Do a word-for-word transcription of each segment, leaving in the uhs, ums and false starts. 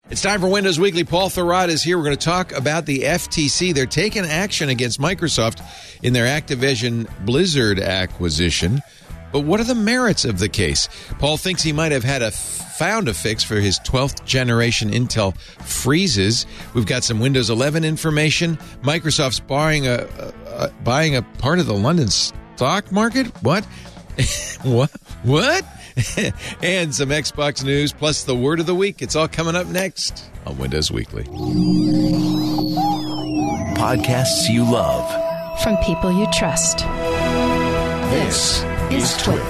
It's time for Windows Weekly. Paul Thurrott is here. We're going to talk about the F T C. They're taking action against Microsoft in their Activision Blizzard acquisition. But what are the merits of the case? Paul thinks he might have had a found a fix for his twelfth generation Intel freezes. We've got some Windows eleven information. Microsoft's buying a, a, a buying a part of the London stock market. What? what? What? And some Xbox news, plus the word of the week. It's all coming up next on Windows Weekly. Podcasts you love. From people you trust. This is Twit.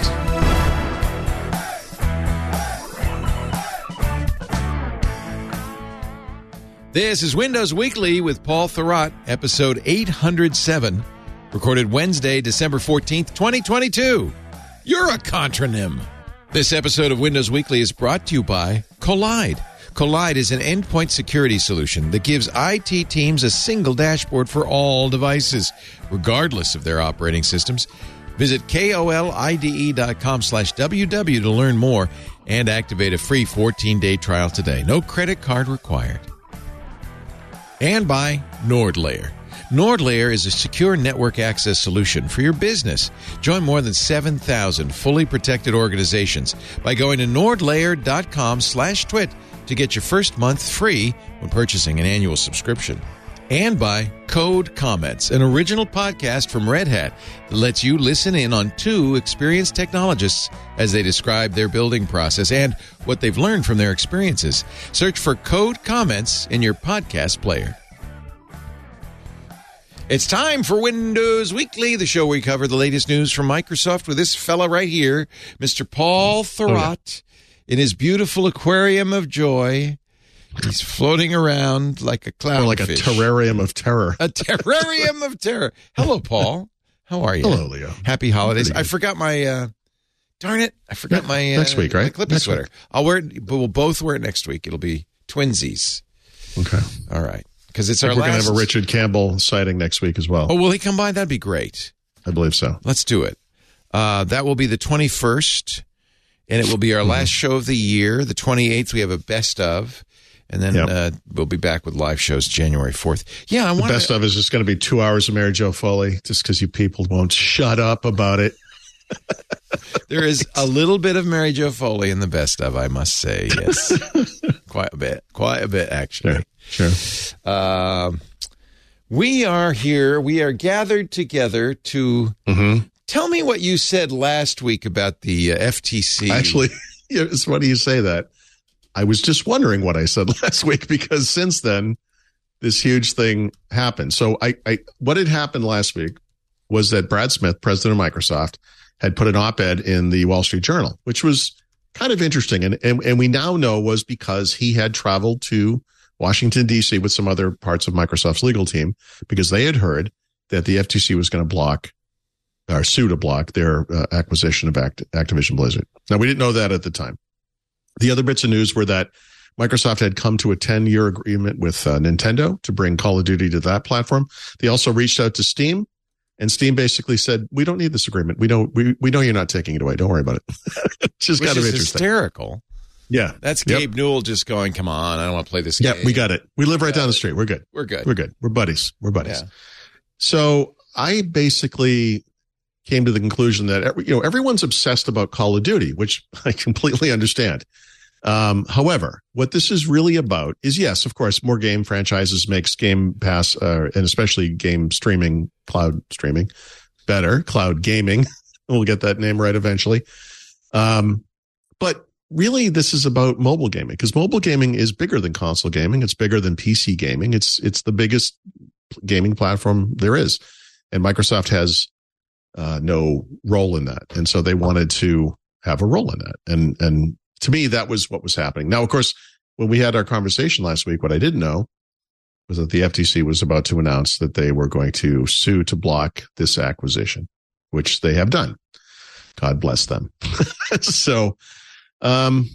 This is Windows Weekly with Paul Thurrott, episode eight hundred seven, recorded Wednesday, December fourteenth, twenty twenty-two. You're a contronym. This episode of Windows Weekly is brought to you by Collide. Collide is an endpoint security solution that gives I T teams a single dashboard for all devices, regardless of their operating systems. Visit kolide.com slash ww to learn more and activate a free fourteen-day trial today. No credit card required. And by NordLayer. NordLayer is a secure network access solution for your business. Join more than seven thousand fully protected organizations by going to nordlayer.com slash twit to get your first month free when purchasing an annual subscription. And by Code Comments, an original podcast from Red Hat that lets you listen in on two experienced technologists as they describe their building process and what they've learned from their experiences. Search for Code Comments in your podcast player. It's time for Windows Weekly, the show where we cover the latest news from Microsoft with this fella right here, Mister Paul Thurrott, in his beautiful aquarium of joy. He's floating around like a clownfish. Or like a terrarium of terror. A terrarium of terror. Hello, Paul. How are you? Hello, Leo. Happy holidays. I forgot my, uh, darn it, I forgot yeah, my, uh, next week, right? my Clippy next sweater. Week. I'll wear it, but we'll both wear it next week. It'll be twinsies. Okay. All right. Because it's our we're last. going to have a Richard Campbell sighting next week as well. Oh, will he come by? That'd be great. I believe so. Let's do it. Uh, that will be the twenty-first, and it will be our last show of the year. The twenty-eighth, we have a best of, and then yep. uh, we'll be back with live shows January fourth. Yeah, I want the best to- of is just going to be two hours of Mary Jo Foley, just because you people won't shut up about it. There is a little bit of Mary Jo Foley in the best of, I must say. Yes, quite a bit, quite a bit actually. Sure. sure. Uh, we are here. We are gathered together to mm-hmm. tell me what you said last week about the uh, F T C. Actually, it's funny you say that. I was just wondering what I said last week because since then, this huge thing happened. So I, I what had happened last week was that Brad Smith, president of Microsoft, had put an op-ed in the Wall Street Journal, which was kind of interesting. And, and, and we now know was because he had traveled to Washington, D C with some other parts of Microsoft's legal team because they had heard that the F T C was going to block or sue to block their uh, acquisition of Act- Activision Blizzard. Now, we didn't know that at the time. The other bits of news were that Microsoft had come to a ten-year agreement with uh, Nintendo to bring Call of Duty to that platform. They also reached out to Steam. And Steam basically said, we don't need this agreement. We don't, we, we know you're not taking it away. Don't worry about it. It's just Which kind of is interesting. Hysterical. Yeah. That's yep. Gabe Newell just going, come on, I don't want to play this yeah, game. Yeah, we got it. We live right yeah. down the street. We're good. We're good. We're good. We're buddies. We're buddies. Yeah. So I basically came to the conclusion that, you know, everyone's obsessed about Call of Duty, which I completely understand. Um, however, what this is really about is, yes, of course, more game franchises makes Game Pass, uh, and especially game streaming, cloud streaming, better, cloud gaming. We'll get that name right eventually. Um, but really, this is about mobile gaming because mobile gaming is bigger than console gaming. It's bigger than P C gaming. It's it's the biggest gaming platform there is, and Microsoft has uh, no role in that, and so they wanted to have a role in that. And and to me, that was what was happening. Now, of course, when we had our conversation last week, what I didn't know was that the F T C was about to announce that they were going to sue to block this acquisition, which they have done. God bless them. so, um,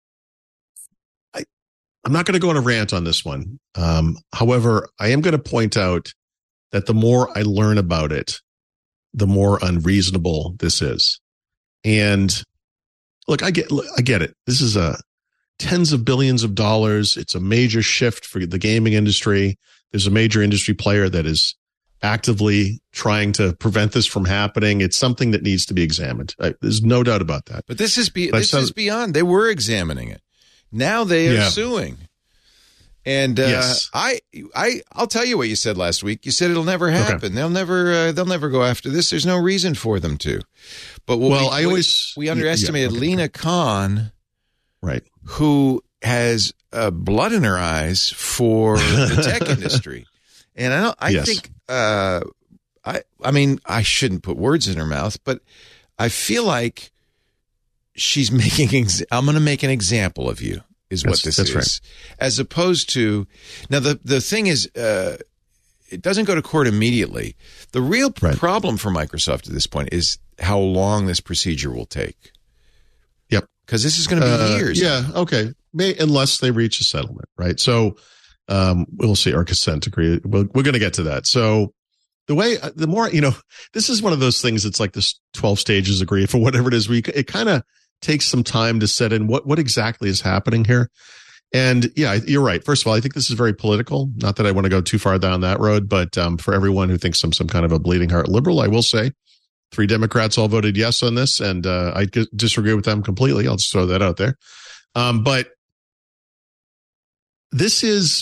I, I'm not going to go on a rant on this one. Um, however, I am going to point out that the more I learn about it, the more unreasonable this is. And look, I get, I get it. This is a, tens of billions of dollars. It's a major shift for the gaming industry. There's a major industry player that is actively trying to prevent this from happening. It's something that needs to be examined. I, there's no doubt about that. But this is be, but this said, is beyond. They were examining it. Now they are yeah. suing. And uh, yes. I, I, I'll tell you what you said last week. You said it'll never happen. Okay. They'll never, uh, they'll never go after this. There's no reason for them to. But what well, we, I always we, we underestimated yeah, okay. Lena Khan, right? Who has uh, blood in her eyes for the tech industry, and I don't. I yes. think. Uh, I. I mean, I shouldn't put words in her mouth, but I feel like she's making. Ex- I'm going to make an example of you. Is what that's, this that's is, right. As opposed to now. The the thing is, uh, it doesn't go to court immediately. The real right. problem for Microsoft at this point is how long this procedure will take. Yep, because this is going to be uh, years. Yeah, okay, May, unless they reach a settlement, right? So um, we'll see, or consent decree. We're, we're going to get to that. So the way, the more you know, this is one of those things. It's like this twelve stages of grief or whatever it is. We it kind of takes some time to set in what, what exactly is happening here. And yeah, you're right. First of all, I think this is very political. Not that I want to go too far down that road, but um, for everyone who thinks I'm some kind of a bleeding heart liberal, I will say three Democrats all voted yes on this, and uh, I disagree with them completely. I'll just throw that out there. Um, but this is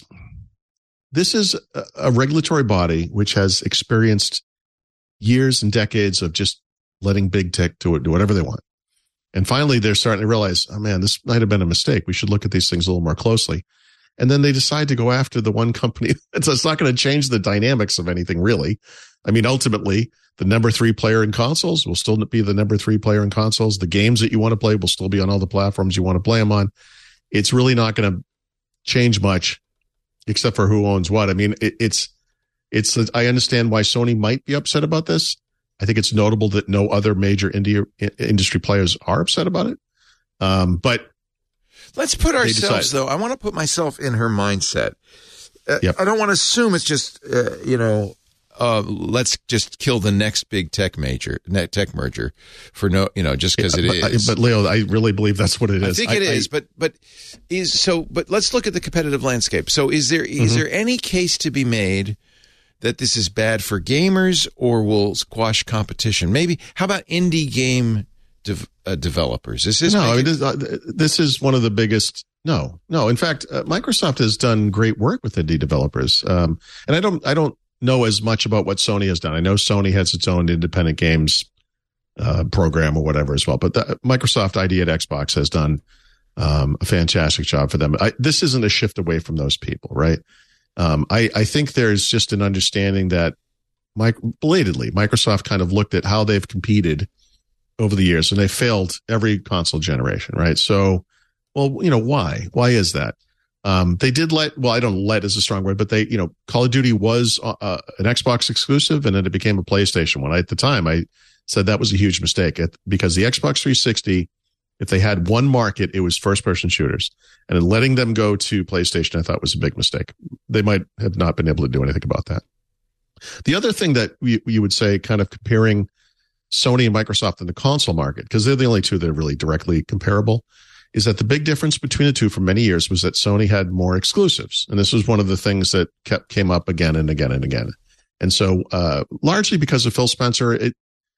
this is a, a regulatory body which has experienced years and decades of just letting big tech do it, do whatever they want. And finally, they're starting to realize, oh, man, this might have been a mistake. We should look at these things a little more closely. And then they decide to go after the one company. It's, it's not going to change the dynamics of anything, really. I mean, ultimately, the number three player in consoles will still be the number three player in consoles. The games that you want to play will still be on all the platforms you want to play them on. It's really not going to change much, except for who owns what. I mean, it, it's, it's, I understand why Sony might be upset about this. I think it's notable that no other major India, industry players are upset about it. Um, but let's put ourselves, though. I want to put myself in her mindset. Uh, yep. I don't want to assume it's just, uh, you know, uh, let's just kill the next big tech major, net tech merger for no, you know, just because it but, is. But Leo, I really believe that's what it is. I think it I, is, I, but but is so. But let's look at the competitive landscape. So, is there is mm-hmm. there any case to be made that this is bad for gamers or will squash competition? Maybe. How about indie game de- uh, developers? Is this no? I mean, this, uh, this is one of the biggest. No, no. In fact, uh, Microsoft has done great work with indie developers, um, and I don't. I don't know as much about what Sony has done. I know Sony has its own independent games uh, program or whatever as well, but the, Microsoft I D at Xbox has done um, a fantastic job for them. I, this isn't a shift away from those people, right? Um, I, I think there's just an understanding that Mike, belatedly, Microsoft kind of looked at how they've competed over the years, and they failed every console generation, right? So, well, you know, why? Why is that? Um, they did let, well, I don't let is a strong word, but they, you know, Call of Duty was uh, an Xbox exclusive, and then it became a PlayStation one. At the time, I said that was a huge mistake because the Xbox three sixty, if they had one market, it was first-person shooters. And then letting them go to PlayStation, I thought was a big mistake. They might have not been able to do anything about that. The other thing that we, you would say, kind of comparing Sony and Microsoft in the console market, because they're the only two that are really directly comparable, is that the big difference between the two for many years was that Sony had more exclusives. And this was one of the things that kept came up again and again and again. And so uh, largely because of Phil Spencer, it,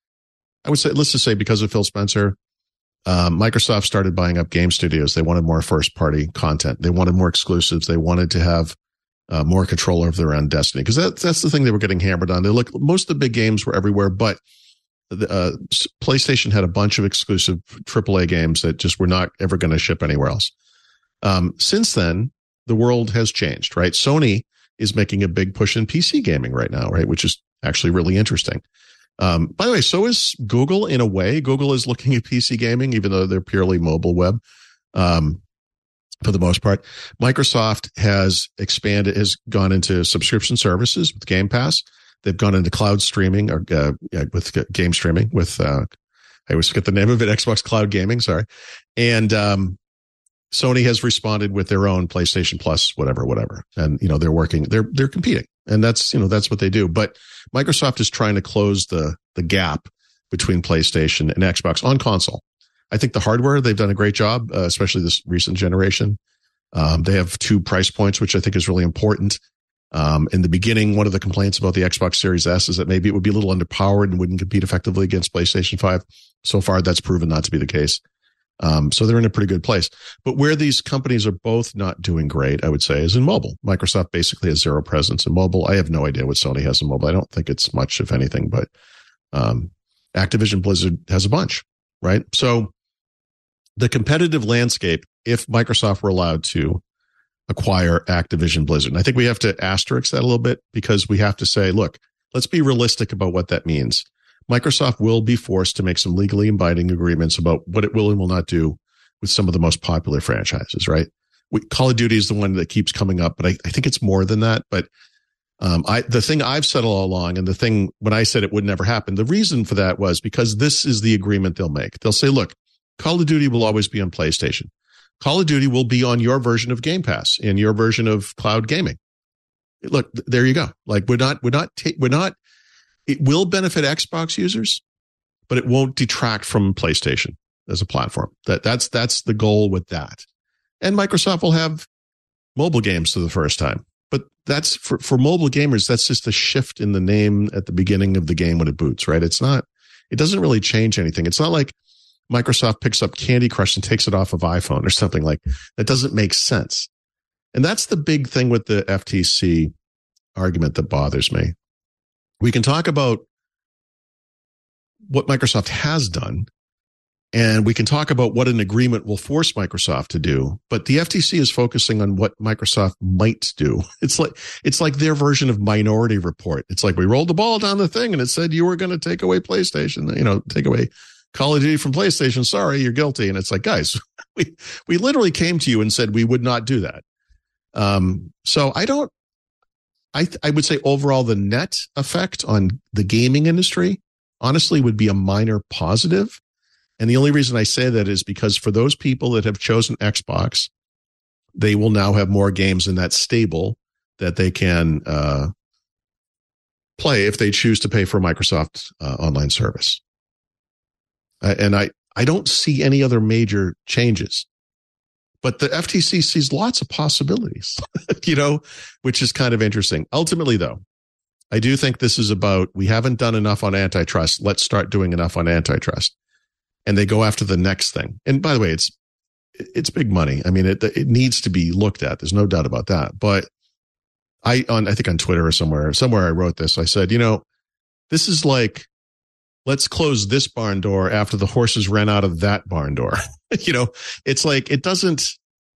I would say, let's just say because of Phil Spencer, Um, Microsoft started buying up game studios. They wanted more first-party content. They wanted more exclusives. They wanted to have uh, more control over their own destiny, because that, that's the thing they were getting hammered on. They look, most of the big games were everywhere, but the, uh, PlayStation had a bunch of exclusive triple A games that just were not ever going to ship anywhere else. Um, since then, the world has changed, right? Sony is making a big push in P C gaming right now, right? Which is actually really interesting. Um, by the way, so is Google in a way. Google is looking at P C gaming, even though they're purely mobile web, um, for the most part. Microsoft has expanded, has gone into subscription services with Game Pass. They've gone into cloud streaming or uh, with game streaming with, uh, I always forget the name of it, Xbox Cloud Gaming, sorry. And um, Sony has responded with their own PlayStation Plus, whatever, whatever. And, you know, they're working, they're, they're competing. And that's, you know, that's what they do. But Microsoft is trying to close the, the gap between PlayStation and Xbox on console. I think the hardware, they've done a great job, uh, especially this recent generation. Um, they have two price points, which I think is really important. Um, in the beginning, one of the complaints about the Xbox Series S is that maybe it would be a little underpowered and wouldn't compete effectively against PlayStation five. So far, that's proven not to be the case. Um, so they're in a pretty good place. But where these companies are both not doing great, I would say, is in mobile. Microsoft basically has zero presence in mobile. I have no idea what Sony has in mobile. I don't think it's much, if anything, but um, Activision Blizzard has a bunch, right? So the competitive landscape, if Microsoft were allowed to acquire Activision Blizzard, and I think we have to asterisk that a little bit because we have to say, look, let's be realistic about what that means. Microsoft will be forced to make some legally binding agreements about what it will and will not do with some of the most popular franchises, right? We, Call of Duty is the one that keeps coming up, but I, I think it's more than that. But um, I, the thing I've said all along, and the thing when I said it would never happen, the reason for that was because this is the agreement they'll make. They'll say, look, Call of Duty will always be on PlayStation. Call of Duty will be on your version of Game Pass and your version of cloud gaming. Look, there you go. Like we're not, we're not, ta- we're not, it will benefit Xbox users, but it won't detract from PlayStation as a platform. That that's that's the goal with that. And Microsoft will have mobile games for the first time. But that's for, for mobile gamers, that's just a shift in the name at the beginning of the game when it boots, right? It's not, it doesn't really change anything. It's not like Microsoft picks up Candy Crush and takes it off of iPhone or something like that. Doesn't make sense. And that's the big thing with the F T C argument that bothers me. We can talk about what Microsoft has done, and we can talk about what an agreement will force Microsoft to do. But the F T C is focusing on what Microsoft might do. It's like it's like their version of Minority Report. It's like we rolled the ball down the thing, and it said you were going to take away PlayStation, you know, take away Call of Duty from PlayStation. Sorry, you're guilty. And it's like, guys, we we literally came to you and said we would not do that. Um, so I don't. I th- I would say overall the net effect on the gaming industry, honestly, would be a minor positive. And the only reason I say that is because for those people that have chosen Xbox, they will now have more games in that stable that they can uh, play if they choose to pay for a Microsoft uh, online service. Uh, and I, I don't see any other major changes. But the F T C sees lots of possibilities, you know, which is kind of interesting. Ultimately, though, I do think this is about we haven't done enough on antitrust. Let's start doing enough on antitrust. And they go after the next thing. And by the way, it's it's big money. I mean, it it needs to be looked at. There's no doubt about that. But I on I think on Twitter or somewhere, somewhere I wrote this. I said, you know, this is like, let's close this barn door after the horses ran out of that barn door. You know, it's like, it doesn't,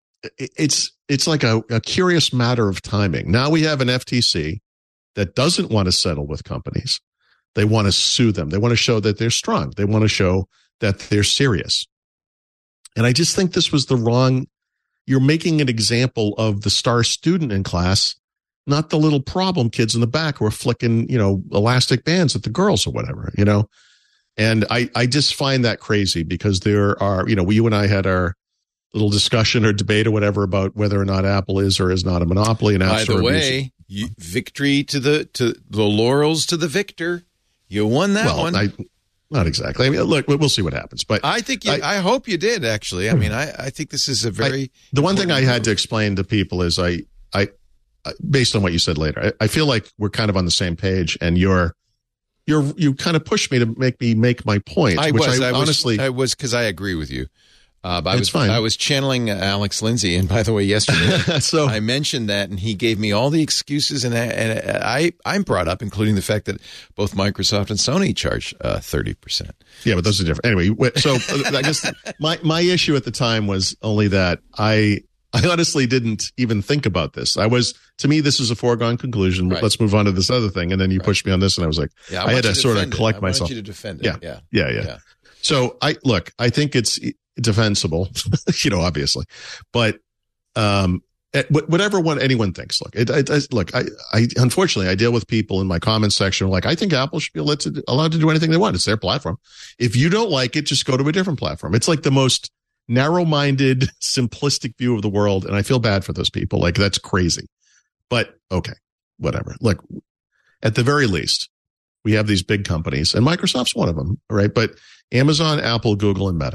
it's, it's like a, a curious matter of timing. Now we have an F T C that doesn't want to settle with companies. They want to sue them. They want to show that they're strong. They want to show that they're serious. And I just think this was the wrong, you're making an example of the star student in class, not the little problem kids in the back who are flicking, you know, elastic bands at the girls or whatever, you know? And I, I just find that crazy because there are, you know, we, you and I had our little discussion or debate or whatever about whether or not Apple is or is not a monopoly. And by the way, you, victory to the, to the laurels to the victor. You won that well, one. I, not exactly. I mean, look, we'll see what happens, but I think you, I, I hope you did actually. I mean, I, I think this is a very, I, the one thing I had to explain to people is I, I, based on what you said later, I, I feel like we're kind of on the same page, and you're, you're, you kind of pushed me to make me make my point. I which was, I, I honestly, was, I was because I agree with you. Uh, but I was, fine. I was channeling uh, Alex Lindsay, and by the way, yesterday so I mentioned that, and he gave me all the excuses, and I, and I, I'm brought up, including the fact that both Microsoft and Sony charge uh, thirty percent. Yeah, but those are different. Anyway, so I guess my my issue at the time was only that I I honestly didn't even think about this. I was, to me, this is a foregone conclusion. Right. Let's move on to this other thing, and then you right. pushed me on this, and I was like, yeah, I, I had to sort of collect it. I myself. I wanted you to defend it. Yeah, yeah, yeah, yeah. yeah. So I look, I think it's defensible, you know, obviously, but um, whatever one anyone thinks. Look, it, it, it, look, I, I unfortunately I deal with people in my comments section like, I think Apple should be allowed to, allowed to do anything they want. It's their platform. If you don't like it, just go to a different platform. It's like the most narrow-minded, simplistic view of the world, and I feel bad for those people. Like, that's crazy. But okay, whatever. Look, at the very least, we have these big companies, and Microsoft's one of them, right? But Amazon, Apple, Google, and Meta,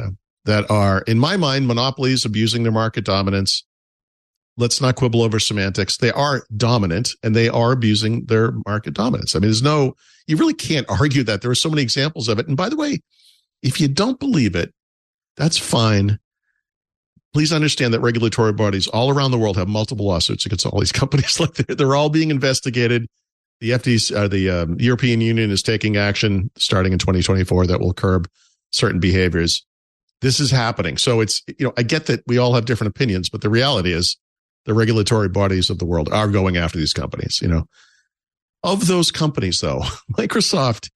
that are, in my mind, monopolies abusing their market dominance. Let's not quibble over semantics. They are dominant and they are abusing their market dominance. I mean, there's no, you really can't argue that. There are so many examples of it. And by the way, if you don't believe it, that's fine. Please understand that regulatory bodies all around the world have multiple lawsuits against all these companies. Like they're, they're all being investigated. The F D C, uh, the um, European Union is taking action starting in twenty twenty-four that will curb certain behaviors. This is happening. So it's, you know, I get that we all have different opinions, but the reality is the regulatory bodies of the world are going after these companies. You know, of those companies, though, Microsoft,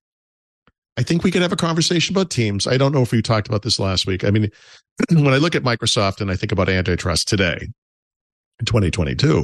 I think we could have a conversation about Teams. I don't know if we talked about this last week. I mean, when I look at Microsoft and I think about antitrust today in twenty twenty-two,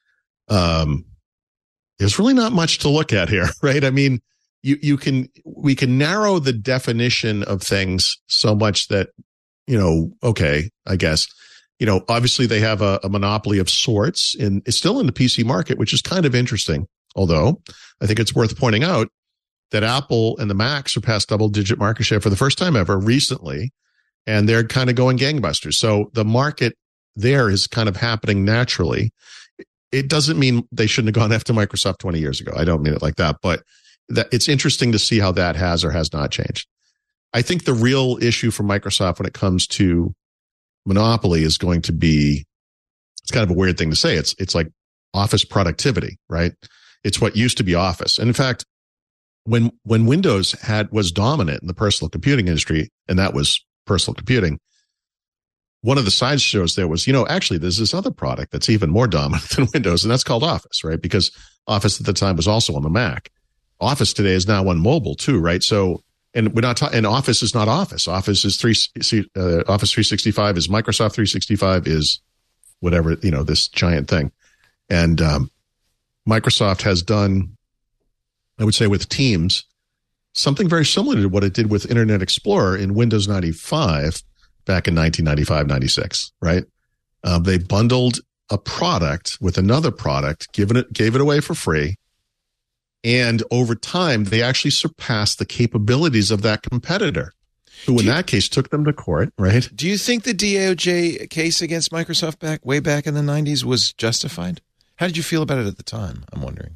um, there's really not much to look at here, right? I mean, you, you can, we can narrow the definition of things so much that, you know, okay, I guess, you know, obviously they have a, a monopoly of sorts in, it's still in the P C market, which is kind of interesting. Although I think it's worth pointing out that Apple and the Mac surpassed double digit market share for the first time ever recently, and they're kind of going gangbusters. So the market there is kind of happening naturally. It doesn't mean they shouldn't have gone after Microsoft twenty years ago. I don't mean it like that, but that it's interesting to see how that has or has not changed. I think the real issue for Microsoft when it comes to monopoly is going to be, it's kind of a weird thing to say. It's, it's like Office productivity, right? It's what used to be Office. And in fact, when, when Windows had, was dominant in the personal computing industry, and that was personal computing, one of the side shows there was, you know, actually there's this other product that's even more dominant than Windows, and that's called Office, right? Because Office at the time was also on the Mac. Office today is now on mobile too, right? So, and we're not talking, and Office is not Office. Office is three, uh, Office three sixty-five is Microsoft three sixty-five is whatever, you know, this giant thing. And, um, Microsoft has done, I would say with Teams, something very similar to what it did with Internet Explorer in Windows ninety-five back in nineteen ninety-five, ninety-six, right? Um, they bundled a product with another product, given it, gave it away for free. And over time, they actually surpassed the capabilities of that competitor, who in that case took them to court, right? Do you think the D O J case against Microsoft back way back in the nineties was justified? How did you feel about it at the time? I'm wondering.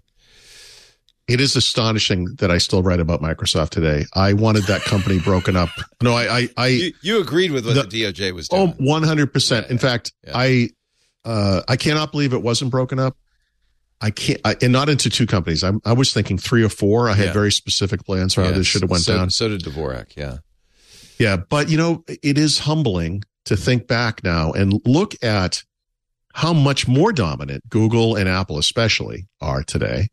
It is astonishing that I still write about Microsoft today. I wanted that company broken up. No, I, I, I you, you agreed with what the, the D O J was doing. Oh, one hundred percent. Yeah, in fact, yeah. I, uh, I cannot believe it wasn't broken up. I can't, I, and not into two companies. I, I was thinking three or four. I had yeah. very specific plans for how yes. this should have went so, down. So did Dvorak. Yeah. Yeah. But you know, it is humbling to think back now and look at how much more dominant Google and Apple especially are today,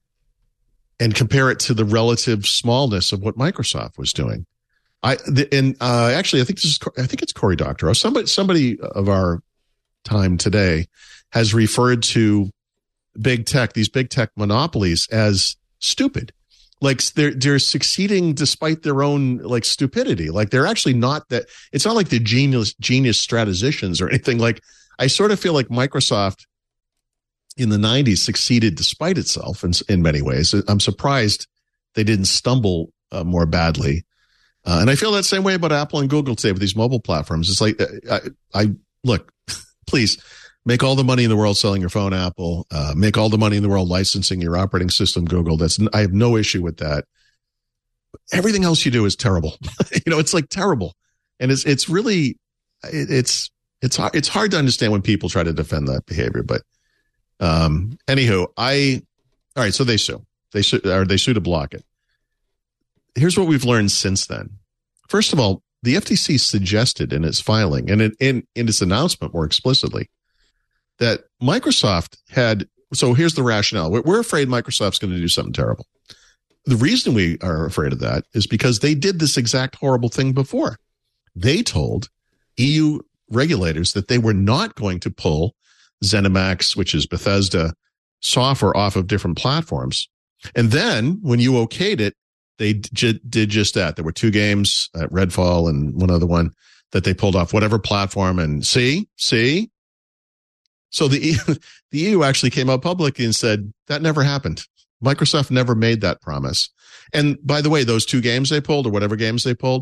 and compare it to the relative smallness of what Microsoft was doing. I, the, and, uh, actually, I think this is, I think it's Cory Doctorow. Somebody, somebody of our time today has referred to big tech, these big tech monopolies, as stupid. Like they're, they're succeeding despite their own like stupidity. Like they're actually not that, it's not like they're genius, genius statisticians or anything. Like I sort of feel like Microsoft in the nineties succeeded despite itself in, in many ways. I'm surprised they didn't stumble uh, more badly. Uh, and I feel that same way about Apple and Google today with these mobile platforms. It's like, I, I look, please make all the money in the world selling your phone, Apple, uh, make all the money in the world licensing your operating system, Google. That's, I have no issue with that. Everything else you do is terrible. you know, it's like terrible. And it's, it's really, it, it's, it's hard, it's hard to understand when people try to defend that behavior, but Um, anywho, I, all right. So they sue, they sue, or they sue to block it. Here's what we've learned since then. First of all, the F T C suggested in its filing and in, in, in its announcement more explicitly that Microsoft had, so here's the rationale. We're, we're afraid Microsoft's going to do something terrible. The reason we are afraid of that is because they did this exact horrible thing before. They told E U regulators that they were not going to pull ZeniMax, which is Bethesda software, off of different platforms. And then when you okayed it, they j- did just that. There were two games, uh, Redfall and one other one, that they pulled off whatever platform. And see, see. So the, E U, the E U actually came out publicly and said that never happened. Microsoft never made that promise. And by the way, those two games they pulled or whatever games they pulled,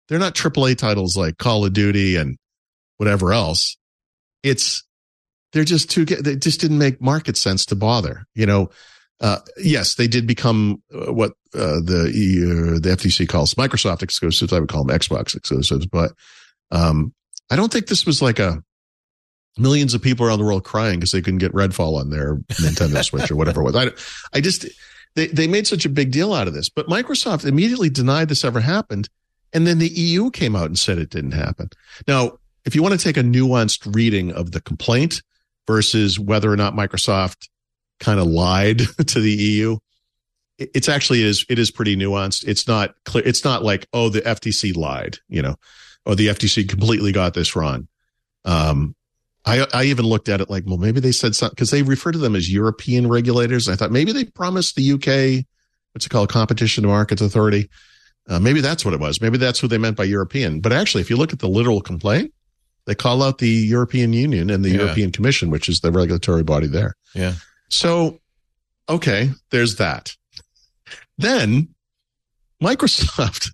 They're not triple A titles like Call of Duty and whatever else. It's, they're just too, they just didn't make market sense to bother. You know, uh, yes, they did become uh, what uh, the uh, the F T C calls Microsoft exclusives. I would call them Xbox exclusives, but um, I don't think this was like a millions of people around the world crying because they couldn't get Redfall on their Nintendo Switch or whatever it was. I, I just, they, they made such a big deal out of this, but Microsoft immediately denied this ever happened. And then the E U came out and said it didn't happen. Now, if you want to take a nuanced reading of the complaint versus whether or not Microsoft kind of lied to the E U, it's actually, it is, it is pretty nuanced. It's not clear. It's not like, oh, the F T C lied, you know, or the F T C completely got this wrong. Um, I, I even looked at it like, well, maybe they said something because they refer to them as European regulators. I thought maybe they promised the U K, what's it called, Competition and Markets Authority. Uh, maybe that's what it was. Maybe that's who they meant by European. But actually, if you look at the literal complaint, they call out the European Union and the yeah. European Commission, which is the regulatory body there. Yeah. So, okay, there's that. Then Microsoft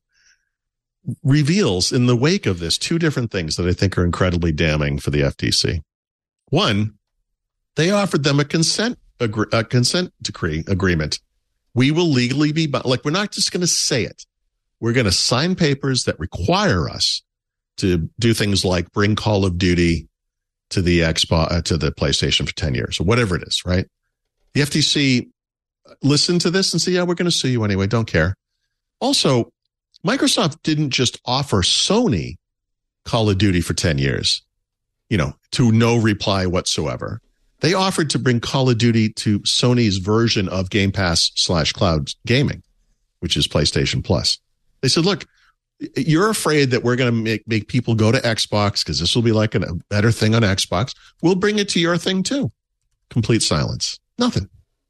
reveals in the wake of this two different things that I think are incredibly damning for the F T C. One, they offered them a consent agree, a consent decree agreement. We will legally be like, we're not just going to say it. We're going to sign papers that require us to do things like bring Call of Duty to the Xbox, uh, to the PlayStation for ten years or whatever it is, right? The F T C listened to this and said, yeah, we're going to sue you anyway. Don't care. Also, Microsoft didn't just offer Sony Call of Duty for ten years, you know, to no reply whatsoever. They offered to bring Call of Duty to Sony's version of Game Pass slash cloud gaming, which is PlayStation Plus. They said, look, you're afraid that we're going to make, make people go to Xbox because this will be like an, a better thing on Xbox. We'll bring it to your thing too. Complete silence. Nothing.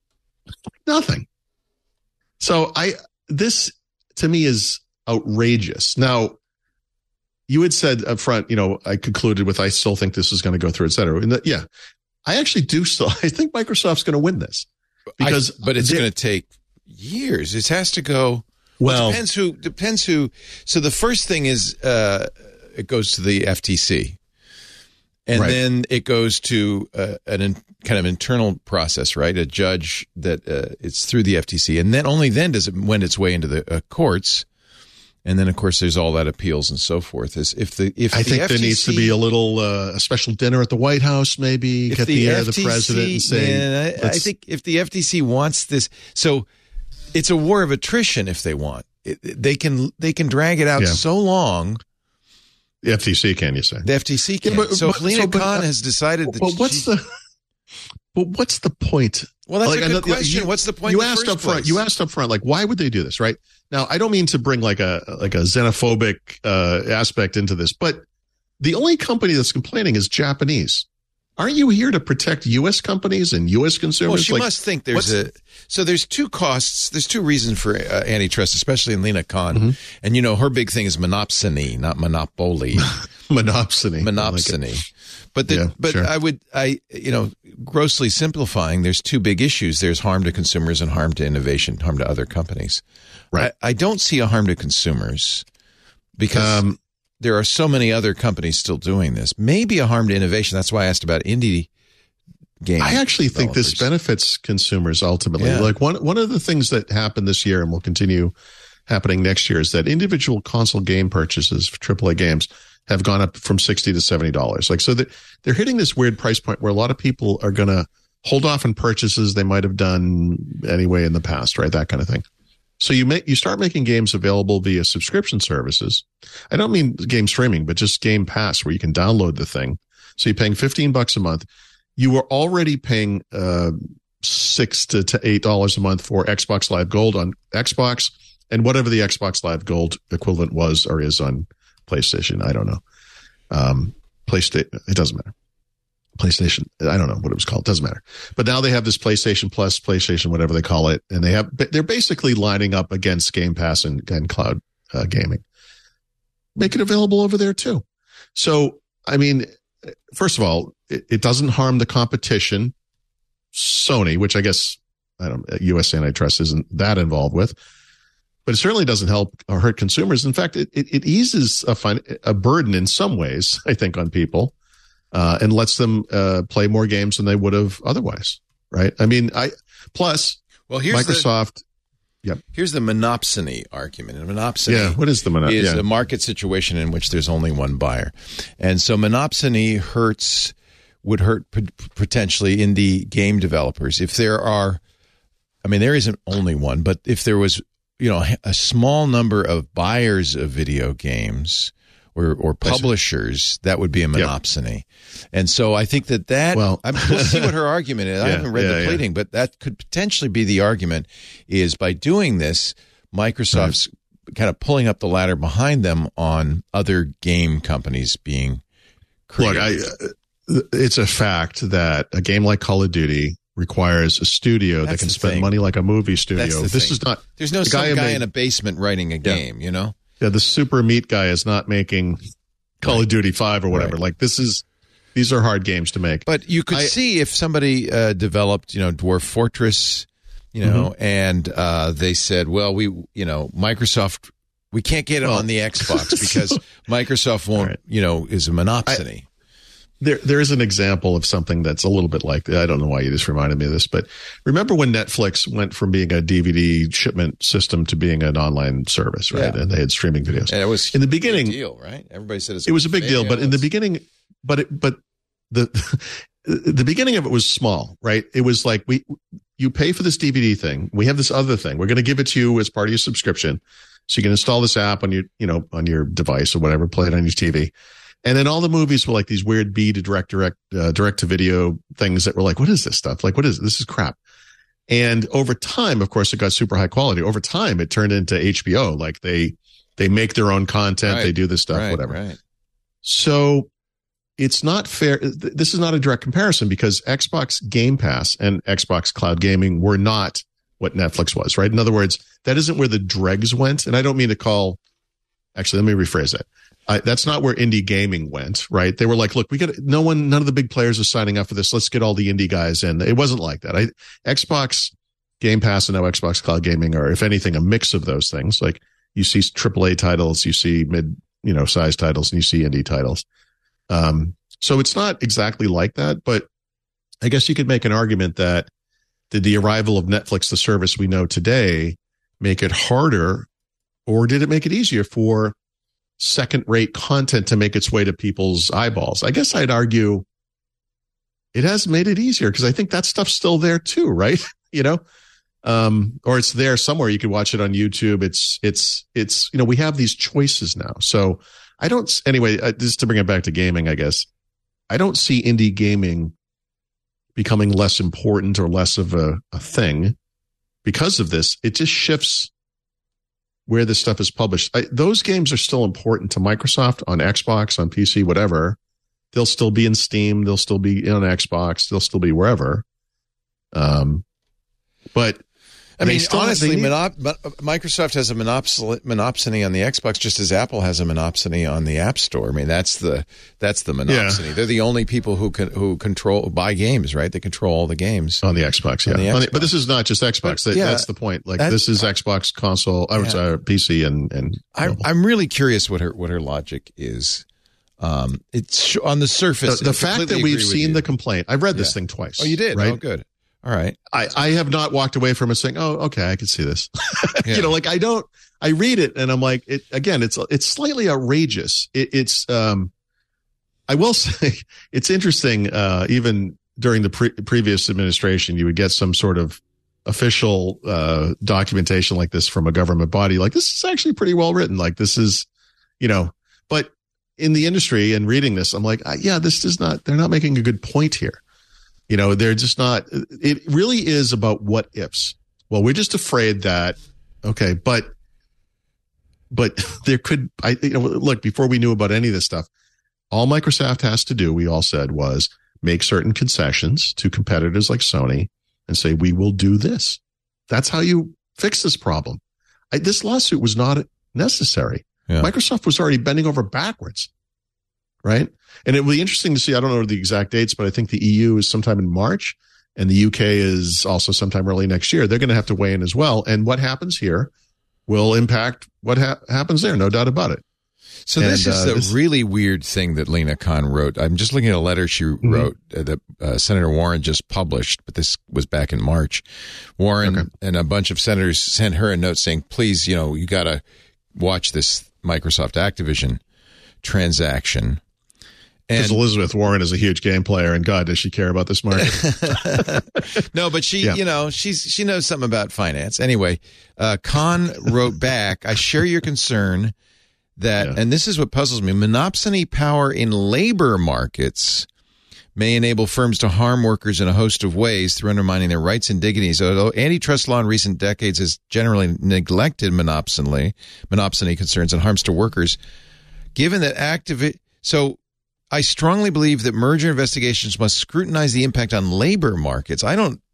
Nothing. So I, this to me is outrageous. Now, you had said up front, you know, I concluded with, I still think this is going to go through, et cetera. And that, yeah, I actually do still, I think Microsoft's going to win this because, I, but it's going to take years. It has to go. Well, well, it depends who, depends who. So the first thing is, uh, it goes to the F T C and right. then it goes to uh, an in, kind of internal process, right? A judge that uh, it's through the F T C. And then only then does it wend its way into the uh, courts. And then, of course, there's all that appeals and so forth. Is if the if I the think F T C, there needs to be a little uh, a special dinner at the White House, maybe get the, the ear of the president and say. Man, I, I think if the F T C wants this, so it's a war of attrition. If they want, it, they can they can drag it out yeah. so long. The F T C can, you say? The F T C can. Yeah, but, so but, if Lena so, but, Khan uh, has decided that. But what's she, the? But what's the point? Well, that's like, a good know, question. You, what's the point? You in the asked first up front. place? You asked up front, like, why would they do this, right? Now, I don't mean to bring like a like a xenophobic uh, aspect into this, but the only company that's complaining is Japanese. Aren't you here to protect U S companies and U S consumers? Well, she like, must think there's a so there's two costs. There's two reasons for uh, antitrust, especially in Lena Khan. Mm-hmm. And you know her big thing is monopsony, not monopoly. monopsony, monopsony. Like but the, yeah, but sure. I would I you know grossly simplifying. There's two big issues. There's harm to consumers and harm to innovation, harm to other companies. Right. I, I don't see a harm to consumers because. Um, There are so many other companies still doing this. Maybe a harm to innovation. That's why I asked about indie games. I actually think this benefits consumers ultimately. Yeah. Like one one of the things that happened this year and will continue happening next year is that individual console game purchases for triple A games have gone up from sixty to seventy dollars. Like so that they're hitting this weird price point where a lot of people are going to hold off on purchases they might have done anyway in the past, right? That kind of thing. So you make you start making games available via subscription services. I don't mean game streaming, but just Game Pass, where you can download the thing. So you're paying fifteen bucks a month. You were already paying uh, six to, to eight dollars a month for Xbox Live Gold on Xbox, and whatever the Xbox Live Gold equivalent was or is on PlayStation. I don't know. Um, PlayStation. It doesn't matter. PlayStation, I don't know what it was called. It doesn't matter. But now they have this PlayStation Plus, PlayStation, whatever they call it. And they have, they're basically lining up against Game Pass and, and cloud uh, gaming. Make it available over there too. So, I mean, first of all, it, it doesn't harm the competition. Sony, which I guess, I don't U S antitrust isn't that involved with. but it certainly doesn't help or hurt consumers. In fact, it, it, it eases a, fin- a burden in some ways, I think, on people, uh, and lets them uh, play more games than they would have otherwise, right? I mean, I plus well, here's Microsoft. The, yep. Here's the monopsony argument. And monopsony yeah, what is the monopsony? Is yeah. a market situation in which there's only one buyer. And so monopsony hurts, would hurt p- potentially indie game developers. If there are, I mean, there isn't only one, but if there was, you know, a small number of buyers of video games or, or publishers, that would be a monopsony. Yep. And so I think that that, well, I'm, we'll see what her argument is. I yeah, haven't read yeah, the pleading, yeah. but that could potentially be the argument is by doing this, Microsoft's right. kind of pulling up the ladder behind them on other game companies being created. Look, I, it's a fact that a game like Call of Duty requires a studio That's that can spend thing. money like a movie studio. The this thing. is not. There's no the some guy, guy made, in a basement writing a game, yeah. you know? Yeah, the super meat guy is not making Call right. of Duty five or whatever. Right. Like this is, these are hard games to make. But you could I, see if somebody uh, developed, you know, Dwarf Fortress, you know, mm-hmm. and uh, they said, well, we, you know, Microsoft, we can't get it well, on the Xbox because so, Microsoft won't, right. you know, is a monopsony. I, There, there is an example of something that's a little bit like, I don't know why you just reminded me of this, but remember when Netflix went from being a D V D shipment system to being an online service, right? Yeah. And they had streaming videos. And it was in the beginning, a big deal, right? Everybody said it was a big deal, but in the beginning, but it, but the the beginning of it was small, right? It was like we you pay for this D V D thing, we have this other thing, we're going to give it to you as part of your subscription, so you can install this app on your you know on your device or whatever, play it on your T V. And then all the movies were like these weird B to direct, direct, uh, direct to video things that were like, what is this stuff? Like, what is it? This is crap. And over time, of course, it got super high quality. Over time, it turned into H B O. Like they, they make their own content. Right. They do this stuff, right, whatever. Right. So it's not fair. This is not a direct comparison because Xbox Game Pass and Xbox Cloud Gaming were not what Netflix was, right? In other words, that isn't where the dregs went. And I don't mean to call, actually, let me rephrase that. Uh, that's not where indie gaming went, right? They were like, look, we got no one, none of the big players are signing up for this. Let's get all the indie guys in. It wasn't like that. I, Xbox Game Pass and now Xbox Cloud Gaming are, if anything, a mix of those things. Like you see triple A titles, you see mid, you know, size titles, and you see indie titles. Um, so it's not exactly like that, but I guess you could make an argument that did the arrival of Netflix, the service we know today, make it harder, or did it make it easier for second-rate content to make its way to people's eyeballs? I guess I'd argue it has made it easier because I think that stuff's still there too, right? You know, um, or it's there somewhere. You can watch it on YouTube. It's, it's, it's, you know, we have these choices now. So I don't, anyway, uh, just to bring it back to gaming, I guess, I don't see indie gaming becoming less important or less of a, a thing because of this. It just shifts where this stuff is published. I, those games are still important to Microsoft on Xbox, on P C, whatever. They'll still be in Steam. They'll still be on Xbox. They'll still be wherever. Um, but I mean, still, honestly, need, monop- Microsoft has a monopsony, monopsony on the Xbox, just as Apple has a monopsony on the App Store. I mean, that's the that's the monopsony. Yeah. They're the only people who can who control buy games, right? They control all the games on the Xbox. Yeah, the Xbox. On the, but this is not just Xbox. But, that, yeah, that's the point. Like this is Xbox console, I was uh, P C, and and. I, I'm really curious what her what her logic is. Um, it's on the surface. The, the fact that we've seen the complaint, I've read this yeah. thing twice. Oh, you did? Right? Oh, good. All right. I, I have not walked away from it saying, oh, okay, I can see this. Yeah. You know, like I don't, I read it and I'm like, it again, it's, it's slightly outrageous. It, it's, um, I will say it's interesting. Uh, even during the pre- previous administration, you would get some sort of official, uh, documentation like this from a government body. Like this is actually pretty well written. Like this is, you know, but in the industry and reading this, I'm like, yeah, this is not, they're not making a good point here. You know, they're just not, it really is about what ifs. Well, we're just afraid that, okay, but, but there could, I, you know, look, before we knew about any of this stuff, all Microsoft has to do, we all said, was make certain concessions to competitors like Sony and say, we will do this. That's how you fix this problem. I, this lawsuit was not necessary. Yeah. Microsoft was already bending over backwards, right? And it will be interesting to see. I don't know the exact dates, but I think the E U is sometime in March and the U K is also sometime early next year. They're going to have to weigh in as well. And what happens here will impact what ha- happens there. No doubt about it. So and, this is uh, a this, really weird thing that Lena Khan wrote. I'm just looking at a letter she mm-hmm. wrote uh, that uh, Senator Warren just published, but this was back in March. Warren okay. and a bunch of senators sent her a note saying, please, you know, you got to watch this Microsoft Activision transaction. Because Elizabeth Warren is a huge game player, and God, does she care about this market? No, but she, yeah. you know, she's she knows something about finance. Anyway, uh, Khan wrote back, I share your concern that, yeah. and this is what puzzles me, monopsony power in labor markets may enable firms to harm workers in a host of ways through undermining their rights and dignities. Although antitrust law in recent decades has generally neglected monopsony, monopsony concerns and harms to workers, given that active, so I strongly believe that merger investigations must scrutinize the impact on labor markets. I don't.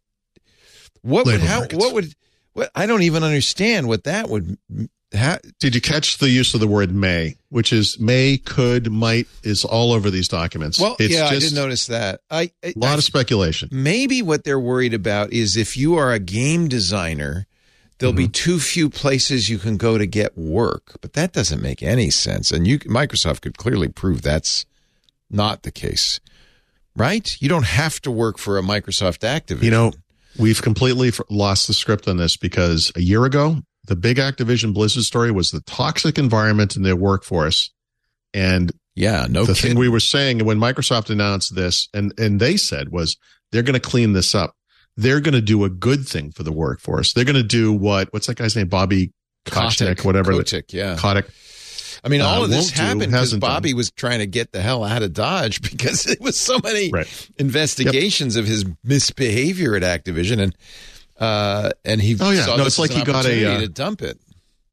What labor would how? Markets. What would? What I don't even understand what that would. How, Did you catch the use of the word may, which is may, could, might, is all over these documents? Well, it's yeah, just I did notice that. I, I a lot I, of speculation. Maybe what they're worried about is if you are a game designer, there'll mm-hmm. be too few places you can go to get work. But that doesn't make any sense. And you, Microsoft could clearly prove that's not the case, right? You don't have to work for a Microsoft Activision. You know, we've completely lost the script on this because a year ago, the big Activision Blizzard story was the toxic environment in their workforce. And yeah, no the kidding. thing we were saying when Microsoft announced this, and, and they said was they're going to clean this up. They're going to do a good thing for the workforce. They're going to do what, what's that guy's name? Bobby Kotick, Kotick whatever. Kotick, yeah. Kotick. I mean, all uh, of this happened because Bobby done. was trying to get the hell out of Dodge because there was so many right. investigations yep. of his misbehavior at Activision, and uh, and he oh yeah, saw no, this it's like as an he got a uh, to dump it.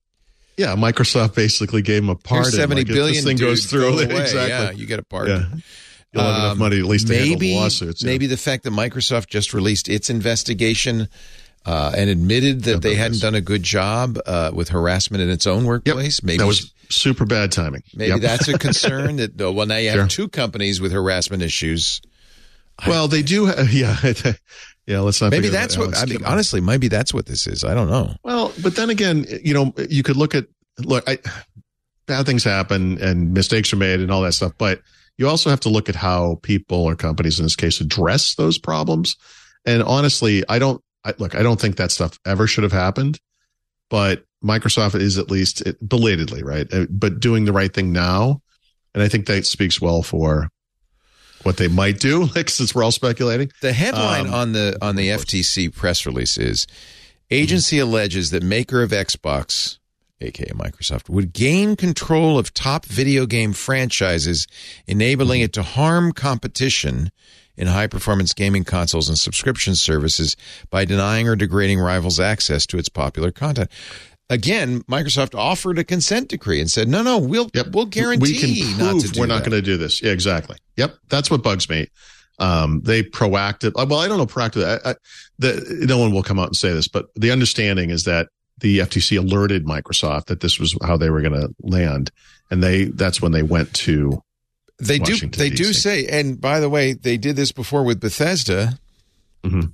Yeah, Microsoft basically gave him a part. Here's seventy like, billion. This thing dude, goes through. go away. Exactly. Yeah, you get a part. Yeah. You'll have um, enough money at least to maybe, handle lawsuits. Yeah. Maybe the fact that Microsoft just released its investigation uh, and admitted that they hadn't done a good job uh, with harassment in its own workplace. Yep. Maybe that was super bad timing. Maybe yep. that's a concern that well, now you have sure. two companies with harassment issues. Well, they do. Have, yeah. Yeah. Let's not. Maybe that's what, I mean, honestly, maybe that's what this is. I don't know. Well, but then again, you know, you could look at, look, I, bad things happen and mistakes are made and all that stuff. But you also have to look at how people or companies in this case address those problems. And honestly, I don't, I, look, I don't think that stuff ever should have happened, but Microsoft is at least it, belatedly, right? But doing the right thing now. And I think that speaks well for what they might do, like, since we're all speculating. The headline um, on the on the F T C press release is, agency mm-hmm. alleges that maker of Xbox, aka Microsoft, would gain control of top video game franchises, enabling mm-hmm. it to harm competition in high-performance gaming consoles and subscription services by denying or degrading rivals access to its popular content. Again, Microsoft offered a consent decree and said, no, no, we'll yep. we'll guarantee we can prove not to do we're not that. going to do this. Yeah, exactly. Yep. That's what bugs me. Um, they proactive. Well, I don't know proactive. I, I, the, no one will come out and say this, but the understanding is that the F T C alerted Microsoft that this was how they were going to land. And they, that's when they went to They Washington, do. They D C do say, and by the way, they did this before with Bethesda. Mm-hmm.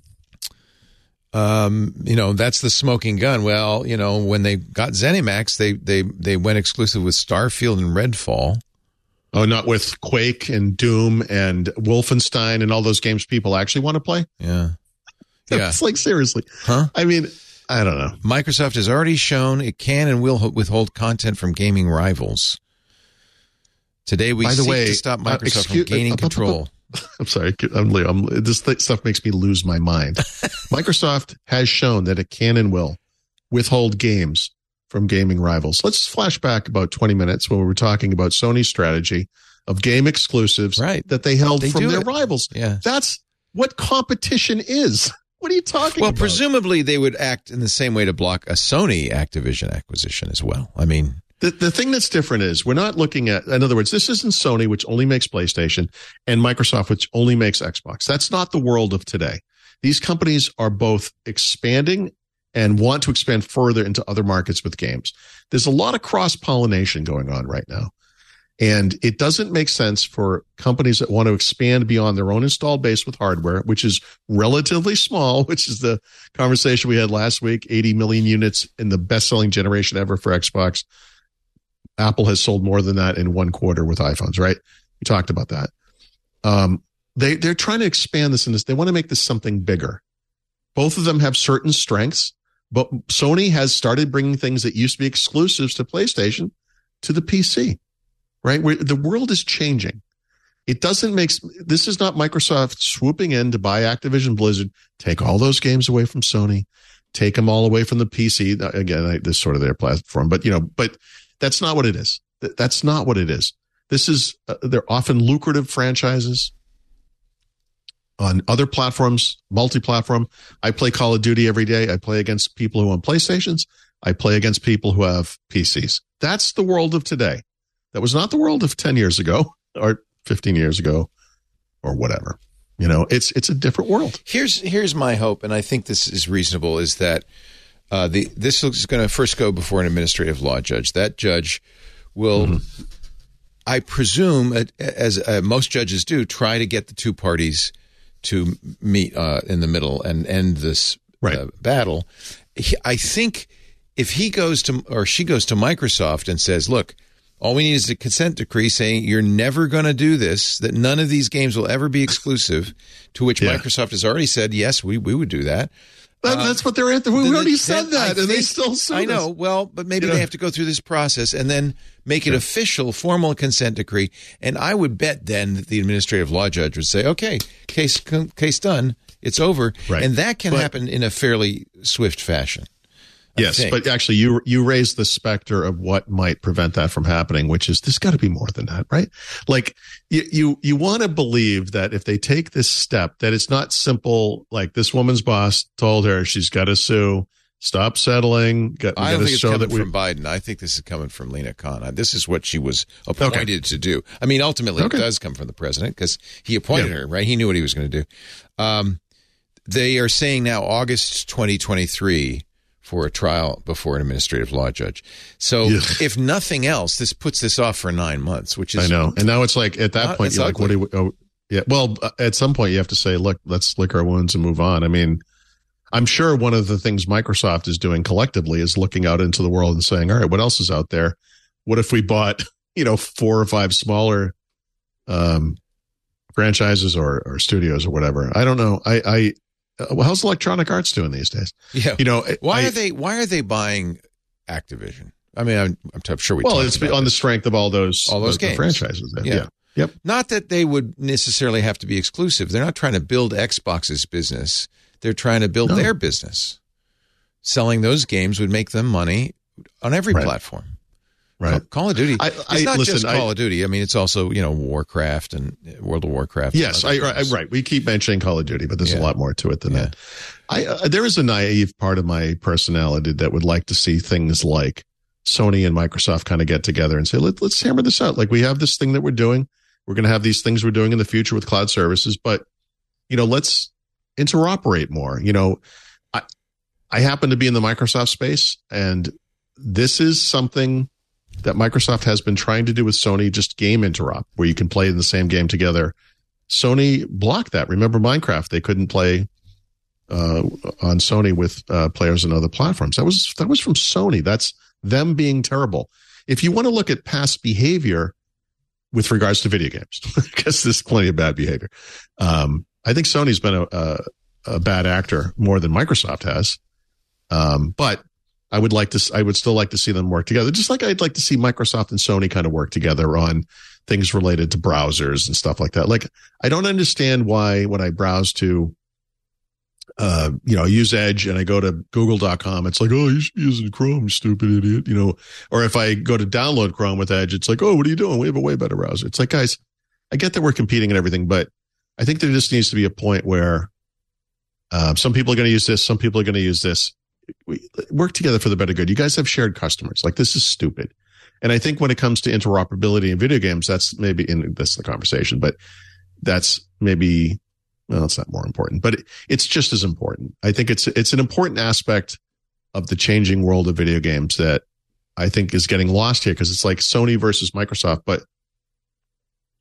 Um, you know, that's the smoking gun. Well, you know, when they got ZeniMax, they they they went exclusive with Starfield and Redfall. Oh, not with Quake and Doom and Wolfenstein and all those games people actually want to play. Yeah, yeah. It's like, seriously, huh? I mean, I don't know. Microsoft has already shown it can and will withhold content from gaming rivals. Today, we By the seek way, to stop Microsoft uh, excuse, from gaining uh, control. I'm sorry. I'm, I'm, this stuff makes me lose my mind. Microsoft has shown that it can and will withhold games from gaming rivals. Let's flash back about twenty minutes when we were talking about Sony's strategy of game exclusives right. that they held they from their it. rivals. Yeah. That's what competition is. What are you talking well, about? Well, presumably they would act in the same way to block a Sony Activision acquisition as well. I mean... The the thing that's different is we're not looking at, in other words, this isn't Sony, which only makes PlayStation, and Microsoft, which only makes Xbox. That's not the world of today. These companies are both expanding and want to expand further into other markets with games. There's a lot of cross-pollination going on right now. And it doesn't make sense for companies that want to expand beyond their own installed base with hardware, which is relatively small, which is the conversation we had last week, eighty million units in the best-selling generation ever for Xbox. Apple has sold more than that in one quarter with iPhones, right? We talked about that. Um, they, they're trying to expand this, and this. They want to make this something bigger. Both of them have certain strengths, but Sony has started bringing things that used to be exclusives to PlayStation to the P C. Right? Where the world is changing. It doesn't make, this is not Microsoft swooping in to buy Activision Blizzard, take all those games away from Sony, take them all away from the P C. Again, I, this is sort of their platform, but you know, but that's not what it is. That's not what it is. This is, uh, they're often lucrative franchises on other platforms, multi-platform. I play Call of Duty every day. I play against people who own PlayStations. I play against people who have P Cs. That's the world of today. That was not the world of ten years ago or fifteen years ago or whatever. You know, it's it's a different world. Here's here's my hope, and I think this is reasonable, is that uh, the this is going to first go before an administrative law judge. That judge will, mm-hmm. I presume, as uh, most judges do, try to get the two parties to meet uh, in the middle and end this right. uh, battle. He, I think if he goes to or she goes to Microsoft and says, look, all we need is a consent decree saying you're never going to do this, that none of these games will ever be exclusive, to which yeah. Microsoft has already said, yes, we, we would do that. that um, that's what they're at. We then, already said that, I and think, they still sue I know. us. Well, but maybe yeah. they have to go through this process and then make it yeah. official, formal consent decree. And I would bet then that the administrative law judge would say, okay, case case done, it's over. Right. And that can but, happen in a fairly swift fashion. Yes, but actually, you you raised the specter of what might prevent that from happening, which is there's got to be more than that, right? Like you you you want to believe that if they take this step, that it's not simple. Like this woman's boss told her she's got to sue. Stop settling. Got, I don't think it's coming that from Biden. I think this is coming from Lena Khan. This is what she was appointed okay. to do. I mean, ultimately, okay. it does come from the president because he appointed yeah. her, right? He knew what he was going to do. Um, they are saying now August twenty twenty-three. For a trial before an administrative law judge. So yeah. if nothing else, this puts this off for nine months, which is... I know. And now it's like, at that not, point, you're ugly. like, what do you... Oh, yeah. Well, at some point you have to say, look, let's lick our wounds and move on. I mean, I'm sure one of the things Microsoft is doing collectively is looking out into the world and saying, all right, what else is out there? What if we bought, you know, four or five smaller um, franchises or, or studios or whatever? I don't know. I... I Uh, well, how's Electronic Arts doing these days? Yeah, you know, why I, are they why are they buying Activision? I mean, I'm, I'm sure we. Well, it's on this. the strength of all those all those the, games. The franchises. There. Yeah. yeah, yep. Not that they would necessarily have to be exclusive. They're not trying to build Xbox's business. They're trying to build no. their business. Selling those games would make them money on every right. platform. Right. Call of Duty. I, I, it's not listen, just Call I, of Duty. I mean, it's also, you know, Warcraft and World of Warcraft. Yes, I, I, right. We keep mentioning Call of Duty, but there's yeah. a lot more to it than yeah. that. I uh, there is a naive part of my personality that would like to see things like Sony and Microsoft kind of get together and say, Let, let's hammer this out. Like we have this thing that we're doing. We're going to have these things we're doing in the future with cloud services, but, you know, let's interoperate more. You know, I, I happen to be in the Microsoft space, and this is something that Microsoft has been trying to do with Sony, just game interop, where you can play in the same game together. Sony blocked that. Remember Minecraft? They couldn't play uh, on Sony with uh, players on other platforms. That was that was from Sony. That's them being terrible. If you want to look at past behavior with regards to video games, because there's plenty of bad behavior, um, I think Sony's been a, a, a bad actor more than Microsoft has. Um, but I would like to, I would still like to see them work together, just like I'd like to see Microsoft and Sony kind of work together on things related to browsers and stuff like that. Like, I don't understand why when I browse to, uh, you know, I use Edge and I go to google dot com, it's like, oh, you should be using Chrome, you stupid idiot, you know, or if I go to download Chrome with Edge, it's like, oh, what are you doing? We have a way better browser. It's like, guys, I get that we're competing and everything, but I think there just needs to be a point where uh, some people are going to use this, some people are going to use this. We work together for the better good. You guys have shared customers. Like, this is stupid. And I think when it comes to interoperability in video games, that's maybe in this the conversation, but that's maybe, well, it's not more important, but it, it's just as important. I think it's, it's an important aspect of the changing world of video games that I think is getting lost here, because it's like Sony versus Microsoft, but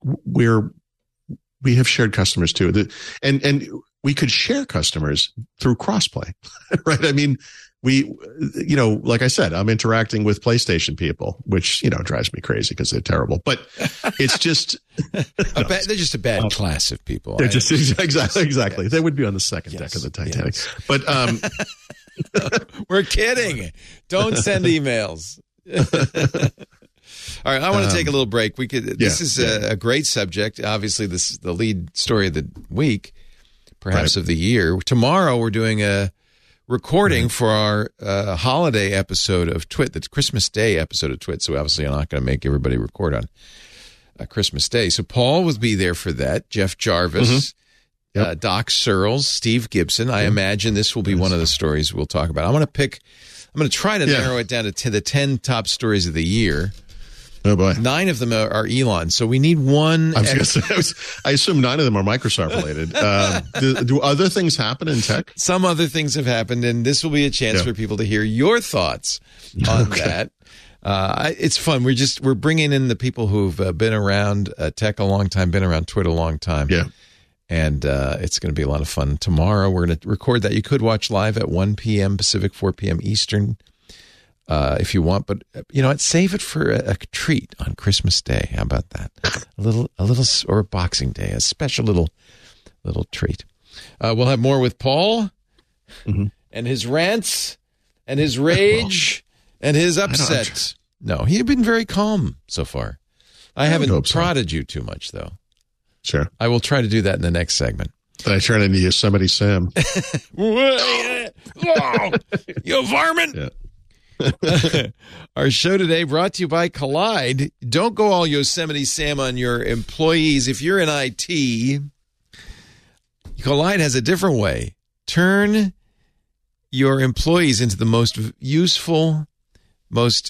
we're we have shared customers too. The, and and we could share customers through crossplay, right? I mean, we, you know, like I said, I'm interacting with PlayStation people, which, you know, drives me crazy because they're terrible. But it's just a bad, they're just a bad um, class of people. They're I just exactly exactly. They would be on the second yes, deck of the Titanic. Yes. But um, we're kidding. Don't send emails. All right, I want to um, take a little break. We could. This yeah, is a, yeah. a great subject. Obviously, this is the lead story of the week, perhaps right. of the year. Tomorrow, we're doing a recording mm-hmm. for our uh, holiday episode of Twit, the Christmas Day episode of Twit. So obviously, I'm not going to make everybody record on uh, Christmas Day. So Paul will be there for that. Jeff Jarvis, mm-hmm. yep. uh, Doc Searles, Steve Gibson. I mm-hmm. imagine this will be one of the stories we'll talk about. I'm going to pick. I'm going to try to yeah. narrow it down to t- the ten top stories of the year. Oh boy! Nine of them are, are Elon, so we need one. I, was gonna say, I, was, I assume nine of them are Microsoft related. Uh, do, do other things happen in tech? Some other things have happened, and this will be a chance yeah. for people to hear your thoughts on okay. that. Uh, it's fun. We're just we're bringing in the people who've uh, been around uh, tech a long time, been around Twitter a long time. Yeah, and uh, it's going to be a lot of fun. Tomorrow we're going to record that. You could watch live at one p.m. Pacific, four p.m. Eastern. Uh, if you want, but you know what? Save it for a, a treat on Christmas Day. How about that? A little, a little, or Boxing Day, a special little, little treat. Uh, we'll have more with Paul mm-hmm. and his rants and his rage and his upset. No, he's been very calm so far. I, I haven't prodded so. you too much, though. Sure, I will try to do that in the next segment. Did I turn into Yosemite Sam? You varmint! Yeah. Our show today brought to you by Collide. Don't go all Yosemite Sam on your employees. If you're in I T, Collide has a different way. Turn your employees into the most useful, most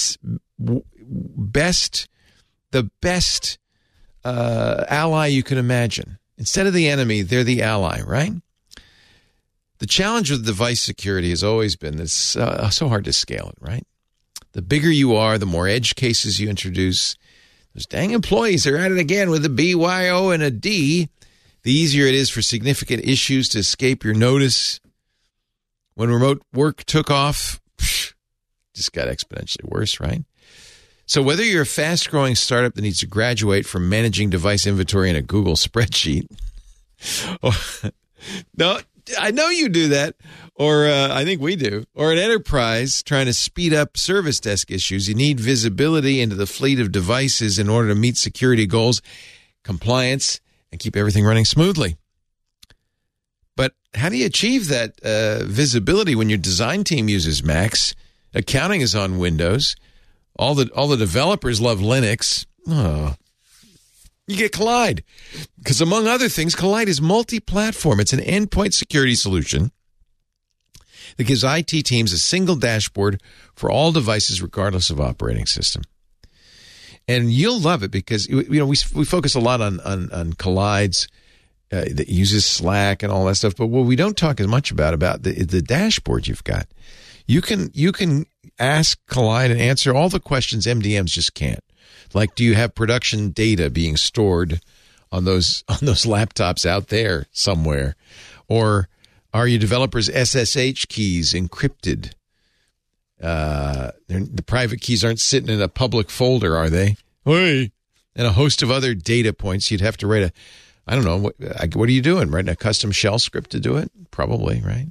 best, the best uh, ally you can imagine. Instead of the enemy, they're the ally, right? The challenge with device security has always been that it's uh, so hard to scale it, right? The bigger you are, the more edge cases you introduce. Those dang employees are at it again with a B Y O and a D. The easier it is for significant issues to escape your notice. When remote work took off, psh, just got exponentially worse, right? So whether you're a fast-growing startup that needs to graduate from managing device inventory in a Google spreadsheet, or, no, I know you do that, or uh, I think we do, or an enterprise trying to speed up service desk issues, you need visibility into the fleet of devices in order to meet security goals, compliance, and keep everything running smoothly. But how do you achieve that uh, visibility when your design team uses Macs, accounting is on Windows, all the all the developers love Linux? Oh. You get Collide, because among other things, Collide is multi-platform. It's an endpoint security solution that gives I T teams a single dashboard for all devices, regardless of operating system. And you'll love it because you know we we focus a lot on on, on Collide's uh, that uses Slack and all that stuff, but what we don't talk as much about about the the dashboard you've got. You can you can ask Collide and answer all the questions M D Ms just can't. Like, do you have production data being stored on those on those laptops out there somewhere? Or are your developers' S S H keys encrypted? Uh, the private keys aren't sitting in a public folder, are they? Hey. And a host of other data points. You'd have to write a, I don't know, what, what are you doing? Writing a custom shell script to do it? Probably, right?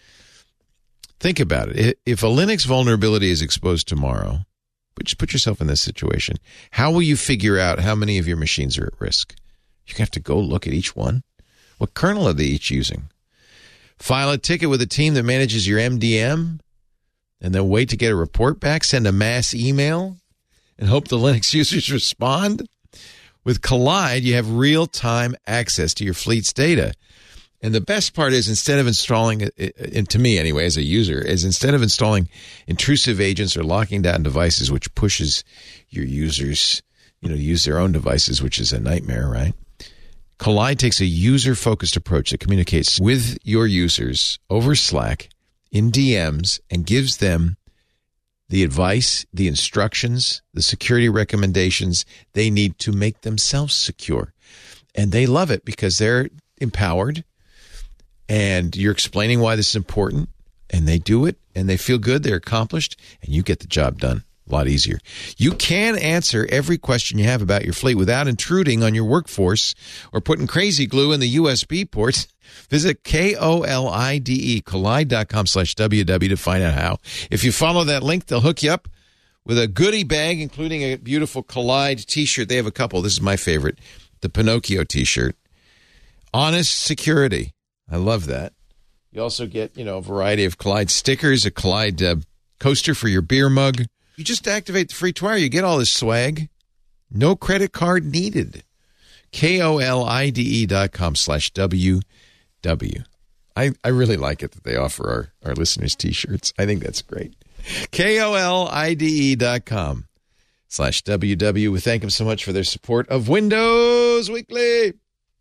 Think about it. If a Linux vulnerability is exposed tomorrow, but just put yourself in this situation. How will you figure out how many of your machines are at risk? You have to go look at each one. What kernel are they each using? File a ticket with a team that manages your M D M, and then wait to get a report back, send a mass email, and hope the Linux users respond? With Collide, you have real-time access to your fleet's data. And the best part is, instead of installing, and to me anyway, as a user, is instead of installing intrusive agents or locking down devices, which pushes your users, you know, to use their own devices, which is a nightmare, right? Collide takes a user-focused approach that communicates with your users over Slack in D Ms and gives them the advice, the instructions, the security recommendations they need to make themselves secure. And they love it because they're empowered and you're explaining why this is important and they do it and they feel good, they're accomplished, and you get the job done a lot easier. You can answer every question you have about your fleet without intruding on your workforce or putting crazy glue in the U S B ports. Visit K O L I D E, collide.com slash WW to find out how. If you follow that link, they'll hook you up with a goodie bag, including a beautiful Collide t-shirt. They have a couple. This is my favorite, the Pinocchio t-shirt. Honest security. I love that. You also get, you know, a variety of Collide stickers, a Collide uh, coaster for your beer mug. You just activate the free trial. You get all this swag. No credit card needed. K O L I D E dot com slash W W. I, I really like it that they offer our, our listeners t-shirts. I think that's great. K O L I D E dot com slash W W. We thank them so much for their support of Windows Weekly.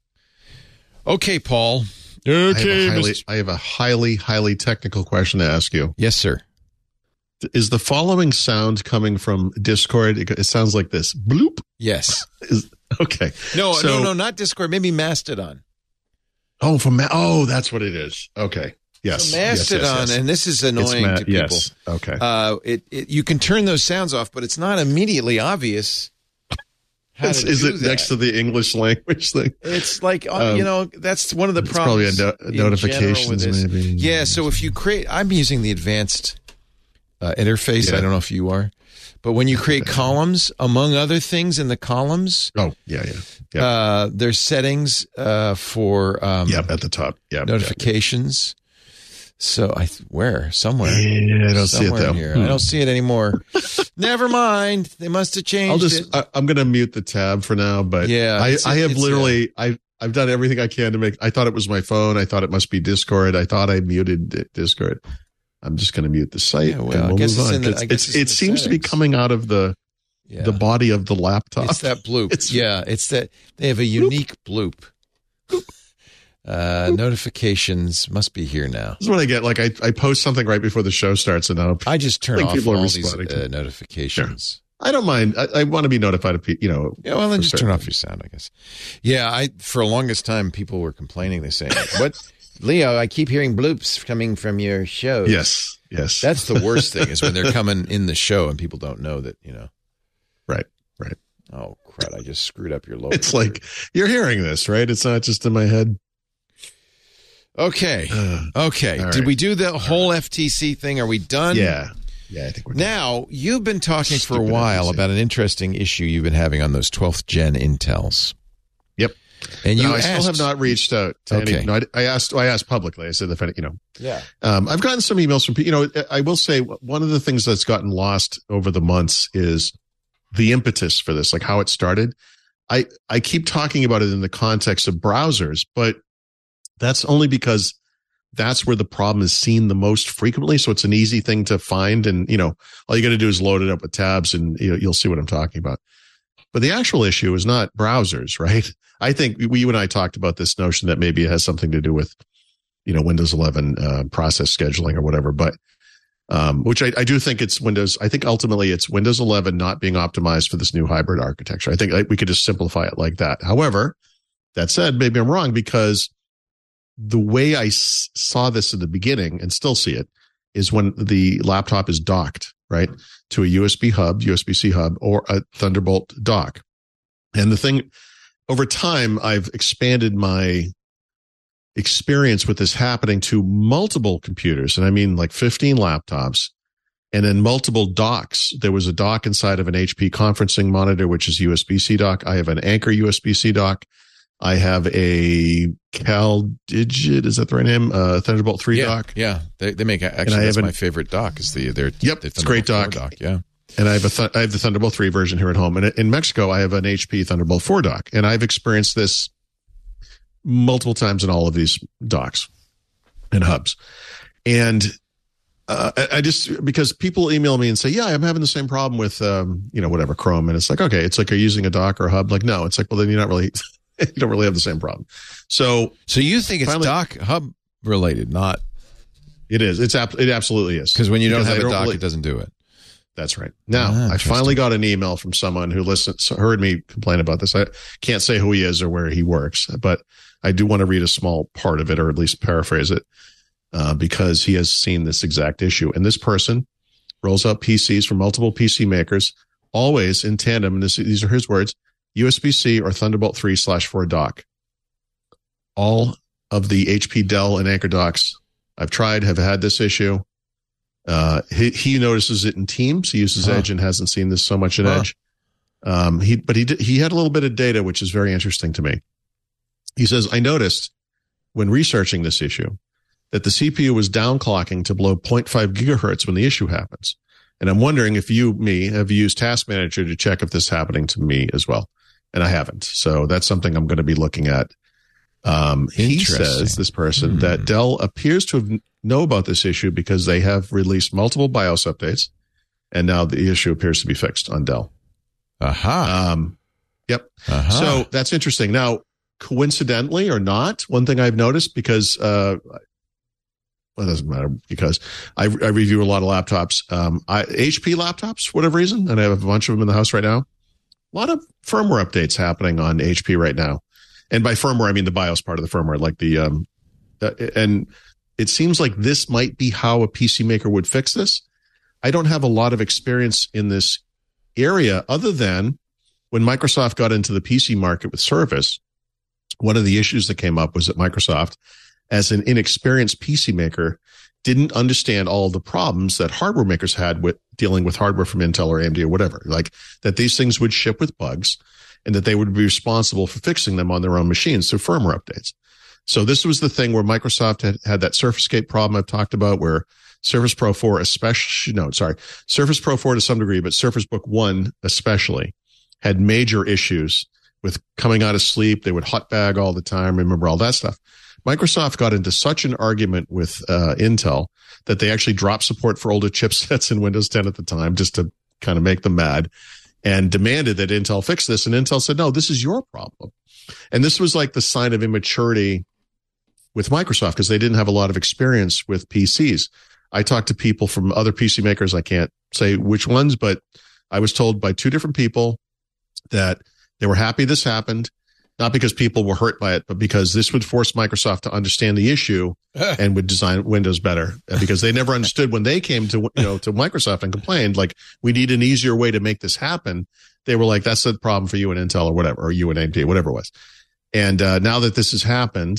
Okay, Paul. Okay, I have, a highly, Mister I have a highly, highly technical question to ask you. Yes, sir. Is the following sound coming from Discord? It, it sounds like this. Bloop. Yes. Is, okay. No, So- no, no, not Discord. Maybe Mastodon. Oh, from Ma- oh, that's what it is. Okay. Yes. So yes, Mastodon, yes, yes. and this is It's annoying Ma- to people. Yes. Okay. Uh, it, it you can turn those sounds off, but it's not immediately obvious how is to is do it that. next to the English language thing? It's like, uh, Um, you know, that's one of the it's probably problems. a no- in general with notifications, this. maybe. Yeah, so if you create, I'm using the advanced uh, interface. Yeah. I don't know if you are. But when you create columns, among other things in the columns, Oh, yeah, yeah. Yeah. uh, there's settings uh, for um, Yep, at the top. Yeah. notifications. So I th- where somewhere. Yeah, I don't see it Somewhere though. in here. Hmm. I don't see it anymore. Never mind. They must have changed I'll just. it. I, I'm going to mute the tab for now. But Yeah, I, it's- I have it's, literally. I I've done everything I can to make. I thought it was my phone. I thought it must be Discord. I thought I muted Di- Discord. I'm just going to mute the site Yeah, well, and I we'll guess move it's on. in the- It's- I guess it's- it's in it the seems to be settings. coming out of the Yeah. the body of the laptop. It's that bloop. It's- yeah, it's that they have a unique bloop. Uh, notifications must be here now. This is what I get. Like I, I post something right before the show starts, and now I just turn Like off people are all these responding to uh, it. notifications. I don't mind. I, I want to be notified of people. You know. Yeah, well, then for just certain turn off your sound, I guess. Yeah, I for the longest time people were complaining. They say, "What, Leo? I keep hearing bloops coming from your show." Yes. Yes. That's the worst thing is when they're coming in the show and people don't know that, you know. right. Right. Oh, crud. I just screwed up your logo. It's like you're hearing this, right? It's not just in my head. Okay. Uh, Okay. all Did right. we do the whole F T C thing? Are we done? yeah. Yeah. I think we're done. Now, you've been talking for a Stupid while F T C. about an interesting issue you've been having on those twelfth gen Intels. Yep. And you No, I asked, still have not reached out to Okay. any. No, I, I asked. I asked publicly. I said, if any, you know, Yeah. um, I've gotten some emails from people. You know, I will say one of the things that's gotten lost over the months is the impetus for this, like how it started. I I keep talking about it in the context of browsers, but that's only because that's where the problem is seen the most frequently. So it's an easy thing to find, and you know, all you got to do is load it up with tabs, and you know, you'll see what I'm talking about. But the actual issue is not browsers, right? I think we, you and I talked about this notion that maybe it has something to do with, you know, Windows eleven uh, process scheduling or whatever. But um, which I, I do think it's Windows. I think ultimately it's Windows eleven not being optimized for this new hybrid architecture. I think like, we could just simplify it like that. However, that said, maybe I'm wrong because the way I s- saw this in the beginning and still see it is when the laptop is docked, right, to a U S B hub, U S B C hub, or a Thunderbolt dock. And the thing, over time, I've expanded my experience with this happening to multiple computers. And I mean like fifteen laptops and then multiple docks. There was a dock inside of an H P conferencing monitor, which is U S B C dock. I have an Anker U S B C dock. I have a CalDigit, is that the right name? Uh, Thunderbolt three yeah. dock. Yeah. They, they make, actually, I that's have an- my favorite dock is the, their, Yep, the it's a great Thunderbolt dock. four Yeah. And I have a th- I have the Thunderbolt three version here at home. And in Mexico, I have an H P Thunderbolt four dock. And I've experienced this multiple times in all of these docks and hubs. And uh, I, I just, because people email me and say, yeah, I'm having the same problem with, um, you know, whatever, Chrome. And it's like, okay, it's like, are you using a dock or a hub? Like, no, it's like, well, then you're not really, you don't really have the same problem. So So you think it's Finally- dock hub related, not it is, it's, ab- it absolutely is. because when you don't Because have I a dock, really- it doesn't do it. That's right. Now, Ah, I finally got an email from someone who listens, heard me complain about this. I can't say who he is or where he works, but I do want to read a small part of it, or at least paraphrase it, uh, because he has seen this exact issue. And this person rolls out P Cs from multiple P C makers, always in tandem. And this, these are his words: U S B C or Thunderbolt three slash four dock. All of the H P, Dell, and Anker docks I've tried have had this issue. Uh, he, he notices it in Teams. He uses huh. Edge and hasn't seen this so much in huh. Edge. Um, he, but he did, he had a little bit of data, which is very interesting to me. He says, I noticed when researching this issue that the C P U was downclocking to below zero point five gigahertz when the issue happens. And I'm wondering if you, me, have used Task Manager to check if this is happening to me as well. And I haven't. So that's something I'm going to be looking at. Um, he says, this person, mm. that Dell appears to have know about this issue because they have released multiple BIOS updates, and now the issue appears to be fixed on Dell. Aha. Um, yep. Uh-huh. So that's interesting. Now, coincidentally or not, one thing I've noticed, because, uh, well, it doesn't matter, because I, I review a lot of laptops, um, I, H P laptops, for whatever reason, and I have a bunch of them in the house right now. A lot of firmware updates happening on H P right now. And by firmware, I mean the BIOS part of the firmware, like the, um, uh, and it seems like this might be how a P C maker would fix this. I don't have a lot of experience in this area other than when Microsoft got into the P C market with Surface. One of the issues that came up was that Microsoft, as an inexperienced P C maker, didn't understand all of the problems that hardware makers had with dealing with hardware from Intel or A M D or whatever, like that these things would ship with bugs and that they would be responsible for fixing them on their own machines through firmware updates. So this was the thing where Microsoft had had that SurfaceGate problem I've talked about, where Surface Pro four especially, no, sorry, Surface Pro four to some degree, but Surface Book one especially had major issues with coming out of sleep. They would hot bag all the time. Remember all that stuff. Microsoft got into such an argument with uh, Intel that they actually dropped support for older chipsets in Windows ten at the time, just to kind of make them mad, and demanded that Intel fix this. And Intel said, no, this is your problem. And this was like the sign of immaturity with Microsoft, because they didn't have a lot of experience with P Cs. I talked to people from other P C makers. I can't say which ones, but I was told by two different people that they were happy this happened, not because people were hurt by it, but because this would force Microsoft to understand the issue and would design Windows better. Because they never understood when they came to, you know, to Microsoft and complained, like, we need an easier way to make this happen. They were like, that's the problem for you and Intel or whatever, or you and A M D, whatever it was. And uh, now that this has happened,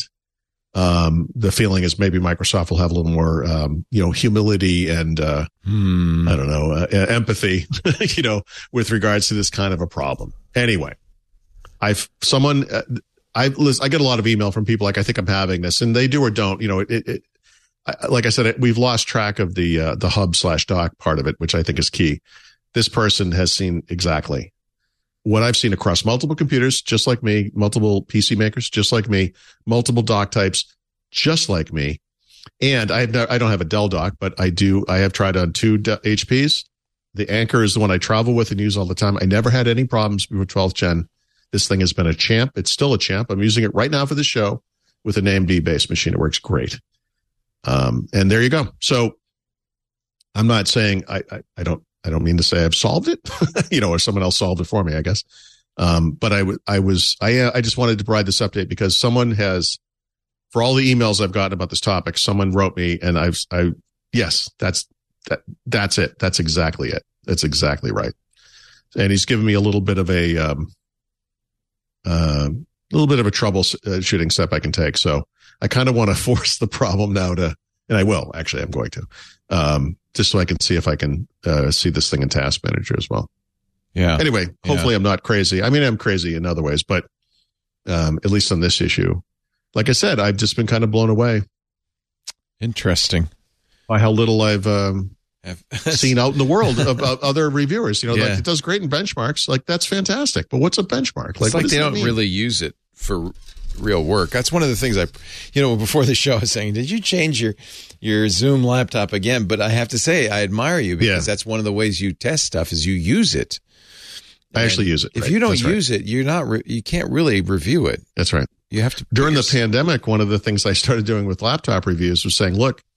um, the feeling is maybe Microsoft will have a little more, um, you know, humility and, uh, hmm. I don't know, uh, empathy, you know, with regards to this kind of a problem. Anyway, I've someone, uh, I I get a lot of email from people like, I think I'm having this, and they do or don't, you know, it, it, it I, like I said, it, we've lost track of the, uh, the hub slash dock part of it, which I think is key. This person has seen exactly what I've seen across multiple computers, just like me, multiple P C makers, just like me, multiple dock types, just like me. And I have no, I don't have a Dell dock, but I do. I have tried on two H Ps. The Anker is the one I travel with and use all the time. I never had any problems with twelfth gen. This thing has been a champ. It's still a champ. I'm using it right now for the show with an A M D based machine. It works great. Um, and there you go. So I'm not saying I, I, I don't, I don't mean to say I've solved it, you know, or someone else solved it for me, I guess. Um, but I, w- I was, I, I just wanted to provide this update because someone has, for all the emails I've gotten about this topic, someone wrote me and I've, I, yes, that's, that, that's it. That's exactly it. That's exactly right. And he's given me a little bit of a, um, uh, a little bit of a troubleshooting step I can take. So I kind of want to force the problem now to, and I will, actually, I'm going to, um, just so I can see if I can uh, see this thing in Task Manager as well. Yeah. Anyway, hopefully yeah. I'm not crazy. I mean, I'm crazy in other ways, but um, at least on this issue, like I said, I've just been kind of blown away. Interesting. By how little I've um, seen out in the world of, of other reviewers. You know, yeah. like it does great in benchmarks. Like, that's fantastic. But what's a benchmark? Like, it's like they don't mean? really use it for real work. That's one of the things I, you know, before the show I was saying, did you change your, your Zoom laptop again? But I have to say, I admire you because yeah. that's one of the ways you test stuff is you use it. I and actually use it. If right? you don't that's use right. it, you're not, re- you can't really review it. That's right. You have to. During the pandemic, one of the things I started doing with laptop reviews was saying, look,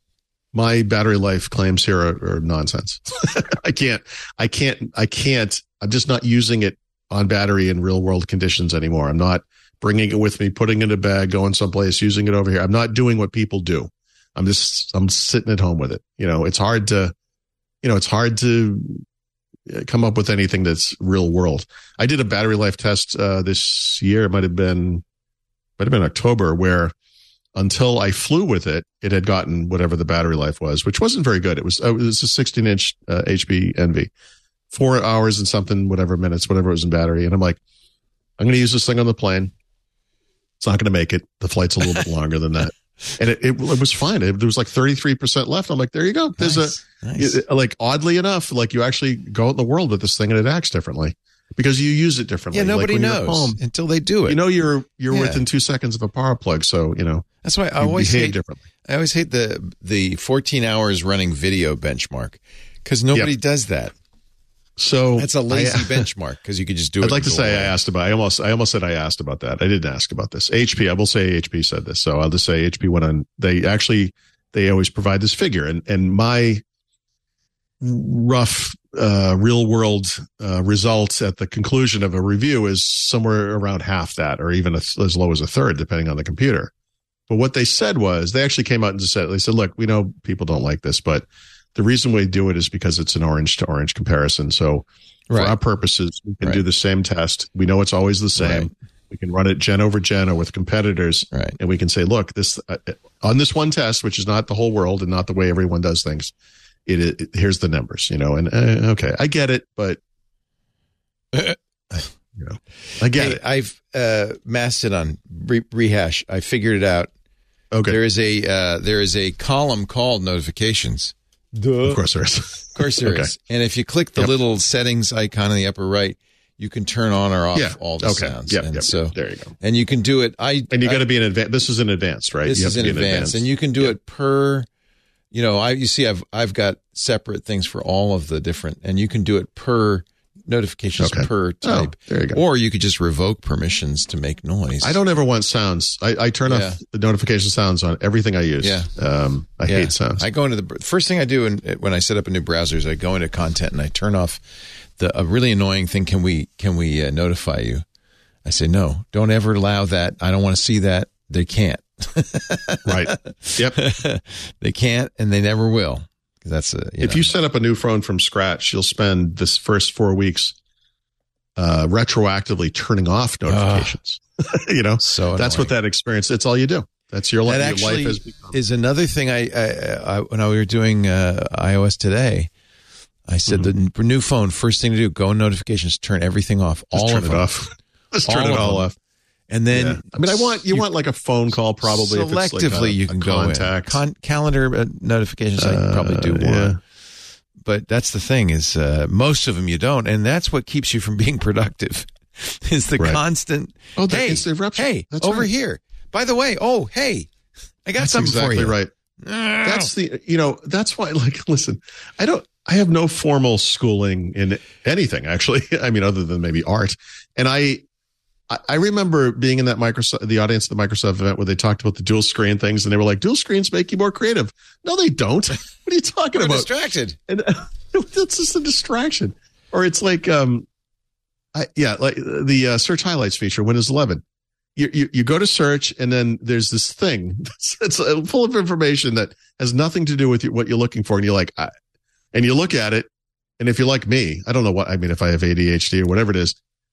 my battery life claims here are, are nonsense. I can't, I can't, I can't, I'm just not using it on battery in real world conditions anymore. I'm not bringing it with me, putting it in a bag, going someplace, using it over here. I'm not doing what people do. I'm just, I'm sitting at home with it. You know, it's hard to, you know, it's hard to come up with anything that's real world. I did a battery life test uh, this year. It might have been, might have been October, where until I flew with it, it had gotten whatever the battery life was, which wasn't very good. It was, uh, it was a sixteen inch uh, H P Envy, four hours and something, whatever minutes, whatever it was in battery. And I'm like, I'm going to use this thing on the plane. It's not going to make it. The flight's a little bit longer than that. And it, it, it was fine. It, there was like thirty-three percent left. I'm like, there you go. There's nice, a, nice. It, like, oddly enough, like you actually go out in the world with this thing and it acts differently because you use it differently. Yeah, nobody like knows home, until they do it. You know, you're, you're yeah. within two seconds of a power plug. So, you know, that's why I always hate, differently. I always hate the, the fourteen hours running video benchmark because nobody yep. does that. So that's a lazy I, benchmark because you could just do it. I'd like to say away. I asked about, I almost, I almost said I asked about that. I didn't ask about this. H P, I will say H P said this. So I'll just say H P went on, they actually, they always provide this figure, and, and my rough, uh, real world, uh, results at the conclusion of a review is somewhere around half that, or even a, as low as a third, depending on the computer. But what they said was, they actually came out and just said, they said, look, we know people don't like this, but the reason we do it is because it's an orange to orange comparison. So for right. our purposes, we can right. do the same test. We know it's always the same. Right. We can run it gen over gen or with competitors. Right. And we can say, look, this uh, on this one test, which is not the whole world and not the way everyone does things. It, it, it here's the numbers, you know, and uh, okay, I get it, but you know, I get hey, it. I've uh, Mastodon re- rehash. I figured it out. Okay. There is a, uh, there is a column called notifications. Duh. Of course there is. Of course there okay. is. And if you click the yep. little settings icon in the upper right, you can turn on or off yeah. all the okay. sounds. Yep, and yep, so yep. There you go. And you can do it. I and you got to I, be in advance. This is in advance, right? This you is in advance. advance, and you can do yep. it per. You know, I you see, I've I've got separate things for all of the different, and you can do it per notifications okay. per type. Oh, there you go. Or you could just revoke permissions to make noise. I don't ever want sounds. I, I turn yeah. off the notification sounds on everything I use. Yeah. Um, I yeah. hate sounds. I go into the first thing I do in, when I set up a new browser is I go into content and I turn off the a really annoying thing. Can we can we uh, notify you? I say no. Don't ever allow that. I don't want to see that. They can't. Right. Yep. They can't, and they never will. That's a, you if know. you set up a new phone from scratch, you'll spend this first four weeks uh, retroactively turning off notifications. Uh, you know, so that's annoying. what that experience. That's all you do. That's your, that li- actually your life has become. Is another thing. I, I, I when I, we were doing uh, iOS today, I said mm-hmm. the new phone first thing to do: go in notifications, turn everything off. Just all turn of it them. off. Just turn all it all off. And then, yeah. I mean, I want you, you want like a phone call probably. Selectively, if it's like a, you can a go contact. in. Con- calendar uh, notifications. Uh, I can probably do one, yeah. but that's the thing is uh, most of them you don't, and that's what keeps you from being productive. Is the right. constant. Oh, the hey, instant eruption. Hey, that's over right. here. By the way, oh, hey, I got that's something exactly for you. Right. That's the you know that's why like listen, I don't. I have no formal schooling in anything actually. I mean, other than maybe art, and I. I remember being in that Microsoft, the audience at the Microsoft event where they talked about the dual screen things, and they were like, "Dual screens make you more creative." No, they don't. What are you talking We're about? Distracted. And uh, that's just a distraction. Or it's like, um, I, yeah, like the uh, search highlights feature, Windows eleven. You, you you go to search, and then there's this thing that's it's full of information that has nothing to do with what you're looking for, and you're like, I, and you look at it, and if you're like me, I don't know what I mean. If I have A D H D or whatever it is.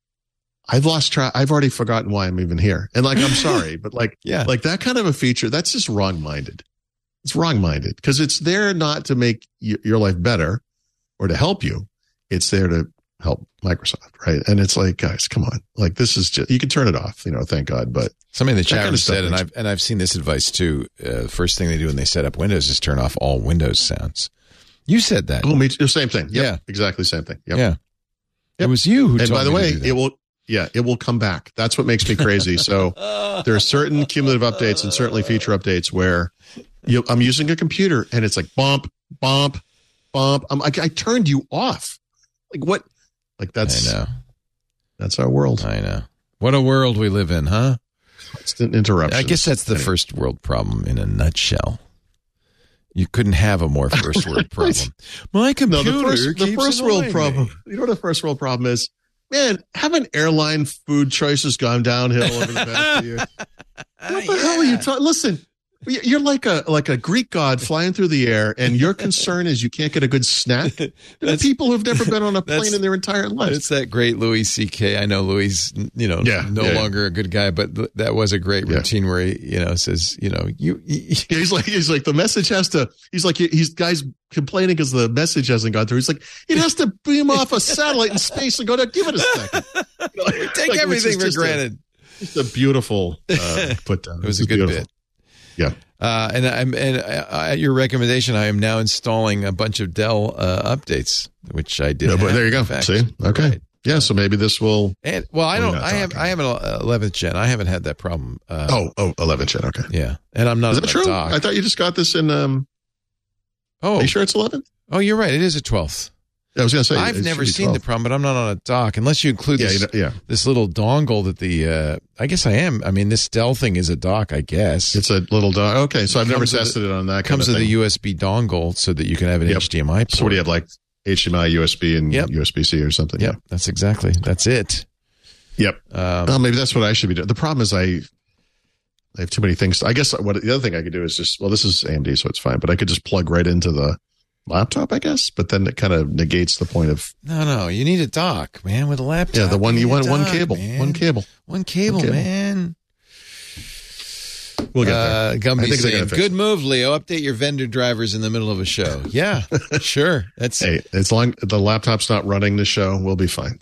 I've lost track. I've already forgotten why I'm even here. And like, I'm sorry, but like, yeah. like that kind of a feature, that's just wrong minded. It's wrong minded because it's there not to make y- your life better or to help you. It's there to help Microsoft. Right. And it's like, guys, come on. Like this is just, you can turn it off, you know, thank God. But somebody in the chat kind room of said, and I've, and I've seen this advice too. Uh, first thing they do when they set up Windows is turn off all Windows sounds. You said that. Oh, me too. Same thing. Yep, yeah. Exactly. Same thing. Yep. Yeah. Yep. It was you who and told by the me way, to do that. it will, Yeah, it will come back. That's what makes me crazy. So there are certain cumulative updates and certainly feature updates where you, I'm using a computer and it's like bump, bump, bump. I'm like, I turned you off. Like what? Like that's, I know. That's our world. I know. What a world we live in, huh? Constant interruptions. I guess that's the anyway. first world problem in a nutshell. You couldn't have a more first world problem. My computer No, the first, the keeps first world annoying problem. me. You know what the first world problem is? Man, haven't airline food choices gone downhill over the past few years? What the yeah. hell are you talking? Listen, you're like a like a Greek god flying through the air, and your concern is you can't get a good snack. There are people who've never been on a plane in their entire lives. It's that great Louis C K. I know Louis, you know, Yeah, no yeah, yeah. longer a good guy, but th- that was a great Yeah. routine where he, you know, says, you know, you. you Yeah, he's like, he's like, the message has to. He's like, he's guys complaining because the message hasn't gone through. He's like, it has to beam off a satellite in space and go down. Give it a second. You know, we take like, everything which for is just granted. A, just a beautiful uh, put down. It was This a good is beautiful. bit. Yeah. Uh, and I'm and I, at your recommendation, I am now installing a bunch of Dell uh, updates, which I did. Yeah, but have, there you go. in fact. See, okay, Right. yeah. So maybe this will. And well, I We're don't. not I have. talking. I have an eleventh gen. I haven't had that problem. Uh, Oh, oh, eleven gen. Okay. yeah. And I'm not. Is on that a true? dock. I thought you just got this in. Um, oh, Are you sure it's eleven? oh, you're right. It is a twelfth. Yeah, I was going to say. I've it never should be seen the twelve. problem, but I'm not on a dock unless you include Yeah, this, you know, yeah. this little dongle that the. Uh, I guess I am. I mean, this Dell thing is a dock. I guess It's a little dog. Okay, so I've never Comes with tested it on that. it comes kind with of a thing. U S B dongle so that you can have an Yep. H D M I port. So what do you have, like H D M I, U S B, and Yep. U S B C or something? Yep, that's exactly. That's it. Yeah. Yep. Um, Oh, maybe that's what I should be doing. The problem is I, I have too many things. I guess what the other thing I could do is just, well, this is A M D, so it's fine, but I could just plug right into the laptop, I guess. But then it kind of negates the point of, no, no, you need a dock, man, with a laptop. yeah, the one you need a want, one dock, cable, man. one cable. One cable, One cable. man. We'll get Uh, there. I Gumby's think they're saying, gonna fix good it. move, Leo. Update your vendor drivers in the middle of a show. Yeah, sure. That's. Hey, as long the laptop's not running the show, we'll be fine.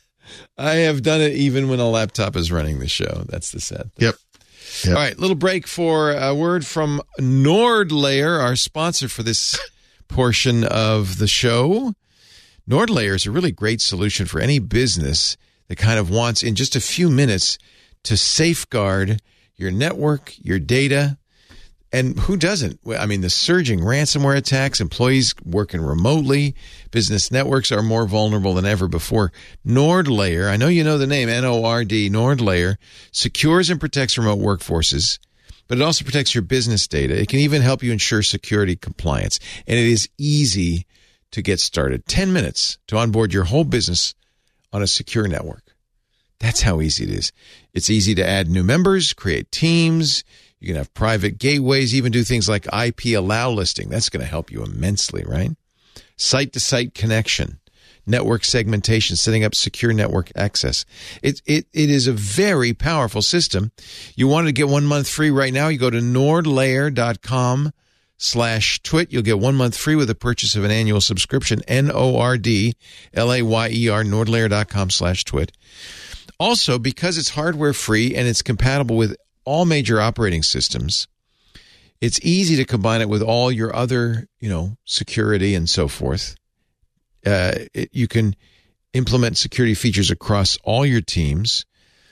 I have done it even when a laptop is running the show. That's the sad thing. Yep. Yep. All right, little break for a word from NordLayer, our sponsor for this portion of the show. NordLayer is a really great solution for any business that kind of wants, in just a few minutes, to safeguard your network, your data. And who doesn't? I mean, the surging ransomware attacks, employees working remotely, business networks are more vulnerable than ever before. NordLayer, I know you know the name, N O R D, NordLayer, secures and protects remote workforces, but it also protects your business data. It can even help you ensure security compliance. And it is easy to get started. ten minutes to onboard your whole business on a secure network. That's how easy it is. It's easy to add new members, create teams. You can have private gateways, even do things like I P allow listing. That's going to help you immensely, right? Site-to-site connection, network segmentation, setting up secure network access. It, it, it is a very powerful system. You want to get one month free right now, you go to nordlayer.com slash twit. You'll get one month free with the purchase of an annual subscription, N O R D L A Y E R, nordlayer.com slash twit. Also, because it's hardware free and it's compatible with all major operating systems, it's easy to combine it with all your other, you know, security and so forth. Uh, it, you can implement security features across all your teams.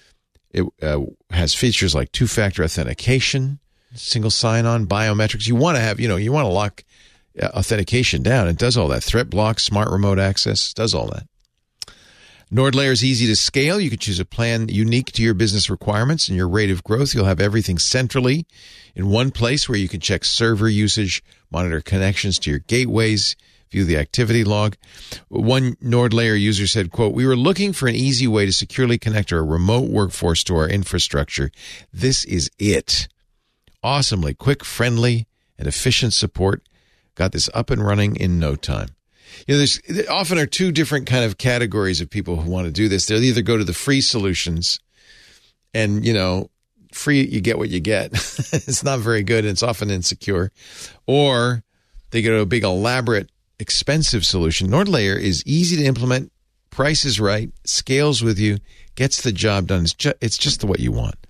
It uh, has features like two-factor authentication, single sign-on, biometrics. You want to have, you know, you want to lock uh, authentication down. It does all that. Threat block, smart remote access, does all that. NordLayer is easy to scale. You can choose a plan unique to your business requirements and your rate of growth. You'll have everything centrally in one place where you can check server usage, monitor connections to your gateways, view the activity log. One NordLayer user said, quote, "We were looking for an easy way to securely connect our remote workforce to our infrastructure. This is it. Awesomely quick, friendly, and efficient support. Got this up and running in no time." You know, there's there often are two different kind of categories of people who want to do this. They'll either go to the free solutions and, you know, free, you get what you get. It's not very good and it's often insecure. Or they go to a big, elaborate, expensive solution. NordLayer is easy to implement, price is right, scales with you, gets the job done. It's just, it's just what you want.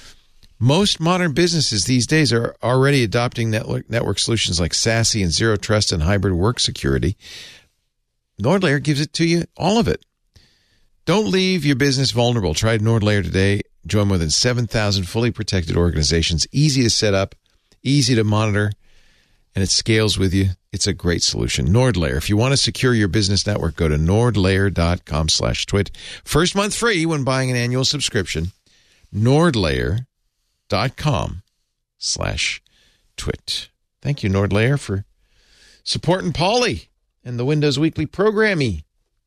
Most modern businesses these days are already adopting network, network solutions like SASE and Zero Trust and hybrid work security. NordLayer gives it to you, all of it. Don't leave your business vulnerable. Try NordLayer today. Join more than seven thousand fully protected organizations. Easy to set up, easy to monitor, and it scales with you. It's a great solution. NordLayer. If you want to secure your business network, go to nordlayer.com slash twit. First month free when buying an annual subscription. nordlayer.com slash twit. Thank you, Nordlayer, for supporting Paulie and the Windows Weekly programming.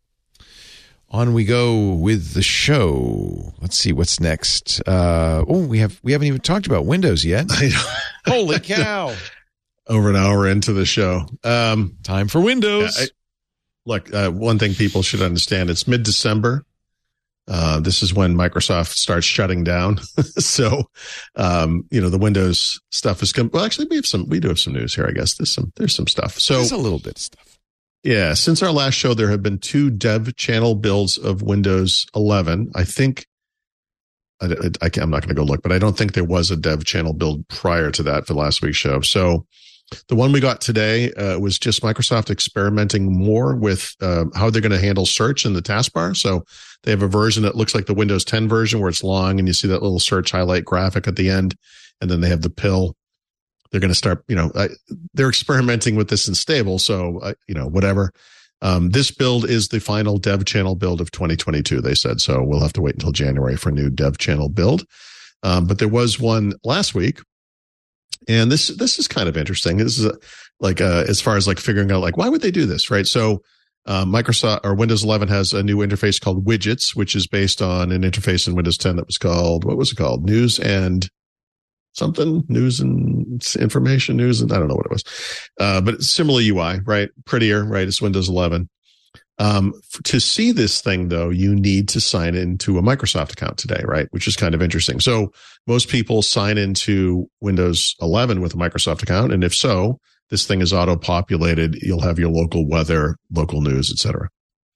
On we go with the show. Let's see what's next. Uh, oh, we have we haven't even talked about Windows yet. Holy cow! Over an hour into the show, um, time for Windows. I, look, uh, one thing people should understand: it's mid-December. Uh, this is when Microsoft starts shutting down. so, um, you know, the Windows stuff is coming. Well, actually, we have some. We do have some news here. I guess there's some. There's some stuff. So there's a little bit of stuff. Yeah, since our last show, there have been two dev channel builds of Windows eleven. I think, I, I, I'm not going to go look, but I don't think there was a dev channel build prior to that for last week's show. So the one we got today uh, was just Microsoft experimenting more with uh, how they're going to handle search in the taskbar. So they have a version that looks like the Windows ten version where it's long and you see that little search highlight graphic at the end. And then they have the pill. They're going to start, you know, I, they're experimenting with this in stable. So, uh, you know, whatever. Um, this build is the final dev channel build of twenty twenty-two, they said. So we'll have to wait until January for a new dev channel build. Um, but there was one last week. And this, this is kind of interesting. This is a, like, uh, as far as like figuring out, like, why would they do this? Right. So, uh, Microsoft or Windows eleven has a new interface called Widgets, which is based on an interface in Windows ten that was called, what was it called? News and something, news and information, news, and I don't know what it was. Uh, but it's similar U I, right? Prettier, right? It's Windows eleven. Um, f- to see this thing, though, you need to sign into a Microsoft account today, right? Which is kind of interesting. So most people sign into Windows eleven with a Microsoft account. And if so, this thing is auto-populated. You'll have your local weather, local news, et cetera.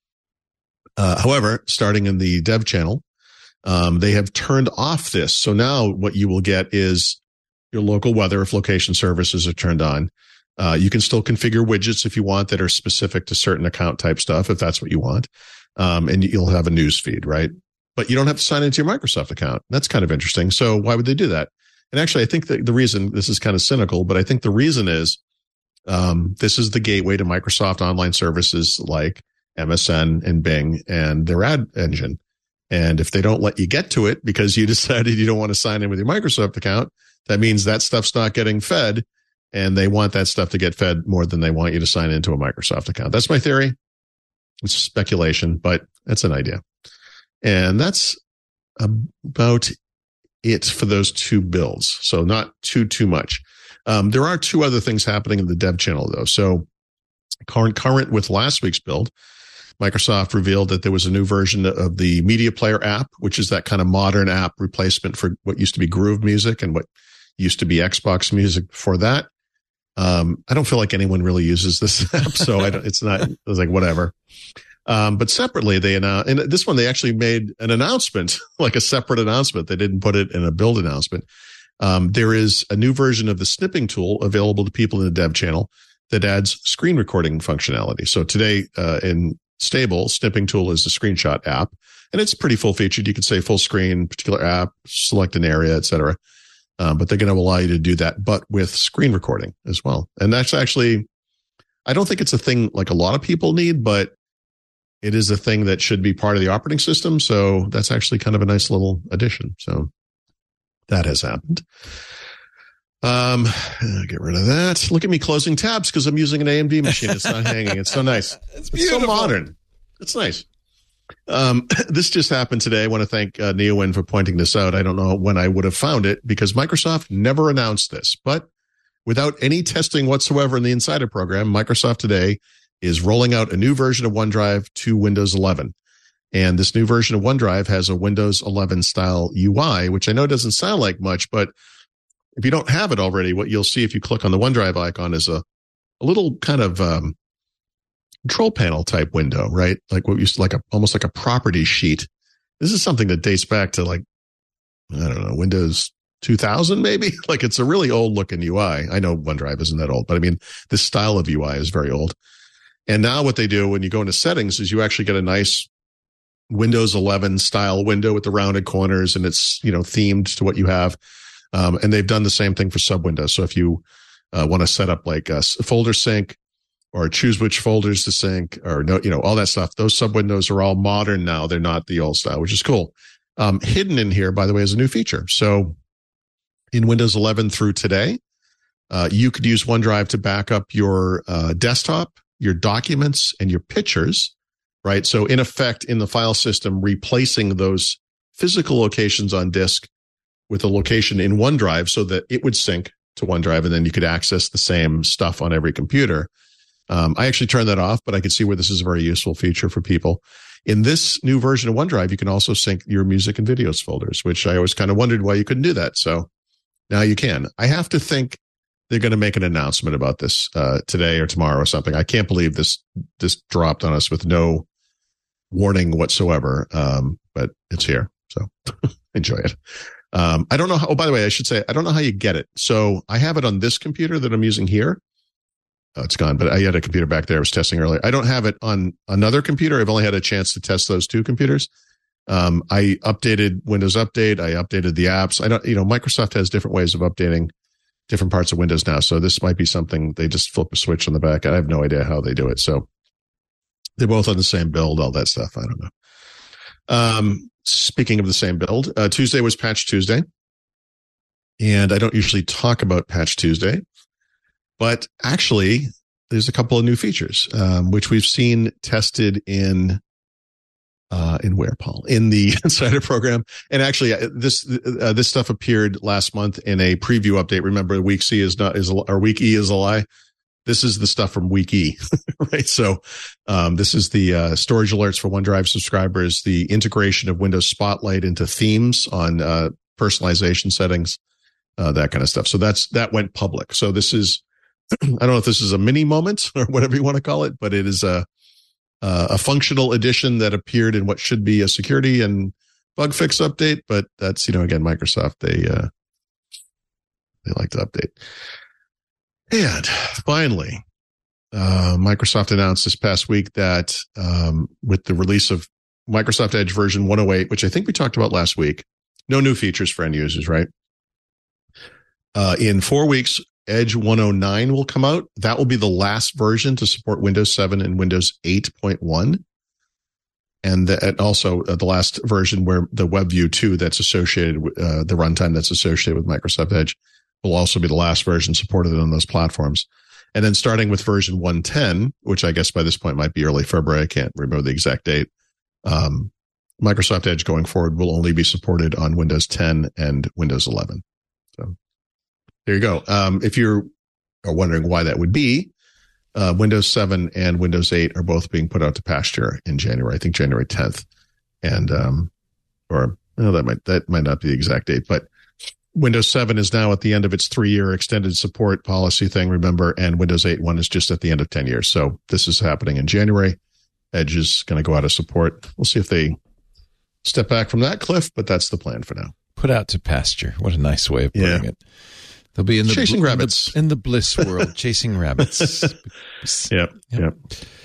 Uh, however, starting in the dev channel, Um, they have turned off this. So now what you will get is your local weather if location services are turned on. Uh, you can still configure widgets if you want that are specific to certain account type stuff, if that's what you want. Um, and you'll have a news feed, right? But you don't have to sign into your Microsoft account. That's kind of interesting. So why would they do that? And actually, I think that the reason, this is kind of cynical, but I think the reason is um, this is the gateway to Microsoft online services like M S N and Bing and their ad engine. And if they don't let you get to it because you decided you don't want to sign in with your Microsoft account, that means that stuff's not getting fed. And they want that stuff to get fed more than they want you to sign into a Microsoft account. That's my theory. It's speculation, but that's an idea. And that's about it for those two builds. So not too, too much. Um, there are two other things happening in the dev channel, though. So current, current with last week's build, Microsoft revealed that there was a new version of the Media Player app, which is that kind of modern app replacement for what used to be Groove Music and what used to be Xbox Music before that. Um, I don't feel like anyone really uses this app, so I don't, it's not, it was like, whatever. Um, but separately, they announced, and this one, they actually made an announcement, like a separate announcement. They didn't put it in a build announcement. Um, there is a new version of the snipping tool available to people in the dev channel that adds screen recording functionality. So today, uh, in Stable, snipping tool is the screenshot app, and it's pretty full featured. You can say full screen, particular app, select an area, et cetera. Um, but they're going to allow you to do that, but with screen recording as well. And that's actually, I don't think it's a thing like a lot of people need, but it is a thing that should be part of the operating system. So that's actually kind of a nice little addition. So that has happened. Um, get rid of that. Look at me closing tabs because I'm using an A M D machine. It's not hanging. It's so nice. It's, it's so modern. It's nice. Um, this just happened today. I want to thank uh, NeoWin for pointing this out. I don't know when I would have found it because Microsoft never announced this, but without any testing whatsoever in the Insider program, Microsoft today is rolling out a new version of OneDrive to Windows eleven. And this new version of OneDrive has a Windows eleven style U I, which I know doesn't sound like much, but if you don't have it already, what you'll see if you click on the OneDrive icon is a, a little kind of um, control panel type window, right? Like what used to like a almost like a property sheet. This is something that dates back to like, I don't know, Windows two thousand maybe. Like it's a really old looking U I. I know OneDrive isn't that old, but I mean, this style of U I is very old. And now what they do when you go into settings is you actually get a nice Windows eleven style window with the rounded corners, and it's, you know, themed to what you have. Um, and they've done the same thing for sub windows. So if you uh, want to set up like a folder sync or choose which folders to sync or no, you know, all that stuff, those sub windows are all modern now. They're not the old style, which is cool. Um, hidden in here, by the way, is a new feature. So in Windows eleven through today, Uh, you could use OneDrive to back up your uh, desktop, your documents, and your pictures, right? So in effect, in the file system, replacing those physical locations on disk with a location in OneDrive so that it would sync to OneDrive, and then you could access the same stuff on every computer. Um, I actually turned that off, but I could see where this is a very useful feature for people. In this new version of OneDrive, you can also sync your music and videos folders, which I always kind of wondered why you couldn't do that. So now you can. I have to think they're going to make an announcement about this uh, today or tomorrow or something. I can't believe this this dropped on us with no warning whatsoever, um, but it's here. So enjoy it. Um, I don't know how, oh, by the way, I should say, I don't know how you get it. So I have it on this computer that I'm using here. Oh, it's gone, but I had a computer back there I was testing earlier. I don't have it on another computer. I've only had a chance to test those two computers. Um, I updated Windows Update. I updated the apps. I don't, you know, Microsoft has different ways of updating different parts of Windows now. So this might be something they just flip a switch on the back. I have no idea how they do it. So they're both on the same build, all that stuff. I don't know. Um, speaking of the same build, uh, Tuesday was Patch Tuesday. And I don't usually talk about Patch Tuesday, but actually there's a couple of new features, um, which we've seen tested in Uh, in where, Paul? In the Insider program. And actually, uh, this uh, this stuff appeared last month in a preview update. Remember, week C is not is a, or week E is a lie. This is the stuff from week E, right? So, um, this is the uh, storage alerts for OneDrive subscribers, the integration of Windows Spotlight into themes on uh, personalization settings, uh, that kind of stuff. So that's that went public. So this is, I don't know if this is a mini moment or whatever you want to call it, but it is a Uh, a functional addition that appeared in what should be a security and bug fix update, but that's, you know, again, Microsoft, they, uh, they like to update. And finally, uh, Microsoft announced this past week that, um, with the release of Microsoft Edge version one oh eight, which I think we talked about last week, no new features for end users, right? Uh, in four weeks, Edge one oh nine will come out. That will be the last version to support Windows seven and Windows eight point one. And, the, and also uh, the last version where the WebView two that's associated with uh, the runtime that's associated with Microsoft Edge will also be the last version supported on those platforms. And then starting with version one ten, which I guess by this point might be early February, I can't remember the exact date. Um, Microsoft Edge going forward will only be supported on Windows ten and Windows eleven. So there you go. Um, if you're wondering why that would be, uh, Windows seven and Windows eight are both being put out to pasture in January. I think January tenth, and um, or well, that might that might not be the exact date, but Windows seven is now at the end of its three-year extended support policy thing. Remember, and Windows eight one is just at the end of ten years. So this is happening in January. Edge is going to go out of support. We'll see if they step back from that cliff, but that's the plan for now. Put out to pasture. What a nice way of putting yeah. it. They'll be in the chasing bl- rabbits in the, in the bliss world, chasing rabbits. Yep, yep. Yep.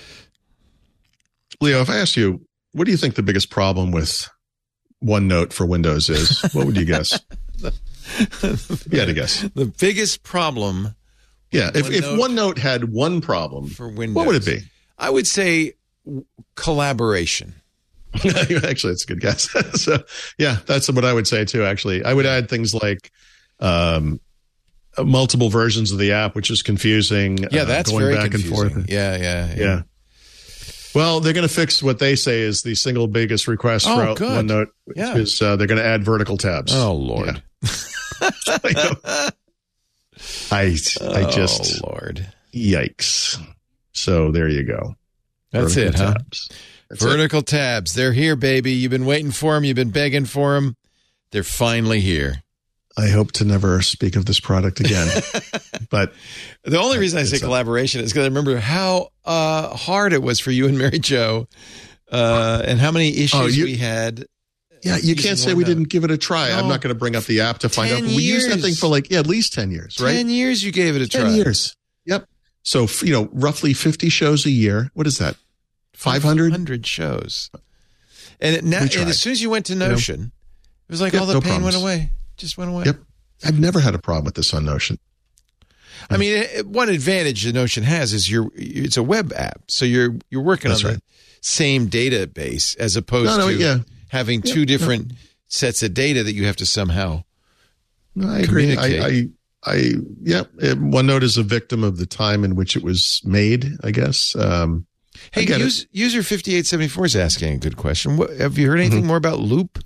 Leo, if I ask you, what do you think the biggest problem with OneNote for Windows is? What would you guess? You had to guess. The biggest problem. Yeah, if, if OneNote had one problem for Windows, what would it be? I would say collaboration. Actually, that's a good guess. So, yeah, that's what I would say too. Actually, I would add things like um, multiple versions of the app, which is confusing. Yeah, that's uh, going very back confusing. and forth. Yeah, yeah, yeah. yeah. Well, they're going to fix what they say is the single biggest request oh, for good. OneNote, which yeah. is uh, they're going to add vertical tabs. Oh, Lord. Yeah. I, I, I just, oh, Lord. Yikes. So there you go. That's vertical it, huh? Tabs. That's vertical it. tabs. They're here, baby. You've been waiting for them. You've been begging for them. They're finally here. I hope to never speak of this product again. But the only reason I say collaboration is because I remember how uh, hard it was for you and Mary Jo uh, and how many issues oh, you, we had. Yeah, you can't say we didn't give it a try. No, I'm not going to bring up the app to find out. But we used that thing for like, yeah, at least ten years, right? ten years you gave it a ten try. ten years. Yep. So, you know, roughly fifty shows a year. What is that? five hundred? five hundred shows. And, it, now, and as soon as you went to Notion, you know, it was like yep, all the no pain problems. went away. Just went away. Yep. I've never had a problem with this on Notion. I mean, it, one advantage the Notion has is you're it's a web app, so you're you're working That's on right. the same database as opposed no, no, to yeah. having two yep, different no. sets of data that you have to somehow. No, I agree. I, I I yeah, it, OneNote is a victim of the time in which it was made, I guess. Um, hey, I use, user fifty-eight seventy-four is asking a good question. What, have you heard anything mm-hmm. more about Loop?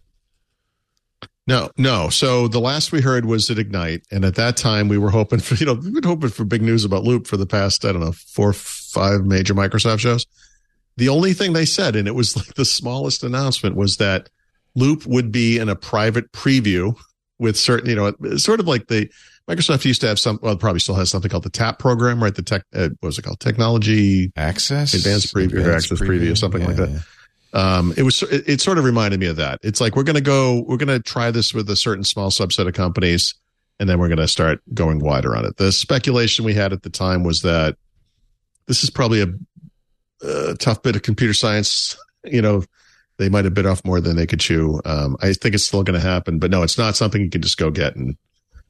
No, no. So the last we heard was at Ignite, and at that time we were hoping for, you know, we've been hoping for big news about Loop for the past, I don't know, four, five major Microsoft shows. The only thing they said, and it was like the smallest announcement, was that Loop would be in a private preview with certain, you know, sort of like the Microsoft used to have some, well, it probably still has something called the TAP program, right? The tech, uh, what was it called? Technology Access, Advanced Preview, Advanced or Access Preview, Preview, or something yeah, like that. Yeah. Um, it was, it, it sort of reminded me of that. It's like, we're going to go, we're going to try this with a certain small subset of companies, and then we're going to start going wider on it. The speculation we had at the time was that this is probably a, a tough bit of computer science. You know, they might have bit off more than they could chew. Um, I think it's still going to happen, but no, it's not something you can just go get and,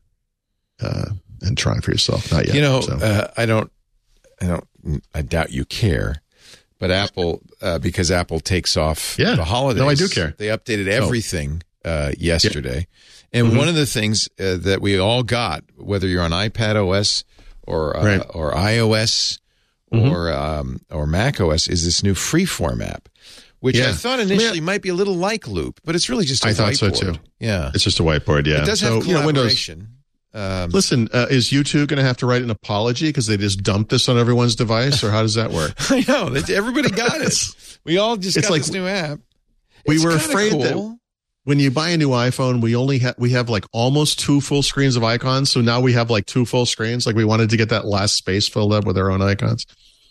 uh, and try for yourself. Not yet. You know, so. uh, I don't, I don't, I doubt you care. But Apple, uh, because Apple takes off yeah. the holidays. No, I do care. They updated everything uh, yesterday. Yeah. And mm-hmm. one of the things uh, that we all got, whether you're on iPad O S or uh, right. or iOS mm-hmm. or um, or Mac O S, is this new Freeform app, which yeah. I thought initially I mean, might be a little like Loop, but it's really just a I whiteboard. thought so too. Yeah. It's just a whiteboard, yeah. It does have so, collaboration. You know, Windows, Um, Listen, uh, is U two going to have to write an apology because they just dumped this on everyone's device, or how does that work? I know. Everybody got it. We all just it's got like, this new app. We it's were afraid cool. that when you buy a new iPhone, we only have we have like almost two full screens of icons. So now we have like two full screens. Like we wanted to get that last space filled up with our own icons.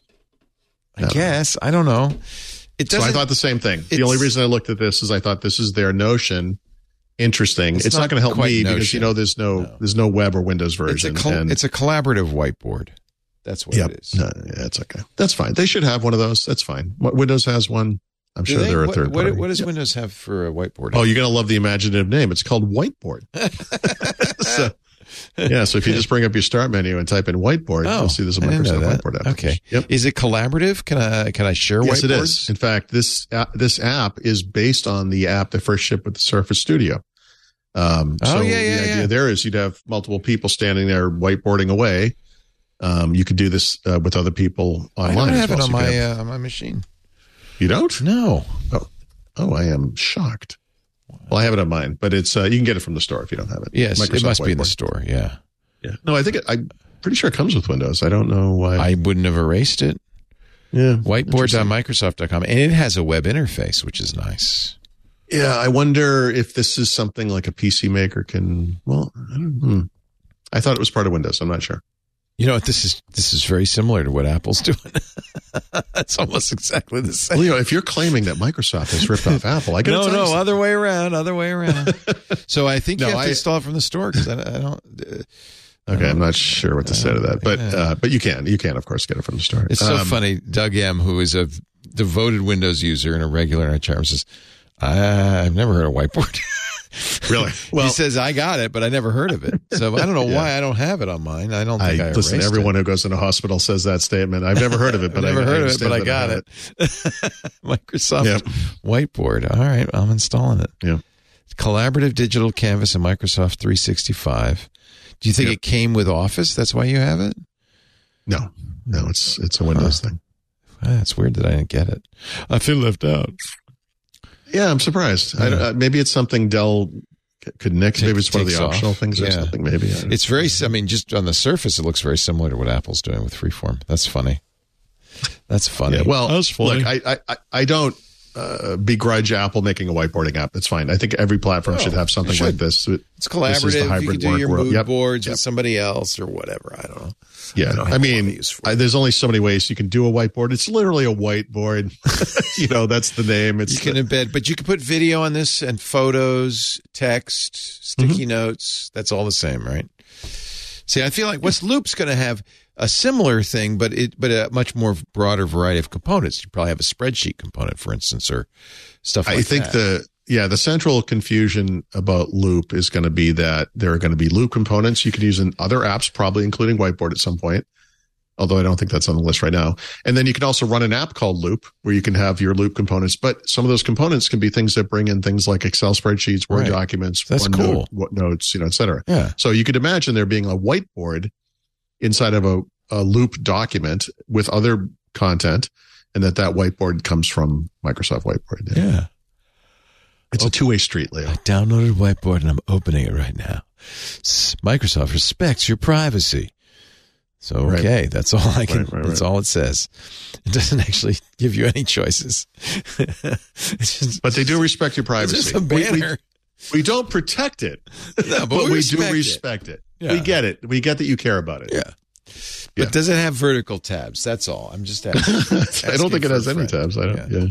I no. guess. I don't know. It so I thought the same thing. The only reason I looked at this is I thought this is their notion. Interesting. It's, it's not, not going to help me notion. because you know there's no, no there's no web or Windows version. It's a, col- and, it's a collaborative whiteboard. That's what yep. it is. No, yeah, it's okay. That's fine. They should have one of those. That's fine. Windows has one. I'm Do sure they? they're a what, third party. What, what does yeah. Windows have for a whiteboard? Oh, you're going to love the imaginative name. It's called Whiteboard. so, yeah. So if you just bring up your start menu and type in whiteboard, oh, you'll see there's a Microsoft whiteboard app. Okay. Yep. Is it collaborative? Can I can I share yes, whiteboards? Yes, it is. In fact, this app, this app is based on the app that first shipped with the Surface Studio. Um, so oh, yeah, yeah, the idea yeah. there is you'd have multiple people standing there whiteboarding away. Um, you could do this uh, with other people online. I don't as have well. it on so my have, uh, on my machine. You don't? No. Oh, oh, I am shocked. Well, I have it on mine, but it's uh, you can get it from the store if you don't have it. Yes, Microsoft it must whiteboard. be in the store. Yeah. Yeah. No, I think it, I'm pretty sure it comes with Windows. I don't know why. I wouldn't have erased it. Yeah. Whiteboard dot microsoft dot com, and it has a web interface, which is nice. Yeah, I wonder if this is something like a P C maker can. Well, I don't know. I thought it was part of Windows. I'm not sure. You know what? This is this is very similar to what Apple's doing. It's almost exactly the same. Well, you know, if you're claiming that Microsoft has ripped off Apple, I got no, tell no, you other way around, other way around. So I think no, you have I, to install it from the store because I, I don't. Uh, okay, I'm not sure what to say to that, but uh, but you can, you can, of course, get it from the store. It's so um, funny. Doug M., who is a devoted Windows user and a regular in our chat room, says, I've never heard of whiteboard. Really? Well, he says, I got it, but I never heard of it. So I don't know yeah. why I don't have it on mine. I don't think I, I listen. Everyone it. who goes in a hospital says that statement. I've never heard of it, but I've never I, heard I of it, but I got it. it. Microsoft yep. Whiteboard. All right, I'm installing it. Yeah. Collaborative digital canvas in Microsoft three sixty-five. Do you think yep. it came with Office? That's why you have it? No, no, it's it's a Windows huh. thing. Ah, it's weird that I didn't get it. I feel left out. Yeah, I'm surprised. Yeah. I, uh, maybe it's something Dell could nix. Maybe it's one of the optional off. things or yeah. something. Maybe it's very. I mean, just on the surface, it looks very similar to what Apple's doing with Freeform. That's funny. That's funny. Yeah, well, That's funny. Look, I I I don't uh, begrudge Apple making a whiteboarding app. That's fine. I think every platform oh, should have something should. like this. It's collaborative. This is the hybrid you could do your world. mood yep. boards yep. with somebody else or whatever. I don't know. Yeah, I, I mean, I, there's only so many ways you can do a whiteboard. It's literally a whiteboard. You know, that's the name. It's you can the, embed, but you can put video on this and photos, text, sticky mm-hmm. notes. That's all the same, right? See, I feel like what's Loop's going to have a similar thing, but it but a much more broader variety of components. You probably have a spreadsheet component, for instance, or stuff like that. I think that. the yeah the central confusion about Loop is going to be that there are going to be Loop components you can use in other apps, probably including Whiteboard at some point. although I don't think that's on the list right now. And then you can also run an app called Loop where you can have your Loop components, but some of those components can be things that bring in things like Excel spreadsheets, Word Right. documents, That's cool. what notes, you know, et cetera. Yeah. So you could imagine there being a whiteboard inside of a, a Loop document with other content, and that that whiteboard comes from Microsoft Whiteboard. Yeah. Yeah. It's a two-way street, Leo. I downloaded Whiteboard and I'm opening it right now. S- Microsoft respects your privacy. So, okay, Right. that's all I can, Right, right, that's right. all it says. It doesn't actually give you any choices. It's just, But they do respect your it's privacy. just a We- we- banner. We, don't protect it, No, but but, we we, respect do it. respect it. Yeah. We get it. We get that you care about it. Yeah. But Yeah. does it have vertical tabs? That's all. I'm just asking. I don't think it for has a any friend. tabs. I don't. Yeah. Yeah.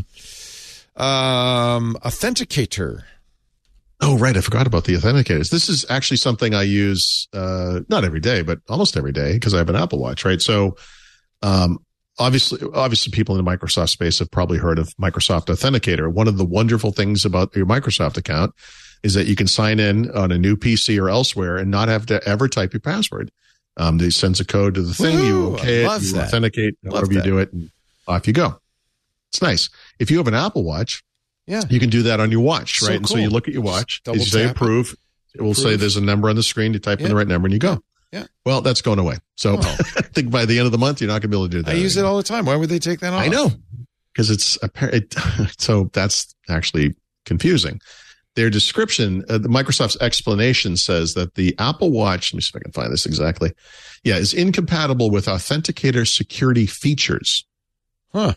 Um, Authenticator. Oh, right. I forgot about the authenticators. This is actually something I use, uh, not every day, but almost every day because I have an Apple Watch, right? So, um, obviously, obviously people in the Microsoft space have probably heard of Microsoft Authenticator. One of the wonderful things about your Microsoft account is that you can sign in on a new P C or elsewhere and not have to ever type your password. Um, they sends a code to the thing, you Woo, okay I love it, you that. authenticate, Love however you that. do it, and off you go. It's nice. If you have an Apple Watch, Yeah. you can do that on your watch, So right? And so cool. you look at your watch, Double you say tap it. approve. It will say Approve. there's a number on the screen. You type in Yeah. the right number and you go. Yeah. Well, that's going away. So Oh. I think by the end of the month, you're not going to be able to do that. I use it anymore. all the time. Why would they take that off? I know, because it's apparent. So that's actually confusing. Their description, uh, the Microsoft's explanation says that the Apple Watch, let me see if I can find this exactly. Yeah, is incompatible with Authenticator security features. Huh.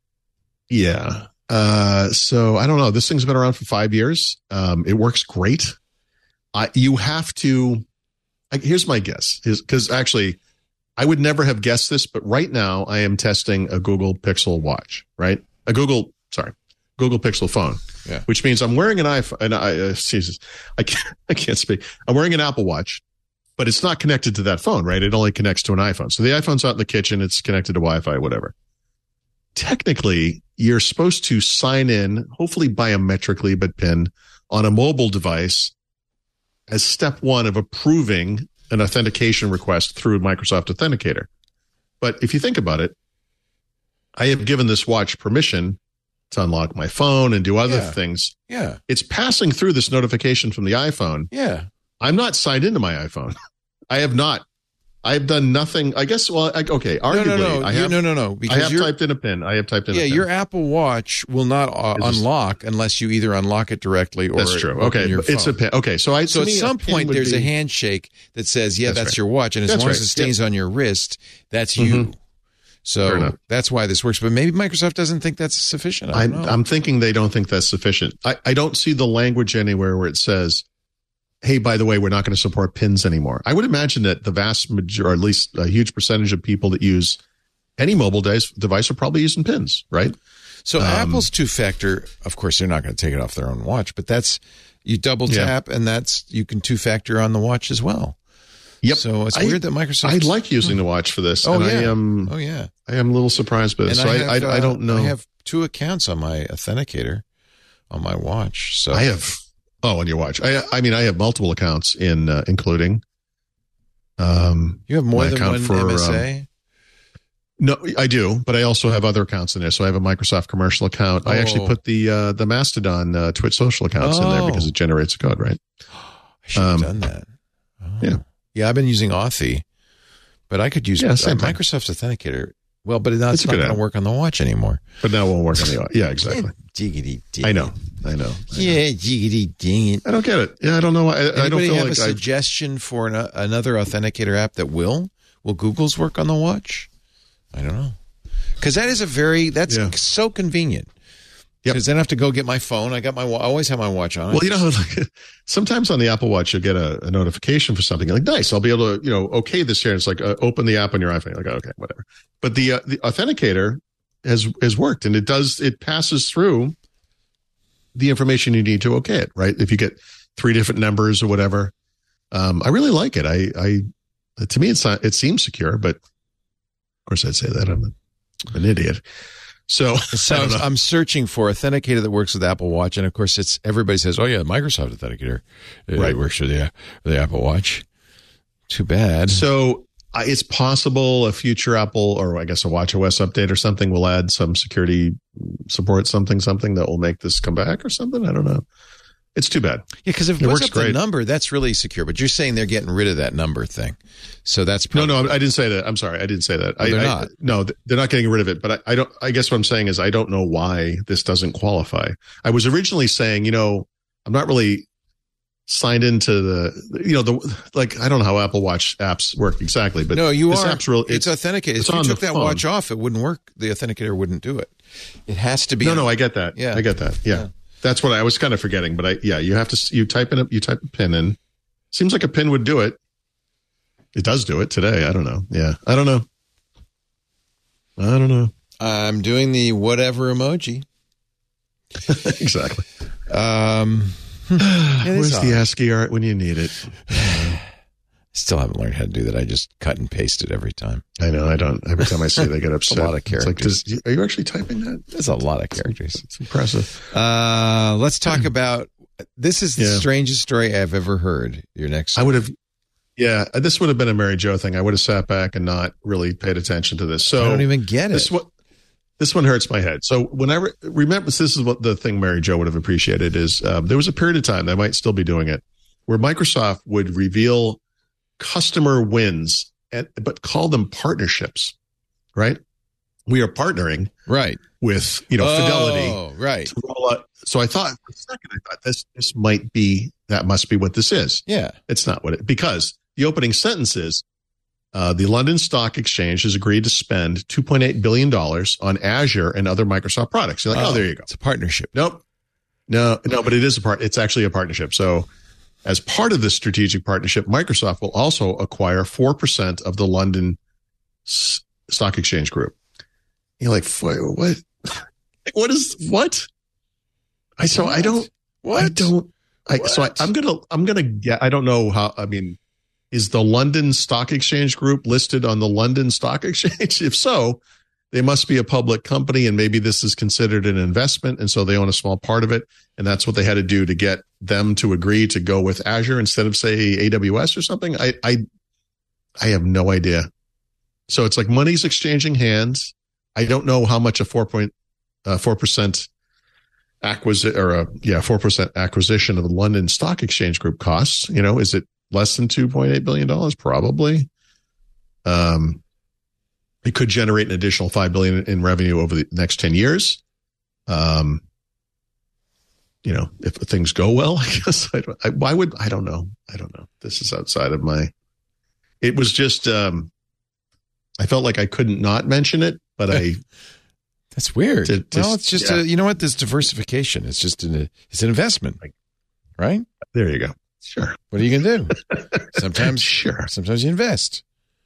Yeah. Uh, so I don't know. This thing's been around for five years. Um, it works great. I, you have to, I, here's my guess is because actually I would never have guessed this, but right now I am testing a Google Pixel watch, right? A Google, sorry, Google Pixel phone, Yeah. which means I'm wearing an iPhone and I, uh, Jesus, I can't, I can't speak. I'm wearing an Apple Watch, but it's not connected to that phone, right? It only connects to an iPhone. So the iPhone's out in the kitchen. It's connected to Wi-Fi, whatever. Technically, you're supposed to sign in, hopefully biometrically, but PIN on a mobile device as step one of approving an authentication request through Microsoft Authenticator. But if you think about it, I have given this watch permission to unlock my phone and do other Yeah. things. Yeah. It's passing through this notification from the iPhone. Yeah. I'm not signed into my iPhone. I have not. I have done nothing. I guess, well, I, okay, arguably, no, no, no. I You- have, no, no, no. I Because have you're, typed in a PIN. I have typed in yeah, a PIN. your Apple Watch will not uh, It's just- unlock unless you either unlock it directly or That's true. open Okay, your but it's a phone. PIN. Okay, so I So to at me, a some PIN point, would there's a be- handshake that says, "Yeah, That's that's, right. your watch," and as That's long as right. it stays on your wrist, that's you. Mhm. Fair So enough. that's why this works. But maybe Microsoft doesn't think that's sufficient. I I'm, don't know. I'm thinking they don't think that's sufficient. I, I don't see the language anywhere where it says, hey, by the way, we're not going to support pins anymore. I would imagine that the vast majority, or at least a huge percentage of people that use any mobile device, device are probably using pins, right? So Um, Apple's two-factor, of course, they're not going to take it off their own watch, but that's you double Yeah. tap, and that's you can two-factor on the watch as well. Yep. So it's I- weird that Microsoft. I like using the watch for this. Oh and yeah. I am, oh yeah. I am a little surprised by this. And So I, have, I, I, uh, don't know. I have two accounts on my Authenticator on my watch. So I have, oh, on your watch. I, I mean, I have multiple accounts in, uh, including, um, you have more my than account one for, M S A. no, I do, but I also have other accounts in there. So I have a Microsoft commercial account. I actually Oh. put the, uh, the Mastodon, uh, Twitch social accounts in there Oh. because it generates a code, right? I should have um, done that. Oh. yeah. Yeah, I've been using Authy, but I could use Yeah, uh, same thing. Microsoft's Authenticator. Well, but that's It's a not good going to app. work on the watch anymore. But now it won't work on the, yeah, exactly. Jiggity ding. I know. I know. I know. Yeah, jiggity ding it. I don't get it. Yeah, I don't know why. I, I don't Anybody feel have like a I, suggestion for an, another authenticator app that will? Will Google's work on the watch? I don't know. Because that is a very, that's Yeah. so convenient. Yep. Because then I have to go get my phone. I got my, I always have my watch on. well, you know, like, sometimes on the Apple Watch, you'll get a, a notification for something. You're like, nice, I'll be able to, you know, okay this here. And it's like, uh, open the app on your iPhone. You're like, okay, whatever. But the uh, the authenticator has has worked, and it does it passes through the information you need to okay it, right? If you get three different numbers or whatever, um, I really like it. I I to me, it's not, it seems secure, but of course, I'd say that I'm an idiot. So, So I don't know. I'm searching for authenticator that works with Apple Watch, and of course, it's everybody says, "Oh yeah, Microsoft Authenticator, it Right. works with the the Apple Watch." Too bad. So I, it's possible a future Apple, or I guess a watchOS update or something, will add some security support, something, something that will make this come back or something. I don't know. It's too bad. Yeah, because if it, it was works up the great. number, that's really secure. But you're saying they're getting rid of that number thing. So that's probably, no, no. I didn't say that. I'm sorry. I didn't say that. Oh, I, they're I, not. No, they're not getting rid of it. But I, I don't. I guess what I'm saying is I don't know why this doesn't qualify. I was originally saying, you know, I'm not really signed into the, you know, the like I don't know how Apple Watch apps work exactly, but no, you this are. app's real. It's, it's authenticated. It's if you on took the that phone. watch off, it wouldn't work. The authenticator wouldn't do it. It has to be. No, on, no. I get that. Yeah, I get that. Yeah. yeah. That's what I was kind of forgetting, but I, yeah, you have to, you type in a, you type a pin in. Seems like a pin would do it. It does do it today. I don't know. Yeah. I don't know. I don't know. I'm doing the whatever emoji. Exactly. Um, yeah, Where's the ASCII art when you need it? Still haven't learned how to do that. I just cut and paste it every time. I know. I don't. Every time I see it, they get upset. A lot of It's like, characters. does, are you actually typing that? There's a lot of characters. It's impressive. Uh, let's talk about, this is the Yeah. strangest story I've ever heard. Your next I would have, yeah, this would have been a Mary Jo thing. I would have sat back and not really paid attention to this. So I don't even get it. This one, this one hurts my head. So when I re- remember, this is what the thing Mary Jo would have appreciated is um, there was a period of time, they might still be doing it, where Microsoft would reveal customer wins, and, but call them partnerships, right? We are partnering right with, you know, Fidelity. Oh, right. To roll out. So I thought for a second, I thought this, this might be, that must be what this is. Yeah. It's not what it, because the opening sentence is, uh, the London Stock Exchange has agreed to spend two point eight billion dollars on Azure and other Microsoft products. You're like, oh, there you go. It's a partnership. Nope. No, no, but it is a part. It's actually a partnership. So as part of this strategic partnership, Microsoft will also acquire four percent of the London S- Stock Exchange Group. You're like, what? What is, what? I, so I don't, What? I don't, I, so I, I'm going to, I'm going to get, I don't know how, I mean, is the London Stock Exchange Group listed on the London Stock Exchange? If so, they must be a public company, and maybe this is considered an investment, and so they own a small part of it, and that's what they had to do to get them to agree to go with Azure instead of, say, A W S or something. I I, I have no idea. So it's like money's exchanging hands. I don't know how much a four point four percent acquisition or a yeah four percent acquisition of the London Stock Exchange Group costs. You know, is it less than two point eight billion dollars? Probably. Um. It could generate an additional five billion dollars in revenue over the next ten years. Um, you know, if things go well, I guess. I, I, why would, I don't know. I don't know. This is outside of my, it was just, um, I felt like I couldn't not mention it, but I. That's weird. To, to, well, it's just, yeah. a, you know what? This diversification. It's just an, it's an investment, right? There you go. Sure. What are you going to do? Sometimes, sure. Sometimes you invest.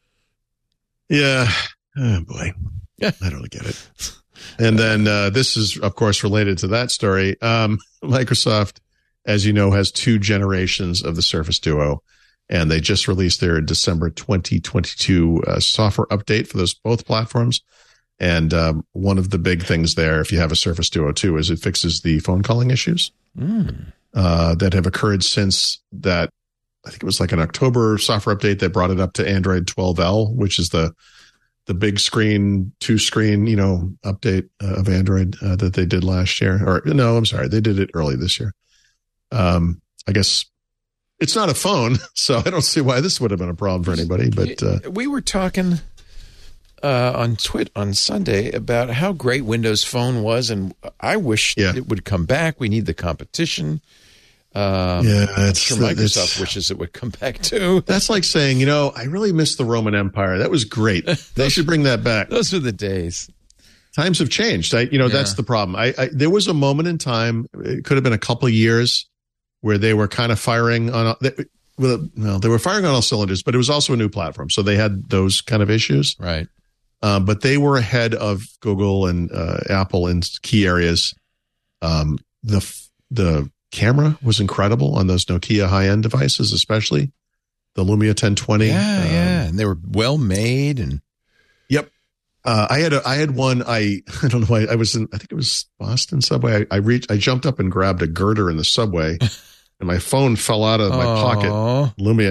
Yeah. Oh boy. Yeah. I don't get it. And then uh, this is, of course, related to that story. Um, Microsoft, as you know, has two generations of the Surface Duo, and they just released their December twenty twenty-two uh, software update for those both platforms. And um, one of the big things there, if you have a Surface Duo two, is it fixes the phone calling issues mm. uh, that have occurred since that. I think it was like an October software update that brought it up to Android twelve L, which is the the big screen, two screen, you know, update uh, of Android uh, that they did last year. Or no, I'm sorry, they did it early this year. Um, I guess it's not a phone, so I don't see why this would have been a problem for anybody. But uh, we were talking uh, on Twit on Sunday about how great Windows Phone was, and I wish yeah. it would come back. We need the competition. Um, yeah, I'm it's, sure Microsoft it's, wishes it would come back too. That's like saying, you know, I really miss the Roman Empire. That was great. They should bring that back. Those are the days. Times have changed. I, you know, Yeah. that's the problem. I, I there was a moment in time. It could have been a couple of years where they were kind of firing on. They, well, no, they were firing on all cylinders, but it was also a new platform, so they had those kind of issues. Right. Um, but they were ahead of Google and uh, Apple in key areas. Um, the the camera was incredible on those Nokia high-end devices, especially the Lumia ten twenty. Yeah, um, yeah, and they were well made. And Yep, uh, I had a, I had one. I I don't know why I was in. I think it was Boston subway. I, I reached. I jumped up and grabbed a girder in the subway, and my phone fell out of my Aww. pocket. Lumia.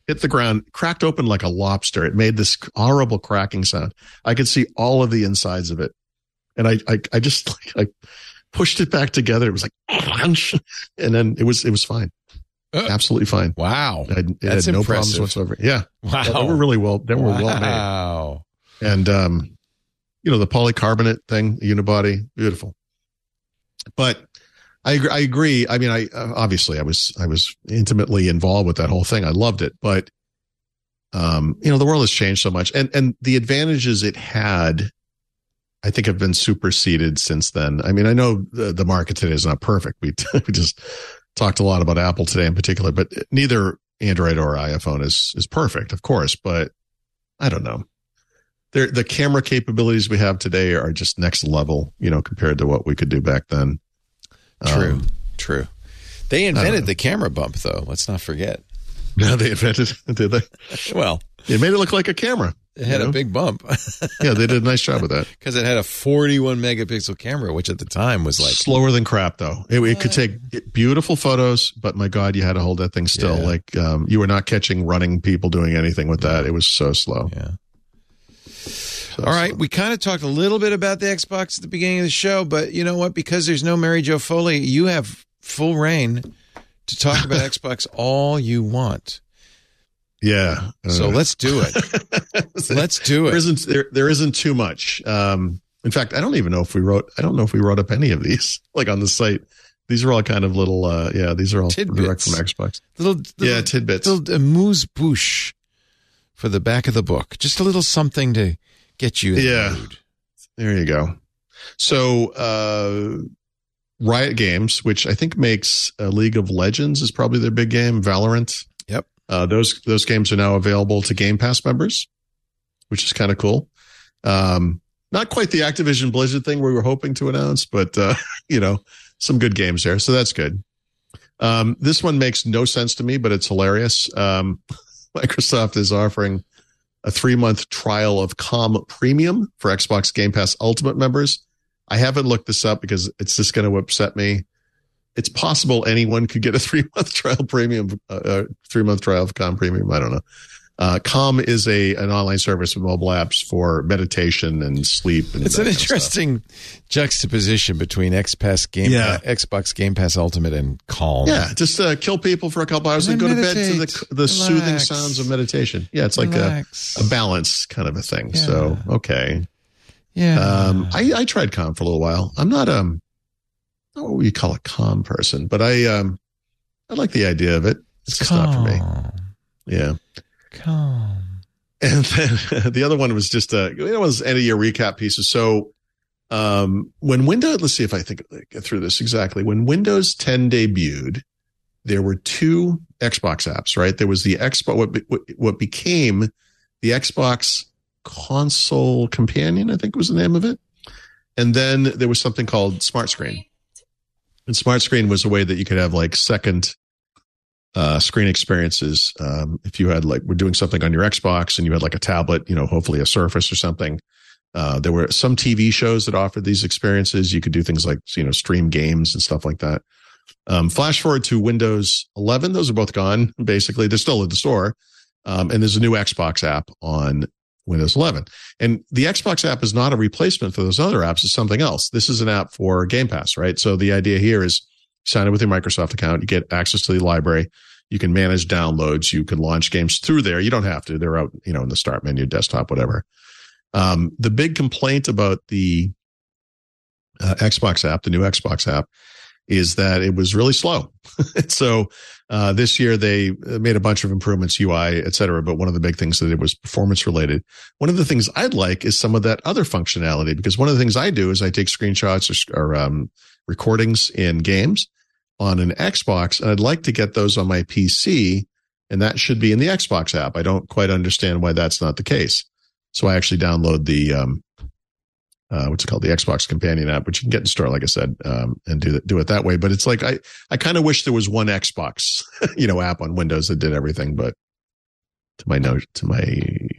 hit the ground, cracked open like a lobster. It made this horrible cracking sound. I could see all of the insides of it. And I, I, I just like, I pushed it back together. It was like, and then it was, it was fine. Uh, Absolutely fine. Wow. It, it That's had no impressive. problems whatsoever. Yeah. Wow. Yeah, they were really well, they were wow. well made. Wow. And, um, you know, the polycarbonate thing, unibody, beautiful. But I agree. I agree. I mean, I uh, obviously I was I was intimately involved with that whole thing. I loved it, but um, you know, the world has changed so much, and and the advantages it had, I think, have been superseded since then. I mean, I know the, the market today is not perfect. We we just talked a lot about Apple today in particular, but neither Android or iPhone is is perfect, of course. But I don't know. They're, the camera capabilities we have today are just next level, you know, compared to what we could do back then. True, um, true. They invented the camera bump, though. Let's not forget. No, they invented it, did they? Well, it made it look like a camera. It had you know? a big bump. Yeah, they did a nice job with that. Because it had a forty-one megapixel camera, which at the time was like slower than crap, though. It, it could take beautiful photos, but my God, you had to hold that thing still. Yeah. Like um, you were not catching running people doing anything with that. It was so slow. Yeah. So All right, slow. we kind of talked a little bit about the Xbox at the beginning of the show, but you know what? Because there's no Mary Jo Foley, you have full reign to talk about Xbox all you want. Yeah. So Uh, let's do it. Let's do There it. isn't there, there isn't too much. Um, in fact, I don't even know if we wrote. I don't know if we wrote up any of these like on the site. These are all kind of little. Uh, yeah, these are all Tidbits. direct from Xbox. Little, little Yeah, tidbits. Little amuse bouche for the back of the book. Just a little something to get you in Yeah. the mood. There you go. So, uh, Riot Games, which I think makes uh, League of Legends, is probably their big game. Valorant. Yep. Uh, those those games are now available to Game Pass members, which is kind of cool. Um, not quite the Activision Blizzard thing we were hoping to announce, but uh, you know, some good games there, so that's good. Um, this one makes no sense to me, but it's hilarious. Um, Microsoft is offering a three-month trial of Calm Premium for Xbox Game Pass Ultimate members. I haven't looked this up because it's just going to upset me. It's possible anyone could get a three-month trial premium, uh, three-month trial of Calm Premium. I don't know. Uh, Calm is a an online service with mobile apps for meditation and sleep. And It's that an kind of stuff. interesting juxtaposition between Xbox Game, Yeah. uh, Xbox Game Pass Ultimate and Calm. Yeah, just uh, kill people for a couple hours and, And go to bed to meditate. the the soothing Relax. sounds of meditation. Yeah, it's like a, Relax. a balance kind of a thing. Yeah. So, okay. Yeah. Um, I, I tried Calm for a little while. I'm not um, not what we call a calm person, but I um, I like the idea of it. It's just not for me. Yeah. Calm. And then the other one was just a, it was end of year recap pieces. So, um, when Windows, let's see if I think I get through this exactly. When Windows ten debuted, there were two Xbox apps, right? There was the Xbox, what, what, what became the Xbox Console Companion, I think was the name of it. And then there was something called Smart Screen. And Smart Screen was a way that you could have like second uh, screen experiences. Um, if you had like, we're doing something on your Xbox and you had like a tablet, you know, hopefully a Surface or something. Uh, there were some T V shows that offered these experiences. You could do things like, you know, stream games and stuff like that. Um, flash forward to Windows eleven. Those are both gone. Basically, they're still at the store. Um, and there's a new Xbox app on Windows eleven. And the Xbox app is not a replacement for those other apps. It's something else. This is an app for Game Pass, right? So the idea here is sign in with your Microsoft account. You get access to the library. You can manage downloads. You can launch games through there. You don't have to. They're out, you know, in the start menu, desktop, whatever. Um, the big complaint about the uh, Xbox app, the new Xbox app, is that it was really slow. So uh, this year they made a bunch of improvements, U I, et cetera. But one of the big things that it was performance related. One of the things I'd like is some of that other functionality, because one of the things I do is I take screenshots or, or um, recordings in games on an Xbox, and I'd like to get those on my P C, and that should be in the Xbox app. I don't quite understand why that's not the case. So I actually download the um, uh, what's it called, the Xbox Companion app, which you can get in store, like I said, um, and do it, do it that way. But it's like I I kind of wish there was one Xbox, you know, app on Windows that did everything. But to my note, to my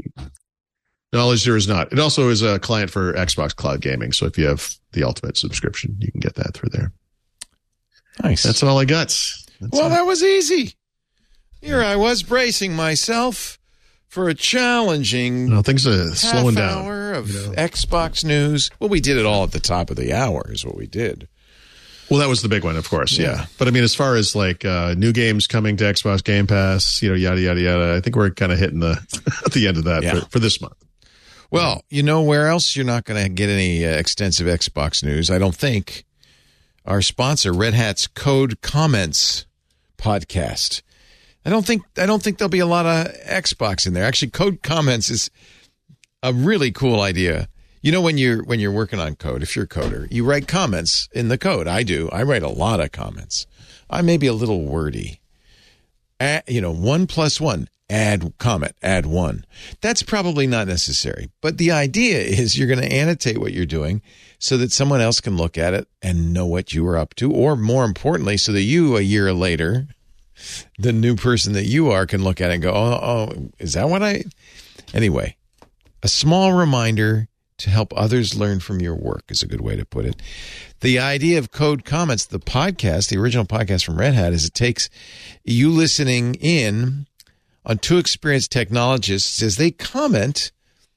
knowledge, there is not. It also is a client for Xbox Cloud Gaming. So if you have the Ultimate subscription, you can get that through there. Nice. That's all I got. That's well, all. that was easy. Here I was bracing myself for a challenging No, things are slowing half down. hour of you know. Xbox news. Well, we did it all at the top of the hour is what we did. Well, that was the big one, of course. Yeah. Yeah. But I mean, as far as like uh, new games coming to Xbox Game Pass, you know, yada, yada, yada, I think we're kind of hitting the at the end of that Yeah. for, for this month. Well, you know where else you're not going to get any uh, extensive Xbox news, I don't think. Our sponsor, Red Hat's Code Comments podcast. I don't think I don't think there'll be a lot of Xbox in there. Actually, Code Comments is a really cool idea. You know, when you're when you're working on code, if you're a coder, you write comments in the code. I do. I write a lot of comments. I may be a little wordy. Add, you know, one plus one, add comment, add one. That's probably not necessary. But the idea is you're going to annotate what you're doing so that someone else can look at it and know what you were up to. Or more importantly, so that you, a year later, the new person that you are, can look at it and go, oh, oh is that what I... Anyway, a small reminder to help others learn from your work is a good way to put it. The idea of Code Comments, the podcast, the original podcast from Red Hat, is it takes you listening in on two experienced technologists as they comment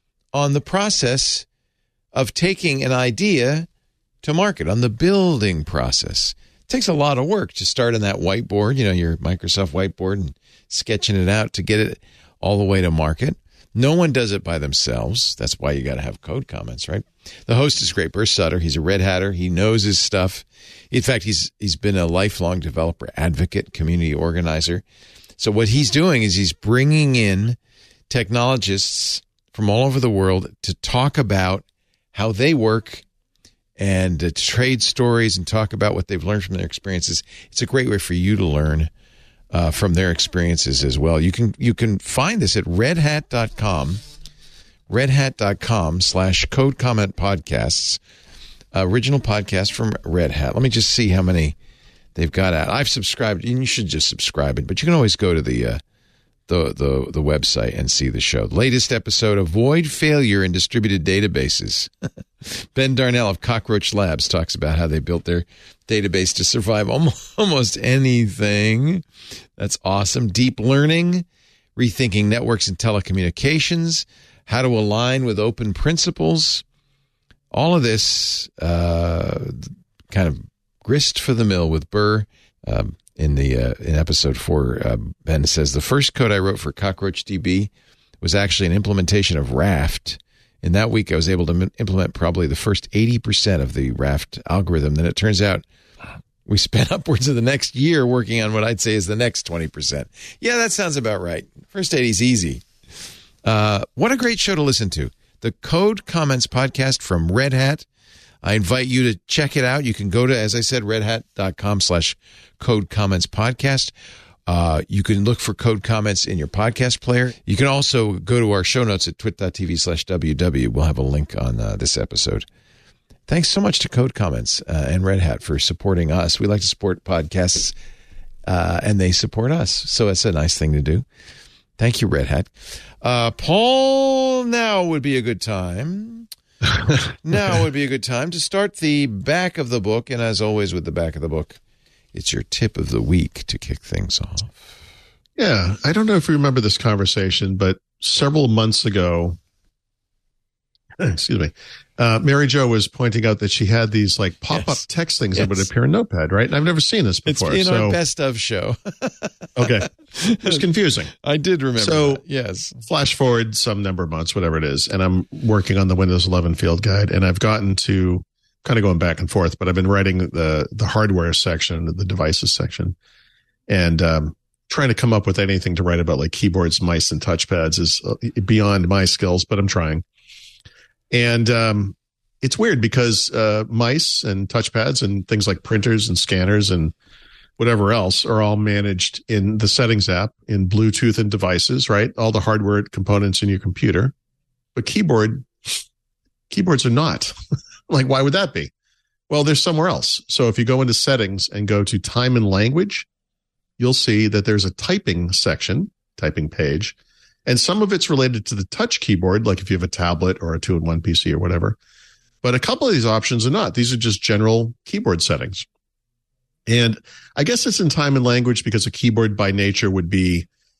on the process of taking an idea to market, on the building process. It takes a lot of work to start on that whiteboard, you know, your Microsoft whiteboard, and sketching it out to get it all the way to market. No one does it by themselves. That's why you got to have Code Comments, right? The host is great, Bruce Sutter. He's a Red Hatter. He knows his stuff. In fact, he's he's been a lifelong developer advocate, community organizer. So what he's doing is he's bringing in technologists from all over the world to talk about how they work and uh, to trade stories and talk about what they've learned from their experiences. It's a great way for you to learn Uh, from their experiences as well. You can you can find this at redhat dot com, redhat dot com slash code comment podcasts, uh, original podcast from Red Hat. Let me just see how many they've got out. I've subscribed, and you should just subscribe it, but you can always go to the uh, the, the the website and see the show. Latest episode, Avoid Failure in Distributed Databases. Ben Darnell of Cockroach Labs talks about how they built their database to survive almost anything. That's awesome. Deep learning, rethinking networks and telecommunications, how to align with open principles. All of this uh, kind of grist for the mill with Burr. Um, in the uh, in episode four, uh, Ben says, the first code I wrote for CockroachDB was actually an implementation of Raft. In that week, I was able to m- implement probably the first eighty percent of the Raft algorithm. Then it turns out we spent upwards of the next year working on what I'd say is the next twenty percent. Yeah, that sounds about right. First eighty is easy. Uh, what a great show to listen to. The Code Comments podcast from Red Hat. I invite you to check it out. You can go to, as I said, redhat dot com slash code comments podcast. Uh, you can look for Code Comments in your podcast player. You can also go to our show notes at twit.tv slash WW. We'll have a link on uh, this episode. Thanks so much to Code Comments uh, and Red Hat for supporting us. We like to support podcasts, uh, and they support us. So it's a nice thing to do. Thank you, Red Hat. Uh, Paul, now would be a good time. Now would be a good time to start the back of the book. And as always with the back of the book, it's your tip of the week to kick things off. Yeah, I don't know if you remember this conversation, but several months ago, excuse me, uh, Mary Jo was pointing out that she had these like pop-up Yes. text things Yes. that would appear in Notepad, right? And I've never seen this It's before. in so, our best of show. okay. It was confusing. I did remember So- that. Yes. Flash forward some number of months, whatever it is, and I'm working on the Windows eleven field guide, and I've gotten to kind of going back and forth, but I've been writing the the hardware section, the devices section, and um, trying to come up with anything to write about like keyboards, mice, and touchpads is beyond my skills, but I'm trying. And um, it's weird because uh, mice and touchpads and things like printers and scanners and whatever else are all managed in the settings app in Bluetooth and devices, right? All the hardware components in your computer. But keyboard, keyboards are not. Like, why would that be? Well, they're somewhere else. So if you go into settings and go to time and language, you'll see that there's a typing section, typing page, and some of it's related to the touch keyboard, like if you have a tablet or a two-in-one P C or whatever. But a couple of these options are not. These are just general keyboard settings. And I guess it's in time and language because a keyboard by nature would be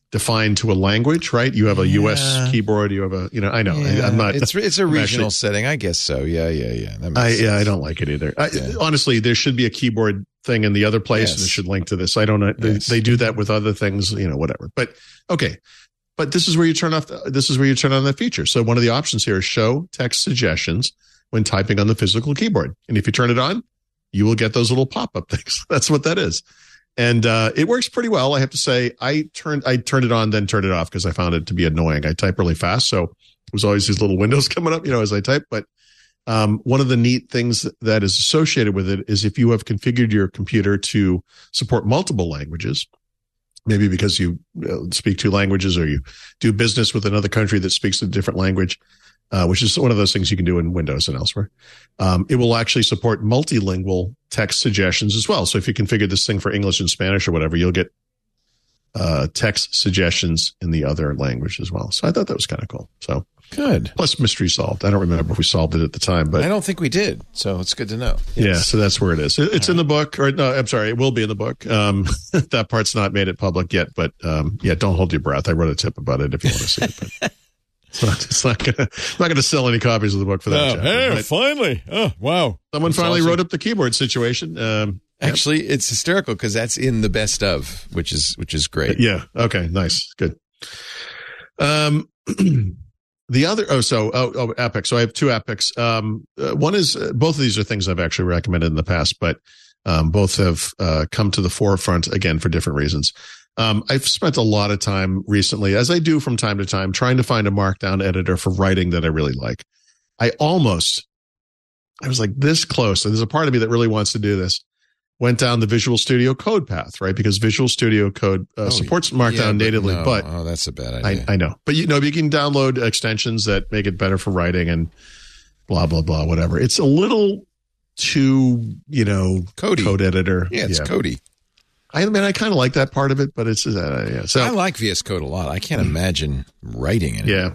defined to a language, right? You have a Yeah. U S keyboard. You have a, you know, I know. Yeah, I, I'm not. It's it's a I'm regional actually- setting, I guess so. Yeah, yeah, yeah. That makes I, sense. yeah, I don't like it either. I, Yeah. Honestly, there should be a keyboard thing in the other place, Yes. and it should link to this. I don't know. They, Yes. they do that with other things, you know, whatever. But okay, but this is where you turn off. The, this is where you turn on that feature. So one of the options here is show text suggestions when typing on the physical keyboard, and if you turn it on, you will get those little pop up things. That's what that is. And uh, it works pretty well. I have to say, I turned I turned it on, then turned it off because I found it to be annoying. I type really fast, so there's always these little windows coming up, you know, as I type. But um, one of the neat things that is associated with it is if you have configured your computer to support multiple languages, maybe because you uh, speak two languages or you do business with another country that speaks a different language, uh, which is one of those things you can do in Windows and elsewhere. Um, it will actually support multilingual text suggestions as well. So if you configure this thing for English and Spanish or whatever, you'll get uh, text suggestions in the other language as well. So I thought that was kind of cool. So Good. plus mystery solved. I don't remember if we solved it at the time, but I don't think we did, so it's good to know. yeah, Yes. so that's where it is. It- It's in the book, or no, I'm sorry, it will be in the book. Um, that part's not made it public yet, but um, yeah, don't hold your breath. I wrote a tip about it if you want to see it. But it's not, it's not gonna, I'm not gonna sell any copies of the book for that. Oh, chapter. hey, But finally. Oh, wow. someone That's finally awesome. wrote up the keyboard situation. Um, Actually, it's hysterical because that's in the best of, which is which is great. yeah. Okay. Nice. Good. Um, the other, oh, so, oh, oh, Apex. So I have two Apex. Um, uh, one is, uh, both of these are things I've actually recommended in the past, but, um, both have, uh, come to the forefront again for different reasons. Um, I've spent a lot of time recently, as I do from time to time, trying to find a markdown editor for writing that I really like. I almost, I was like this close. And there's a part of me that really wants to do this. Went down the Visual Studio Code path, right? Because Visual Studio Code uh, Oh, supports yeah, Markdown but natively, no. but Oh, that's a bad I, idea. I know, but you know, you can download extensions that make it better for writing and blah, blah, blah, whatever. It's a little too, you know, Cody. code editor. yeah, it's Cody. I mean, I kind of like that part of it, but it's, uh, yeah. So, I like V S Code a lot. I can't imagine writing in it. yeah.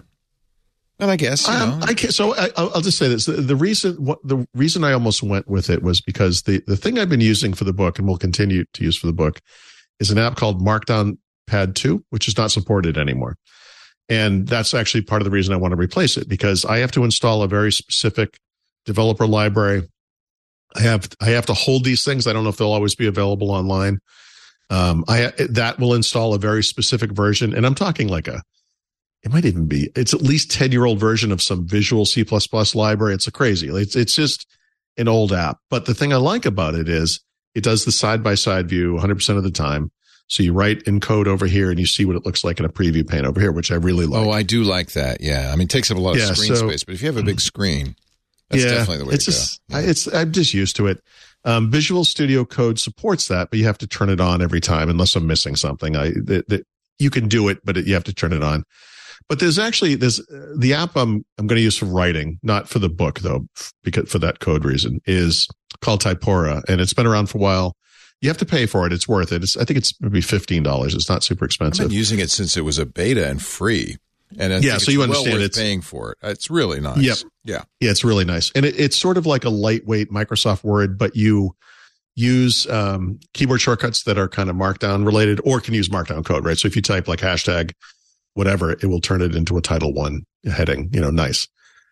But I guess, you Um, know. I can't, so I, I'll I'll just say this. The, the reason, what the reason I almost went with it was because the, the thing I've been using for the book and will continue to use for the book is an app called Markdown Pad two, which is not supported anymore. And that's actually part of the reason I want to replace it because I have to install a very specific developer library. I have, I have to hold these things. I don't know if they'll always be available online. Um, I, that will install a very specific version. And I'm talking like a, it might even be, it's at least ten year old version of some Visual C plus plus library. It's a crazy, it's, it's just an old app. But the thing I like about it is it does the side by side view one hundred percent of the time. So you write in code over here and you see what it looks like in a preview pane over here, which I really like. Oh, I do like that. Yeah. I mean, it takes up a lot of Yeah, screen so- space, but if you have a big screen, that's definitely the way it's to just, go. I, it's, I'm just used to it. Um, Visual Studio Code supports that, but you have to turn it on every time unless I'm missing something. I, that, that you can do it, but it, you have to turn it on. But there's actually, there's uh, the app I'm, I'm going to use for writing, not for the book though, because for that code reason is called Typora and it's been around for a while. You have to pay for it. It's worth it. It's, I think it's maybe fifteen dollars. It's not super I've expensive. been using it since it was a beta and free. And I Yeah, think so it's you well understand worth it's- paying for it. It's really nice. Yep. Yeah. Yeah, it's really nice. And it, it's sort of like a lightweight Microsoft Word, but you use um, keyboard shortcuts that are kind of Markdown related or can use Markdown code, right? So if you type like hashtag whatever, it will turn it into a Title One heading, you know, nice.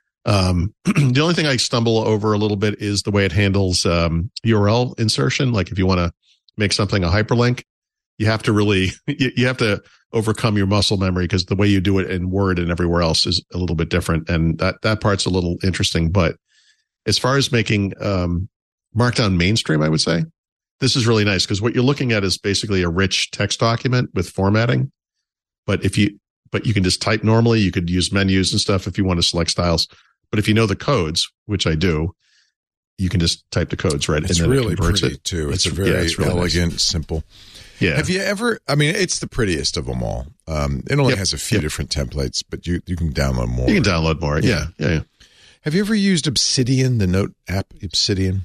Um, the only thing I stumble over a little bit is the way it handles um, U R L insertion. Like if you want to make something a hyperlink, you have to really, you, you have to overcome your muscle memory because the way you do it in Word and everywhere else is a little bit different. And that, that part's a little interesting. But as far as making um, Markdown mainstream, I would say this is really nice because what you're looking at is basically a rich text document with formatting. But if you, but you can just type normally. You could use menus and stuff if you want to select styles. But if you know the codes, which I do, you can just type the codes right. It's and then really it converts pretty it. too. It's, It's- a very yeah, it's really nice. elegant, simple. Yeah. Have you ever, I mean, it's the prettiest of them all. Um, it only Yep. has a few Yep. different templates, but you, you can download more. You can download more. Yeah. Yeah. yeah. Have you ever used Obsidian, the note app Obsidian?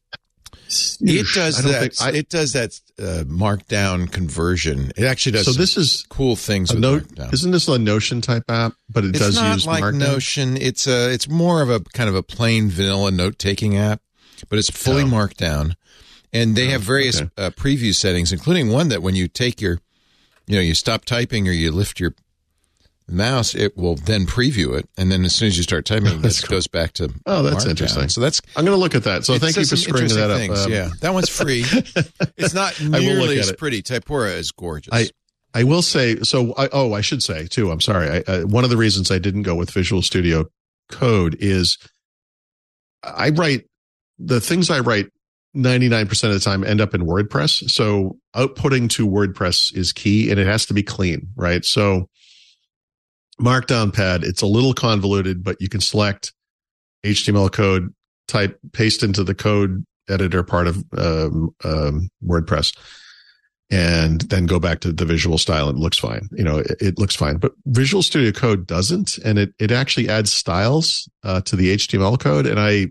It does I don't that. think I- it does that uh, markdown conversion. It actually does So some this is cool things a with note. markdown. Isn't this a Notion type app? But it It's does not use like Markdown. Notion. It's a. It's more of a kind of a plain vanilla note taking app, but it's fully Oh. Markdown, and they have various okay. uh, preview settings, including one that when you take your you know, you stop typing or you lift your mouse, it will then preview it, and then as soon as you start typing, it cool. goes back to oh, that's Markdown. Interesting. So that's I'm going to look at that. So thank you for screwing that up. Things, um, yeah, that one's free. It's not nearly as pretty. Typora is gorgeous. I I will say so. I, oh, I should say too. I'm sorry. I, I, one of the reasons I didn't go with Visual Studio Code is I write the things I write ninety-nine percent of the time end up in WordPress. So outputting to WordPress is key, and it has to be clean, right? So Markdown Pad, it's a little convoluted, but you can select H T M L code, type, paste into the code editor part of um, um, WordPress, and then go back to the visual style, and it looks fine. You know, it, it looks fine. But Visual Studio Code doesn't, and it it actually adds styles uh, to the H T M L code, and I,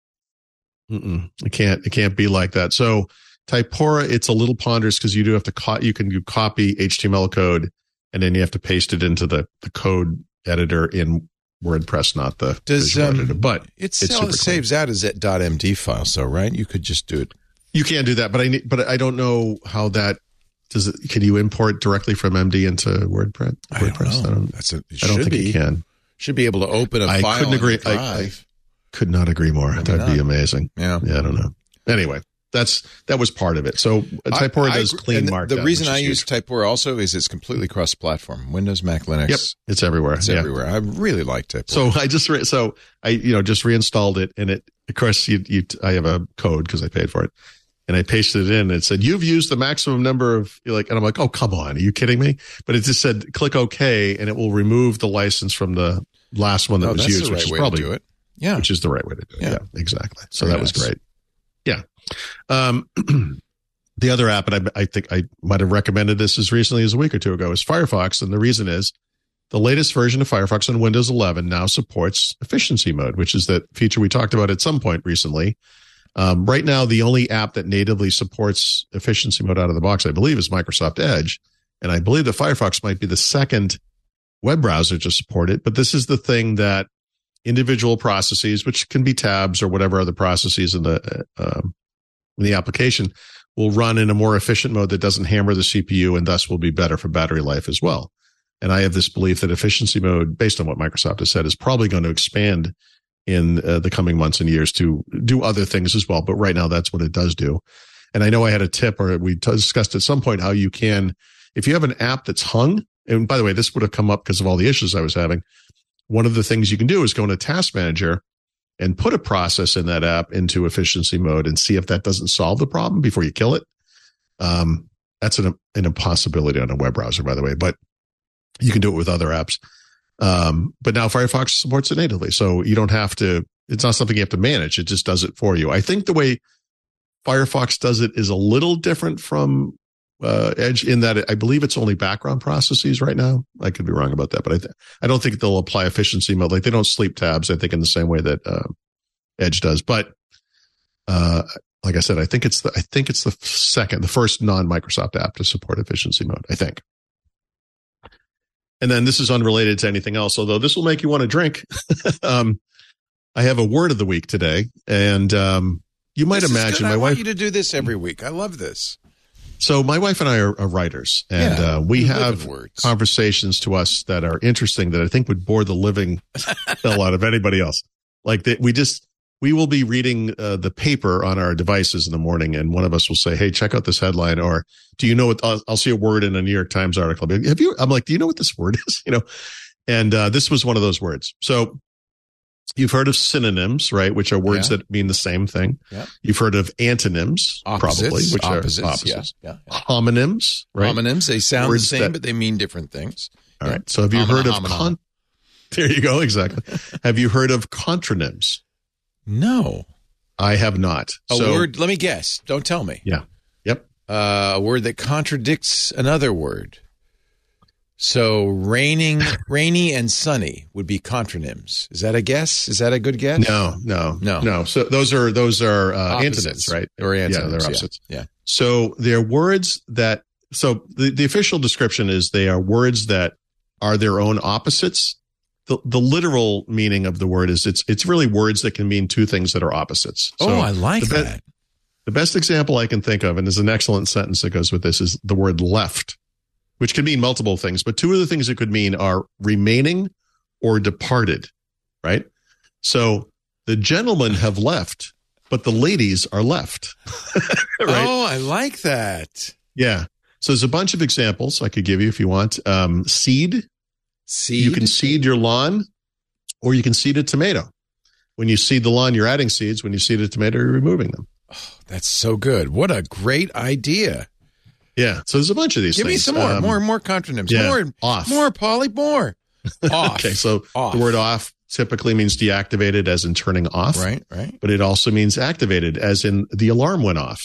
mm-mm, it can't it can't be like that. So Typora, it's a little ponderous because you do have to co- you can do copy H T M L code, and then you have to paste it into the, the code editor in WordPress, not the Does, visual um, editor. But it's, it's it saves out as that .md file, so right? You could just do it. You can do that, but I need, but I don't know how that does it. Can you import directly from M D into WordPress? I don't WordPress? know. I don't, That's a, it I don't should think be. you can. Should be able to open a I file. couldn't agree. I, I, I could not agree more. Maybe That'd not. be amazing. Yeah. Yeah. I don't know. Anyway. That's that was part of it. So Typora does I, clean and Markdown. The reason I huge. use Typora also is it's completely cross-platform. Windows, Mac, Linux. Yep, it's everywhere. It's yeah. everywhere. I really like Typora. So I just re- so I you know just reinstalled it, and it of course you, you I have a code because I paid for it, and I pasted it in. And it said you've used the maximum number of like, and I'm like, oh come on, are you kidding me? But it just said click OK, and it will remove the license from the last one that oh, was that's used, the right which is way probably to do it. Yeah, which is the right way to do it. Yeah, yeah exactly. So Very that was nice. great. Yeah. Um, the other app, and I, I think I might have recommended this as recently as a week or two ago, is Firefox. And the reason is the latest version of Firefox on Windows eleven now supports efficiency mode, which is that feature we talked about at some point recently. Um, right now, the only app that natively supports efficiency mode out of the box, I believe, is Microsoft Edge. And I believe that Firefox might be the second web browser to support it. But this is the thing that individual processes, which can be tabs or whatever other processes in the uh, in the application, will run in a more efficient mode that doesn't hammer the C P U and thus will be better for battery life as well. And I have this belief that efficiency mode, based on what Microsoft has said, is probably going to expand in uh, the coming months and years to do other things as well. But right now, that's what it does do. And I know I had a tip, or we discussed at some point how you can, if you have an app that's hung, and by the way, this would have come up because of all the issues I was having. One of the things you can do is go into Task Manager and put a process in that app into efficiency mode and see if that doesn't solve the problem before you kill it. Um, that's an, an impossibility on a web browser, by the way, but you can do it with other apps. Um, but now Firefox supports it natively. So you don't have to, it's not something you have to manage. It just does it for you. I think the way Firefox does it is a little different from uh, Edge in that it, I believe it's only background processes right now. I could be wrong about that, but I th- I don't think they'll apply efficiency mode. Like they don't sleep tabs, I think, in the same way that uh, Edge does. But uh, like I said, I think it's the I think it's the second, the first non-Microsoft app to support efficiency mode, I think. And then this is unrelated to anything else, although this will make you want to drink. um, I have a word of the week today, and um, you might This is imagine good. my I wife. want you to do this every week. I love this. So my wife and I are, are writers, and Yeah, uh, we we live have in words. conversations to us that are interesting that I think would bore the living hell out of anybody else. Like that, we just we will be reading uh, the paper on our devices in the morning, and one of us will say, "Hey, check out this headline," or "Do you know what?" I'll, I'll see a word in a New York Times article. Have you? I'm like, "Do you know what this word is?" You know, and uh, this was one of those words. So. You've heard of synonyms, right? Which are words Yeah. that mean the same thing. Yeah. You've heard of antonyms, Opposites, probably, which opposites, are opposites. Yeah, yeah, yeah. Homonyms, right? Homonyms, they sound Words the same, that- but they mean different things. All Yeah. right. So have you Homina, heard of homina. con? There you go. Exactly. Have you heard of contronyms? No. I have not. A so, word, let me guess. Don't tell me. Yeah. Yep. Uh, a word that contradicts another word. So raining, rainy and sunny would be contronyms. Is that a guess? Is that a good guess? No, no, No. no. So those are those are uh, Opposites. antonyms, right? Or antonyms, Yeah, they're yeah. opposites. Yeah. So they're words that. So the, the official description is they are words that are their own opposites. The the literal meaning of the word is it's it's really words that can mean two things that are opposites. So Oh, I like the be- that. The best example I can think of, and there's an excellent sentence that goes with this, is the word left. which can mean multiple things. But two of the things it could mean are remaining or departed, right? So the gentlemen have left, but the ladies are left. Right? Oh, I like that. Yeah. So there's a bunch of examples I could give you if you want. Um, seed. Seed? You can seed your lawn, or you can seed a tomato. When you seed the lawn, you're adding seeds. When you seed a tomato, you're removing them. Oh, that's so good. What a great idea. Yeah. So there's a bunch of these Give things. me some more, Um, more, more contronyms. yeah, More, off. more, Polly, more. Off. Okay. So Off. the word off typically means deactivated, as in turning off. Right, right. But it also means activated, as in the alarm went off.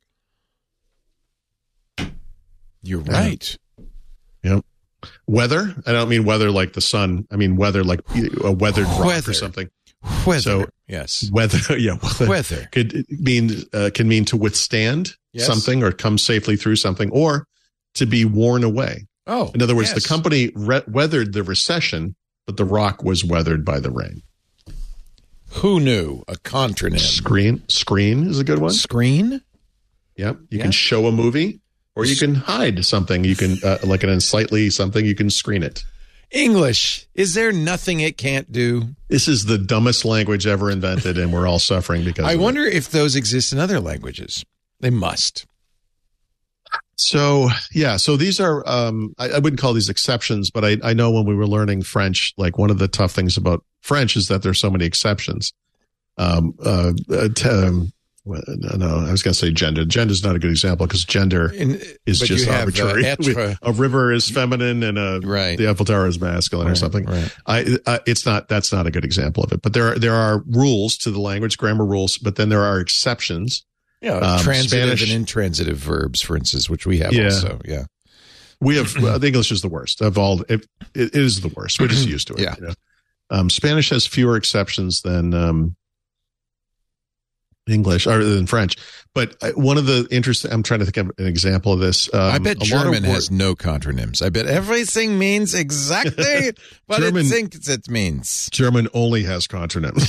You're right. Yep. Weather. I don't mean weather like the sun. I mean weather like a weathered rock Weather. or something. Weather. So, yes. Weather. Yeah. Weather. Weather. Could mean uh, can mean to withstand Yes. something or come safely through something, or to be worn away. Oh. In other words, yes. the company re- weathered the recession, but the rock was weathered by the rain. Who knew? A contronym. Screen. Screen is a good one. Screen? Yep. You Yeah. can show a movie, or you can hide something. You can, uh, like an unsightly something, you can screen it. English. Is there nothing it can't do? This is the dumbest language ever invented, and we're all suffering because I of wonder it. if those exist in other languages. They must. So, yeah. So these are, um, I, I wouldn't call these exceptions, but I, I know when we were learning French, like one of the tough things about French is that there's so many exceptions. Um, uh, uh, t- um, well, no, I was going to say gender. Gender is not a good example because gender In, is but just you have, uh, arbitrary. être- A river is feminine and a, Right. the Eiffel Tower is masculine or Right, something. right. I, I, it's not, that's not a good example of it, but there are, there are rules to the language, grammar rules, but then there are exceptions. Yeah, Um, transitive Spanish- and intransitive verbs, for instance, which we have Yeah. also. Yeah. We have, well, the English is the worst of all. It, it is the worst. We're just used to it. Yeah. You know? Um, Spanish has fewer exceptions than, um, English or than French. But I- one of the interesting, I'm trying to think of an example of this. Um, I bet a lot of German wor- has no contronyms. I bet everything means exactly what German- it thinks it means. German only has contronyms.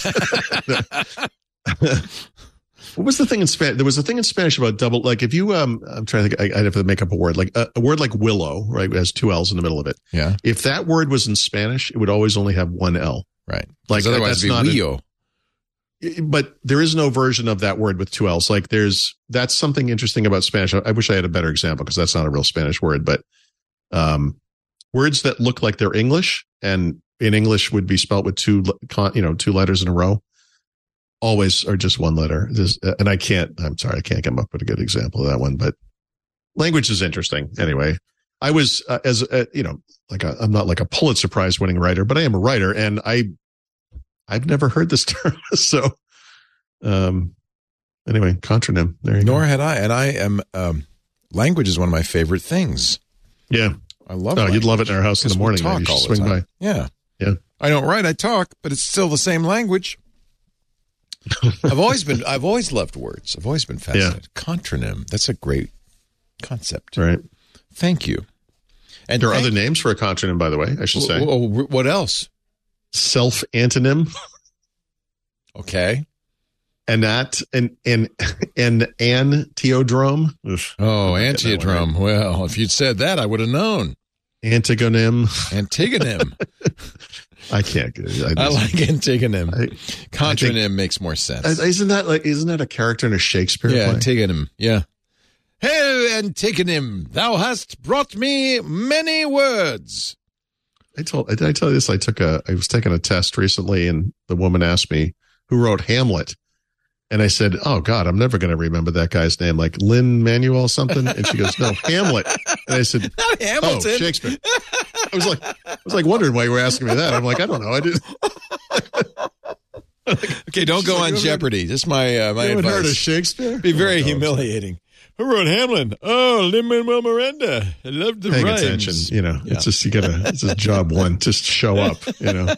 What was the thing in Spanish? There was a thing in Spanish about double, like if you, um, I'm trying to think, I, I'd have to make up a word, like a, a word like willow, right? It has two L's in the middle of it. Yeah. If that word was in Spanish, it would always only have one L. Right. Like, 'Cause otherwise that's it'd not be a- Leo. But there is no version of that word with two L's. Like there's, that's something interesting about Spanish. I wish I had a better example because that's not a real Spanish word, but, um, words that look like they're English and in English would be spelled with two, le- you know, two letters in a row. Always are just one letter. This, and I can't, I'm sorry, I can't come up with a good example of that one, but language is interesting. Anyway, I was, uh, as, uh, you know, like a, I'm not like a Pulitzer Prize winning writer, but I am a writer and I, I've never heard this term. So, um, anyway, contronym. There you Nor go. had I. And I am, um, language is one of my favorite things. Yeah. I love Oh, language. you'd love it in our house in the Because we morning. talk Maybe you all should the swing time. by. Yeah. Yeah. I don't write, I talk, but it's still the same language. I've always been, I've always loved words. I've always been fascinated. Contronym. That's a great concept. Right. Thank you. And There are thank- other names for a contronym, by the way, I should say. Oh, oh, what else? Self-antonym, Okay. anat, and, and, and antiodrome, Oof. Oh, I get that one antiodrome. Well, if you'd said that, I would have known. Antigonym. Antigonym. I can't get it. I, I like antigonym. I- Contronym I think- makes more sense. Isn't that like, isn't that a character in a Shakespeare yeah, play? antigonym. Yeah. Hey, Antigonym, thou hast brought me many words. I told, did I tell you this? I took a, I was taking a test recently and the woman asked me who wrote Hamlet. And I said, oh God, I'm never going to remember that guy's name, like Lin-Manuel something. And she goes, no, Hamlet. And I said, Not Hamilton. oh, Shakespeare. I was like, I was like wondering why you were asking me that. I'm like, I don't know. I didn't. Okay, don't go like, on you Jeopardy. Just my uh, my You haven't heard of advice. Shakespeare? Be very Oh, no. humiliating. Who wrote Hamlin? Oh, Lin-Manuel Miranda. I love the Paying rhymes. attention, you know, Yeah. it's just, you gotta, it's just job one, just show up, you know.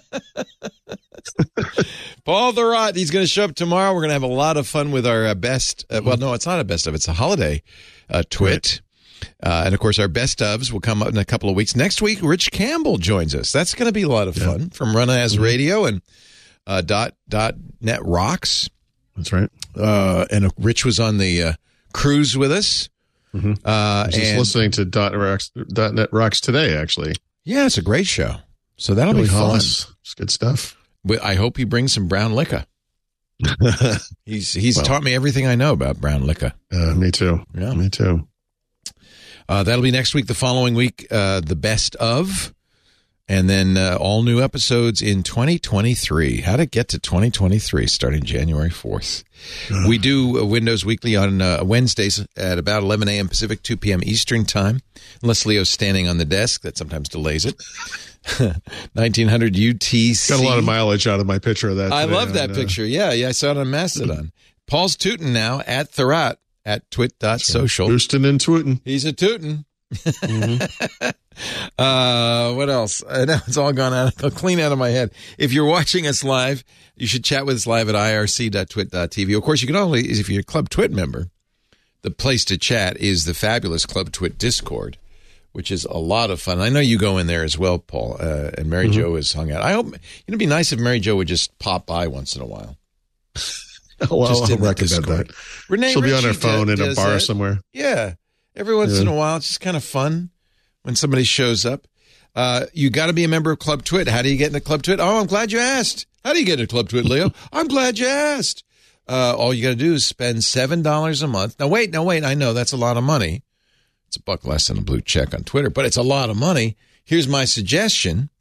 Paul Thurrott, he's going to show up tomorrow. We're going to have a lot of fun with our uh, best. Uh, well, no, it's not a best of. It's a holiday uh, twit. Uh, and, of course, our best ofs will come up in a couple of weeks. Next week, Rich Campbell joins us. That's going to be a lot of fun from Run As Mm-hmm. Radio and uh, dot, dot net rocks. That's right. Uh, and uh, Rich was on the uh, cruise with us. Mm-hmm. Uh, I was just and, listening to .net Rocks, .net Rocks today, actually. Yeah, it's a great show. So that'll Billy be fun. Hollis. It's good stuff. I hope he brings some brown liquor. he's he's well, taught me everything I know about brown liquor. Uh, me too. Yeah. Me too. Uh, that'll be next week. The following week, uh, the best of, and then uh, all new episodes in twenty twenty-three. How to get to twenty twenty-three starting January fourth. Uh, we do uh, Windows Weekly on uh, Wednesdays at about eleven a.m. Pacific, two p.m. Eastern time. Unless Leo's standing on the desk, that sometimes delays it. nineteen hundred U T C. Got a lot of mileage out of my picture of that. I love that on, picture. Uh, yeah, yeah, I saw it on Mastodon. Paul's tootin' now at Thurrott at twit dot social. Boosting and tootin'. He's a tootin'. Mm-hmm. uh, what else? Uh, now it's all gone out, clean out of my head. If you're watching us live, you should chat with us live at I R C dot twit dot t v. Of course, you can only, if you're a Club Twit member, the place to chat is the fabulous Club Twit Discord, which is a lot of fun. I know you go in there as well, Paul, uh, and Mary mm-hmm. Jo has hung out. I hope, it'd be nice if Mary Jo would just pop by once in a while. Oh, well, I'll recommend that. Renee She'll Ritchie be on her phone does, in a bar that. somewhere. Yeah. Every once yeah. in a while, it's just kind of fun when somebody shows up. Uh, you got to be a member of Club Twit. How do you get into Club Twit? Oh, I'm glad you asked. How do you get into Club Twit, Leo? I'm glad you asked. Uh, all you got to do is spend seven dollars a month. Now, wait, now, wait. I know that's a lot of money. It's a buck less than a blue check on Twitter, but it's a lot of money. Here's my suggestion.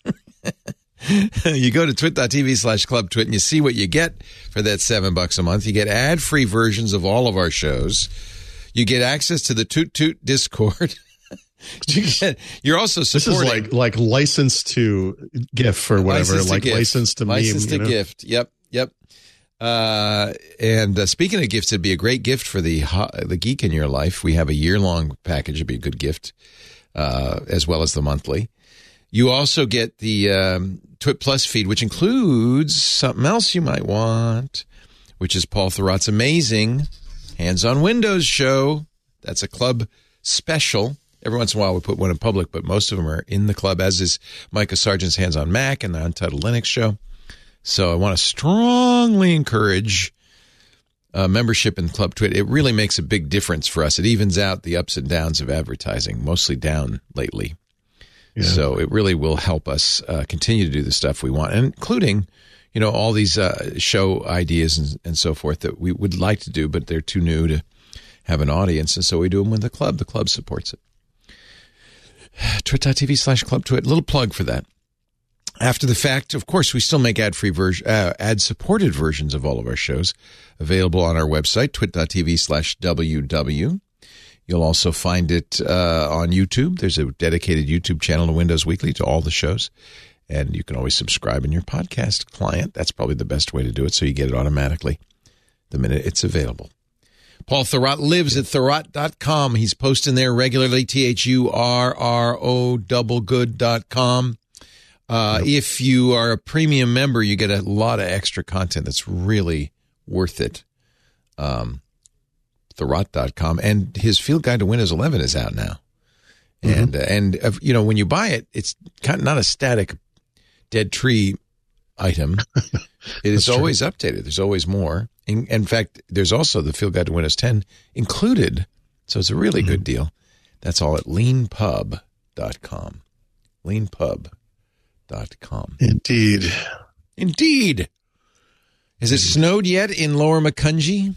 You go to twit dot t v slash club twit and you see what you get for that seven bucks a month. You get ad-free versions of all of our shows. You get access to the Toot Toot Discord. you get, you're also supporting. This is like like license to GIF or whatever, license like gift. license to license meme. to you know? gift. Yep, yep. Uh, and uh, speaking of gifts, it'd be a great gift for the the geek in your life. We have a year long package. It'd be a good gift, uh, as well as the monthly. You also get the um, Twit Plus feed, which includes something else you might want, which is Paul Thurrott's amazing Hands on Windows show. That's a club special. Every once in a while we put one in public, but most of them are in the club, as is Micah Sargent's Hands on Mac and the Untitled Linux show. So I want to strongly encourage uh, membership in Club Twit. It really makes a big difference for us. It evens out the ups and downs of advertising, mostly down lately. Yeah. So it really will help us uh, continue to do the stuff we want, including, you know, all these uh, show ideas and, and so forth that we would like to do, but they're too new to have an audience. And so we do them with the club. The club supports it. twit dot t v slash club twit. A little plug for that. After the fact, of course, we still make ad-free version, uh, ad-supported versions of all of our shows available on our website, twit dot t v slash w w. You'll also find it uh, on YouTube. There's a dedicated YouTube channel to Windows Weekly, to all the shows. And you can always subscribe in your podcast client. That's probably the best way to do it, so you get it automatically the minute it's available. Paul Thurrott lives at thurrott dot com. He's posting there regularly, T H U R R O double good dot com. Uh, yep. If you are a premium member, you get a lot of extra content that's really worth it. Um, thurrott dot com. And his Field Guide to Windows eleven is out now. Mm-hmm. And, uh, and uh, you know, when you buy it, it's kind of not a static dead tree item. It is always true. Updated. There's always more. In, in fact, there's also the Field Guide to Windows ten included. So it's a really mm-hmm. good deal. That's all at lean pub dot com. lean pub dot com. Indeed. Indeed. Has it snowed yet in Lower Macungie?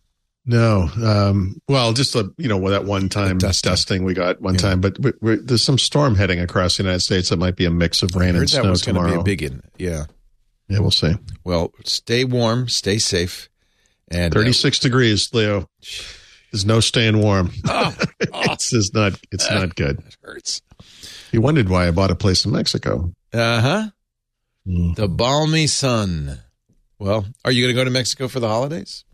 No. Um, well, just, a, you know, that one time dusting. dusting we got one yeah. time, but we, we, there's some storm heading across the United States that might be a mix of rain and snow tomorrow. I heard that was going to be a big one. Yeah. Yeah, we'll see. Well, stay warm, stay safe. And thirty-six uh, degrees, Leo. There's no staying warm. Oh, oh. It's just not, it's uh, not good. It hurts. You wondered why I bought a place in Mexico. Uh-huh. Mm. The balmy sun. Well, are you going to go to Mexico for the holidays?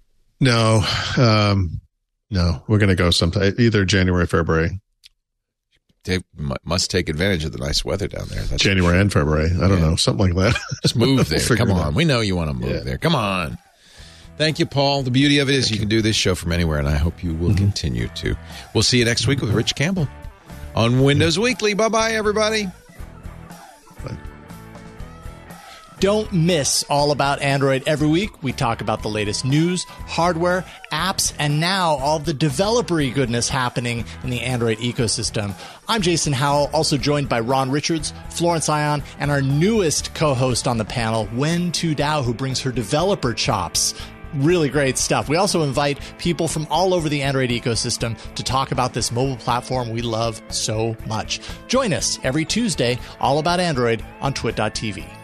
No, um, no, we're going to go sometime, either January or February. They must take advantage of the nice weather down there. That's January and February. I don't yeah. know, something like that. Just move there. we'll Come on. We know you want to move yeah. there. Come on. Thank you, Paul. The beauty of it is Thank you can do this show from anywhere, and I hope you will mm-hmm. continue to. We'll see you next week with Rich Campbell on Windows Weekly. Bye-bye, everybody. Don't miss All About Android every week. We talk about the latest news, hardware, apps, and now all the developer-y goodness happening in the Android ecosystem. I'm Jason Howell, also joined by Ron Richards, Florence Ion, and our newest co-host on the panel, Wen Tu Dao, who brings her developer chops. Really great stuff. We also invite people from all over the Android ecosystem to talk about this mobile platform we love so much. Join us every Tuesday, All About Android on twit dot t v.